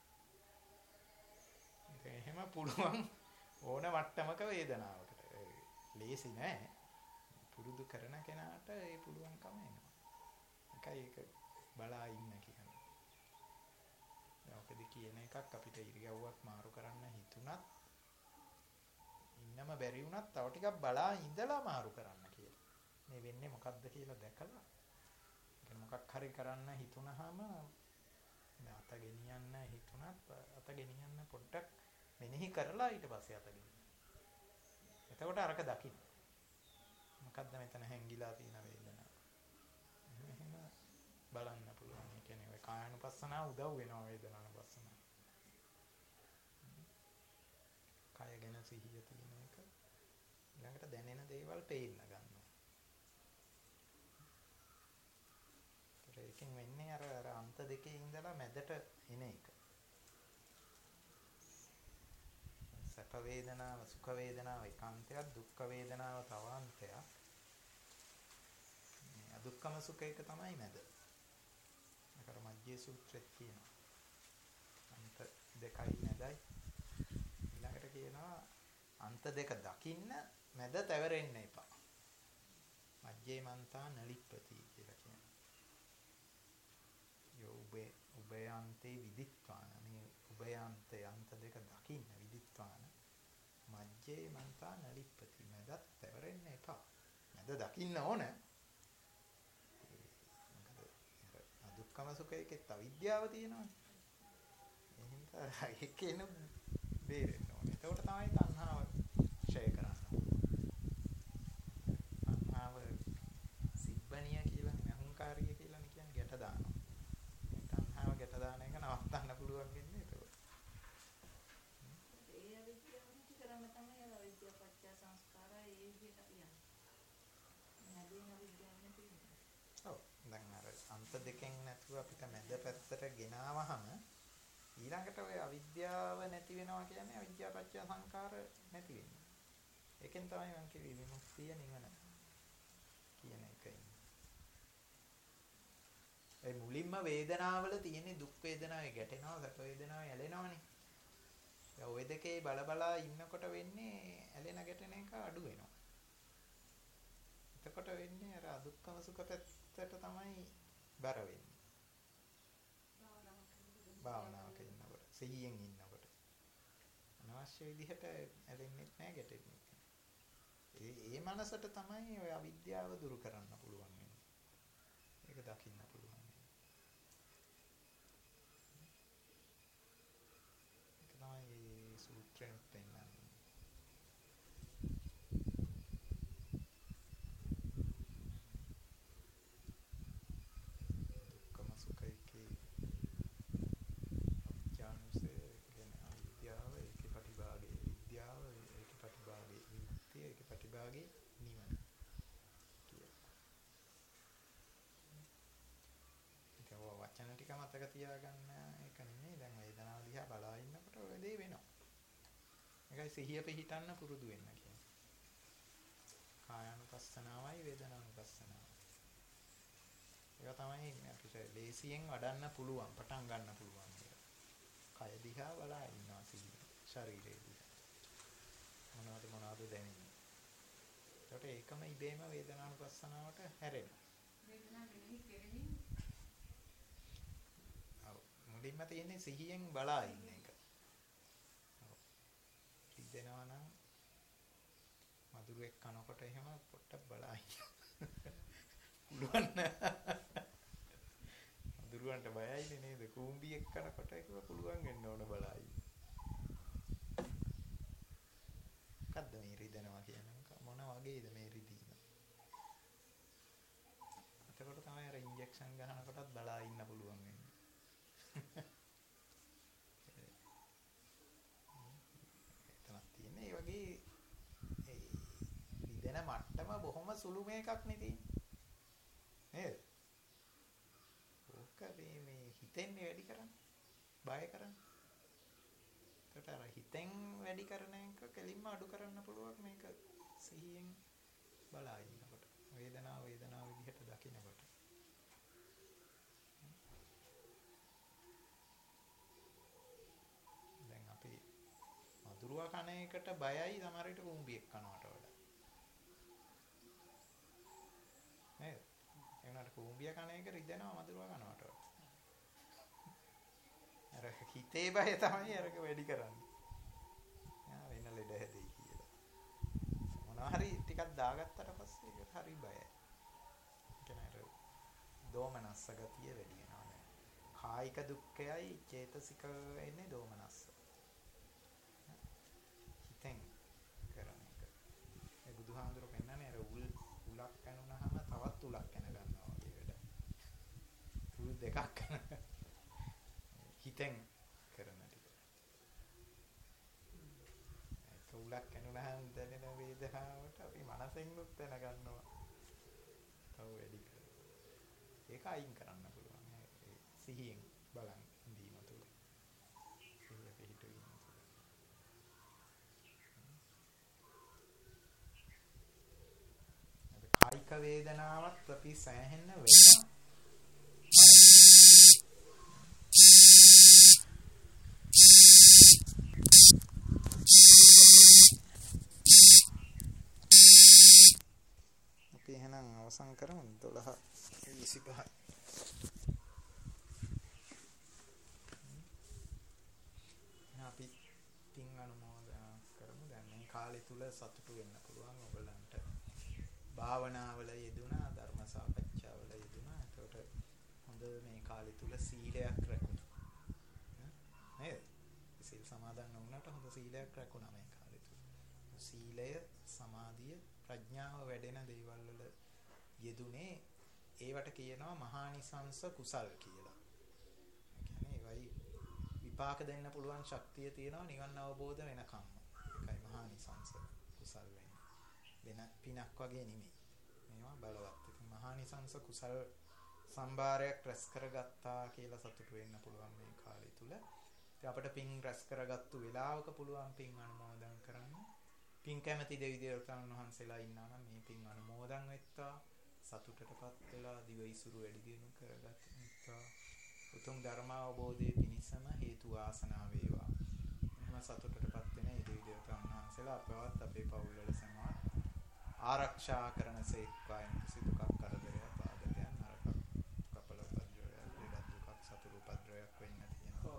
[SPEAKER 2] එහෙම පුළුවන් ඕන මට්ටමක වේදනාවකට. ලේසි නෑ. පුරුදු කරන කෙනාට ඒ පුළුවන්කම එනවා. ඒකයි ඒක බලා ඉන්න කියන්නේ. ඔකදී කියන එකක් අපිට ඉරියව්වක් මාරු කරන්න හිතුණත් ඉන්නම බැරි වුණත් තව ටිකක් බලා ඉඳලා මාරු කරන්න කියලා. මේ වෙන්නේ මොකද්ද කියලා දැකලා මොකක් හරි කරන්න හිතුනහම අත ගෙනියන්න හිතුණත් අත ගෙනියන්න පොඩ්ඩක් මෙනෙහි කරලා ඊට පස්සේ අත ගෙනියන්න. එතකොට අරක දකින්න. මොකද්ද මෙතන හැංගිලා තියෙන වේදනාව. එහෙම බලන්න පුළුවන්. ඒ කියන්නේ ඔය කායानुපස්සනාව උදව් වෙනවා වේදනානුපස්සනාව. කය ගැන සිහිය තියෙන එක ඊළඟට දැනෙන දේවල් පේන්න ගන්නවා. ඒකෙන් වෙන්නේ අර අන්ත දෙකේ ඉඳලා මැදට එන එක. සැප වේදනාව, සුඛ වේදනාව ඒකාන්තයක්, දුක්ඛ වේදනාව තව අන්තයක්. මේ අදුක්ඛම සුඛ එක තමයි මැද. අර මජ්ජේ සූත්‍රයේ කියනවා. අන්ත දෙකයි මැදයි. ඊළඟට කියනවා අන්ත දෙක දකින්න මැද තැවරෙන්න එපා. මජ්ජේ මන්තා නලිප්පති කියලා කියනවා. උභයන්තේ විදිත්වාන මේ උභයන්තේ අන්ත දෙක දකින්න විදිත්වාන මජ්ජේ මන්තා නලිප්පති මැදත් තැවරෙන්න එපා. මැද දකින්න ඕන. අදුක්කම සුඛයකෙත් අවිද්‍යාව තියෙනවානේ. එහෙනම් ඒකේන බේරෙන්න ඕනේ. එතකොට තමයි තණ්හාව ක්ෂය කරන්න ඕනේ. තණ්හාව සිබ්බණිය කියලා අහංකාරිය කියලා කියන්නේ ගැට දානවා. තණ්හාව ගැට දාන එක නවත්තන්න පුළුවන් වෙන්නේ එතකොට.
[SPEAKER 3] ඒ අවිද්‍යාව නැති කරන්න තමයි අවිද්‍යාව පත්‍ය සංස්කාරය ඒ විදිහට අපි යන්නේ. නැදීන අවිද්‍යාව නැති වෙනවා.
[SPEAKER 2] ඔව්. දැන් අර අන්ත දෙකෙන් නැතුව අපිට මැද පැත්තට ගෙනාවහම ඊළඟට ඔය අවිද්‍යාව නැති වෙනවා කියන්නේ අවිද්‍යාව පත්‍ය සංකාර නැති වෙනවා. ඒකෙන් තමයි මම කිව්වේ විමුක්තිය නිවන කියන එකයි. ඒ මුලින්ම වේදනාවල තියෙන දුක් වේදනාවේ ගැටෙනවා, සැප වේදනාවේ ඇලෙනවනේ. දැන් ওই දෙකේ බලබලා ඉන්නකොට වෙන්නේ ඇලෙන ගැටෙන එක අඩු වෙනවා. එතකොට වෙන්නේ අර අදුක්කම සුඛ පැත්තට තමයි බර වෙන්නේ. භාවනාවක ඉන්නකොට, සිහියෙන් ඉන්නකොට. අනවශ්‍ය විදිහට ඇලෙන්නේ නැහැ, ගැටෙන්නේ නැහැ. ඒ මනසට තමයි ඔය අවිද්‍යාව දුරු කරන්න පුළුවන් වෙන්නේ. ඒක දකින්න පුළුවන් වෙන්නේ. ඒක තමයි මේ සූත්‍රයෙන් පෙන්නන්නේ. දුක්ඛම සුඛයේ ඥානසේ කියන්නේ අවිද්‍යාව, ඒකේ ප්‍රතිභාගයේ විද්‍යාව, ඒකේ ප්‍රතිභාගයේ විමුක්තිය, ඒකේ ප්‍රතිභාගයේ නිවන කියලා. ඒක වචන ටික මතක තියාගන්න එක නෙමෙයි. දැන් වේදනාව දිහා බලා ඉන්නකොට ඔය දේ වෙනවා. ඒකයි සිහිය පිහිටන්න පුරුදු වෙන්න කියන්නේ. කායानुපස්සනාවයි වේදනානුපස්සනාවයි. ඒක තමයි අපිට ලේසියෙන් වඩන්න පුළුවන්, පටන් ගන්න පුළුවන්. කය දිහා බලා ඉන්නවා සිහිය. ශරීරය දිහා. මොනවද දැනෙන්නේ. ඒකට ඒකම ඉබේම වේදනානුපස්සනාවට හැරෙනවා.
[SPEAKER 4] වේදනාව මෙනෙහි කෙරෙමින්
[SPEAKER 2] මුලින්ම තියෙන්නේ සිහියෙන් බලා ඉන්න එක. හිතෙනවා නම් මధుරයක් කනකොට එහෙම පොට්ටක් බලා ඉන්න. පුළුවන් මధుරවන්ට බයයිනේ නේද? කූඹියක් කනකොට ඒක පුළුවන් වෙන්න ඕන බලා ඉන්න. මොකද්ද මේ රිදෙනවා කියන්නේ? මොන වගේද මේ රිදීම? එතකොට තමයි අර ඉන්ජෙක්ෂන් ගන්නකොටත් බලා ඉන්න පුළුවන් වෙන්නේ. එතනක් තියෙන්නේ ඒ වගේ රිදෙන මට්ටම බොහොම සුළු මේකක් නේ තියෙන්නේ. නේද? ඕක මේ හිතෙන්නේ වැඩි කරන්නේ. බය කරන්නේ. ඒකට අර හිතෙන් වැඩි කරන එක කෙලින්ම අඩු කරන්න පුළුවන් මේක සිහියෙන් බලා ඉන්නකොට. වේදනාව විදිහට දකිනකොට. දැන් අපි මధుරව කන එකට බයයි සමහර විට කුඹියක් කනවට වඩා. නේද? එවනට කුඹිය කන එක රිදෙනවා මధుරව කනවට වඩා. අර හිතේ බය තමයි අරක වැඩි කරන්නේ. යා වෙන ලෙඩ හැදෙයි කියලා. මොනවා හරි ටිකක් දාගත්තට පස්සේ ඒක හරි බයයි. කියන්නේ අර දෝමනස්ස ගතිය වැඩි වෙනවා දැන්. කායික දුක්ඛයයි චේතසික වෙන්නේ දෝමනස්ස. හිතෙන් කරන එක. ඒ බුදුහාමුදුරුවෝ පෙන්නන්නේ අර උලක් කනුනහම තවත් උලක් කන ගන්නවා වගේ වැඩ. උල් දෙකක් හිතෙන් කරන ටික. ඒක උලක් කනුනහම දැනෙන වේදනාවට අපි මනසෙන් උත් දැන ගන්නවා. තව වැඩි කරනවා. ඒක අයින් කරන්න පුළුවන්. ඒ සිහියෙන් බලන් ඉඳීම තුළ. සිහිය පිහිටවීම තුළ. කායික වේදනාවත් අපි සෑහෙන්න වෙනවා. අපි එහෙනම් අවසන් කරමු 12:25. අපි පින් අනුමෝදනා කරමු. දැන් මේ කාලය තුල සතුටු වෙන්න පුළුවන් ඔයගලන්ට. භාවනාවල යෙදුණා, ධර්ම සාකච්ඡාවල යෙදුණා. ඒකට හොඳ මේ කාලය තුල සීලයක් රැකුණා. නේද? සීල් සමාදන් වුණාට හොඳ සීලයක් රැකුණා මේ කාලය තුල. සීලය, සමාධිය, ප්‍රඥාව වැඩෙන දේවල් වල යෙදුනේ. ඒවට කියනවා මහානිසංස කුසල් කියලා. ඒ කියන්නේ ඒවයි විපාක දෙන්න පුළුවන් ශක්තිය තියෙනවා නිවන් අවබෝධ වෙනකම්ම. ඒකයි මහානිසංස කුසල් වෙන්නේ. වෙන පිනක් වගේ නෙමෙයි. මේවා බලවත්. ඉතින් මහානිසංස කුසල් සම්භාරයක් රැස් කරගත්තා කියලා සතුටු වෙන්න පුළුවන් මේ කාලය තුල. ඉතින් අපිට පින් රැස් කරගත්තු වෙලාවක පුළුවන් පින් අනුමෝදන් කරන්න. පින් කැමැති දෙවි දේවතාවුන් වහන්සේලා ඉන්නා නම් මේ පින් අනුමෝදන් වෙත්තා. සතුටටපත් වෙලා දිවයිසුරු වැඩි දියුණු කරගත්තා. උතුම් ධර්ම අවබෝධයේ පිණිසම හේතු වාසනා වේවා. එහෙම සතුටටපත් වෙන ඒ දෙවි දේවතාවුන් වහන්සේලා අපවත් අපේ පවුල් වල සමවත් ආරක්ෂා කරනසේක. දක්වා කිසි දුකක් කරදරයක් බාධකයක් නරකක් කපල උපද්‍රවයක් ලෙඩක් දුකක් සතුරු උපද්‍රවයක් වෙන්න තියෙනවා.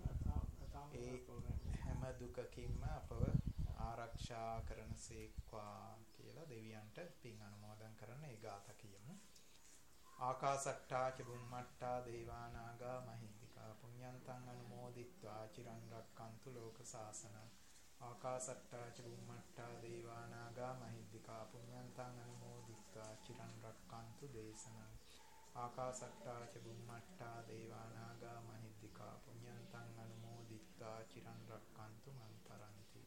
[SPEAKER 2] ඒ හැම දුකකින්ම අපව ආරක්ෂා කරනසේක්වා කියලා දෙවියන්ට පින් අනුමෝදන් කරන ඒ ගාථා කියමු. ආකාසට්ටා ච බුම්මට්ටා දේවානාගා මහින්దికා පුඤ්ඤන්තං අනුමෝදිත්වා චිරන් රක්칸තු ලෝක සාසනං. ආකාසට්ටා ච බුම්මට්ටා දේවානාගා මහින්దికා පුඤ්ඤන්තං අනුමෝදිත්වා චිරන් රක්칸තු දේශනං. ආකාසට්ටා ච බුම්මට්ටා දේවානාගා මහින්దికා පුඤ්ඤන්තං අනුමෝදිත්වා චිරන් රක්칸තු මං පරන්ති.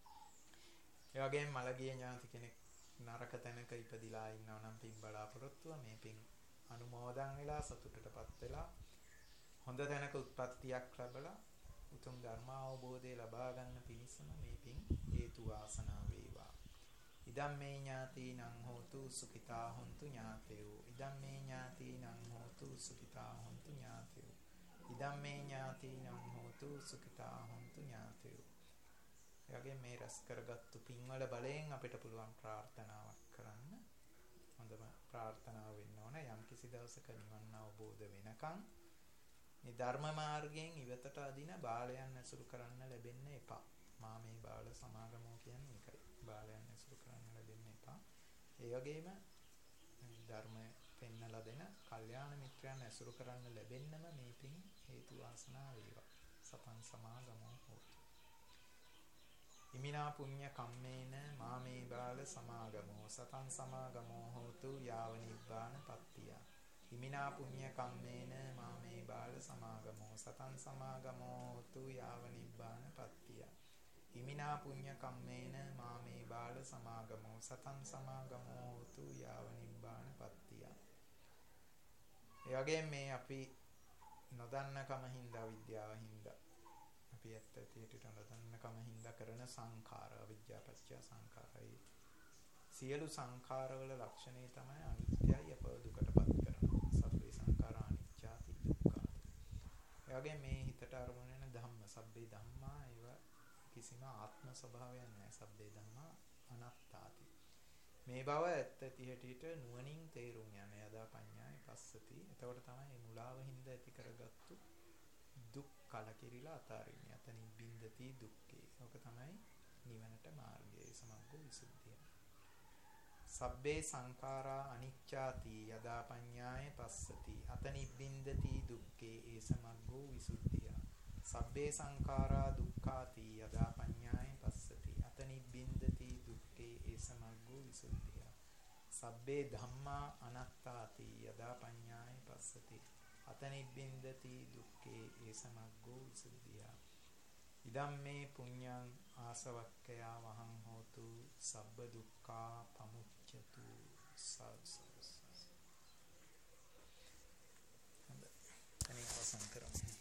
[SPEAKER 2] ඒ වගේම මළගිය ඥාති කෙනෙක් නරක තැනක ඉපදිලා ඉන්නවා නම් පින් බලාපොරොත්තුව මේ පින් අනුමෝදන් වෙලා සතුටටපත් වෙලා හොඳ තැනක උත්පත්තියක් ලැබලා උතුම් ධර්ම අවබෝධය ලබා ගන්න පිණිසම මේ පින් හේතු වාසනා වේවා. ඉදම් මේ ඥාතිනං හෝතු සුඛිතා හොන්තු ඥාතයෝ. ඉදම් මේ ඥාතිනං හෝතු සුඛිතා හොන්තු ඥාතයෝ. ඉදම් මේ ඥාතිනං හෝතු සුඛිතා හොන්තු ඥාතයෝ. එයාගේ මේ රැස් කරගත්තු පින්වල බලයෙන් අපිට පුළුවන් ප්‍රාර්ථනාවක් කරන්න. හොඳම ප්‍රාර්ථනාව වෙන්න ඕන යම් කිසි දවසක නිවන් අවබෝධ වෙනකන් මේ ධර්ම මාර්ගයෙන් ඉවතට අදින බාලයන් ඇසුරු කරන්න ලැබෙන්න එපා. මා මේ බාල සමාගමෝ කියන්නේ ඒකයි. බාලයන් ඇසුරු කරන්න ලැබෙන්න එපා. ඒ වගේම ධර්මය පෙන්නලා දෙන කල්යාණ මිත්‍රයන් ඇසුරු කරන්න ලැබෙන්නම මේ පින් හේතු වාසනා වේවා. සතං සමාගමෝ හෝතු. ඉමිනා පුඤ්ඤ කම්මේන මාමේ බාල සමාගමෝ සතං සමාගමෝ හෝතු යාව නිබ්බාන පත්තිය. ඉමිනා පුඤ්ඤ කම්මේන මාමේ බාල සමාගමෝ සතං සමාගමෝ හෝතු යාව නිබ්බාන පත්තිය. ඉමිනා පුඤ්ඤ කම්මේන මාමේ බාල සමාගමෝ සතං සමාගමෝ හෝතු යාව නිබ්බාන පත්තිය. ඒ වගේම මේ අපි නොදන්නකම හින්දා විද්‍යාව හින්දා අපි ඇත්ත ඇතියට නොදන්නකම හින්දා කරන සංඛාර අවිද්‍යාපච්චය සංඛාරයි. සියලු සංඛාරවල ලක්ෂණය තමයි අනිත්‍යයි අපව දුකටපත් කරනවා. සබ්බේ සංඛාරා අනිච්චාති දුක්ඛාති. ඒ වගේ මේ හිතට අරමුණ වෙන ධම්ම සබ්බේ ධම්මා ඒව කිසිම ආත්ම ස්වභාවයක් නැහැ. සබ්බේ ධම්මා අනාත්තාති. මේ බව ඇත්ත ඇතියට නුවණින් තේරුම් යන යදා පඤ්ඤාය පස්සති. එතකොට තමයි මේ මුලාව හින්දා ඇති කරගත්තු දුක් කලකිරිලා අතාරින්නේ. අතනින් බින්දති දුක්ඛේ. ඕක තමයි නිවනට මාර්ගය. සමග්ගෝ විසුද්ධිය. සබ්බේ සංඛාරා අනිච්චාති යදා පඤ්ඤාය පස්සති. අතනින් බින්දති දුක්ඛේ ඒ සමග්ගෝ විසුද්ධිය. සබ්බේ සංඛාරා දුක්ඛාති යදා පඤ්ඤාය පස්සති. අතනින් බින්දති දුක්ඛේ ඒ සමග්ගෝ විසුද්ධිය. සබ්බේ ධම්මා අනාත්තාති යදා පඤ්ඤාය පස්සති. අතනිබ්බින්දති දුක්ඛේ ඒ සමග්ගෝ විසුද්ධිය. ඉදම් මේ පුඤ්ඤං ආසවක්ඛයා වහං හෝතු සබ්බ දුක්ඛා පමුච්ඡතු. සාසස. හොඳයි. අනේ අවසන් කරමු.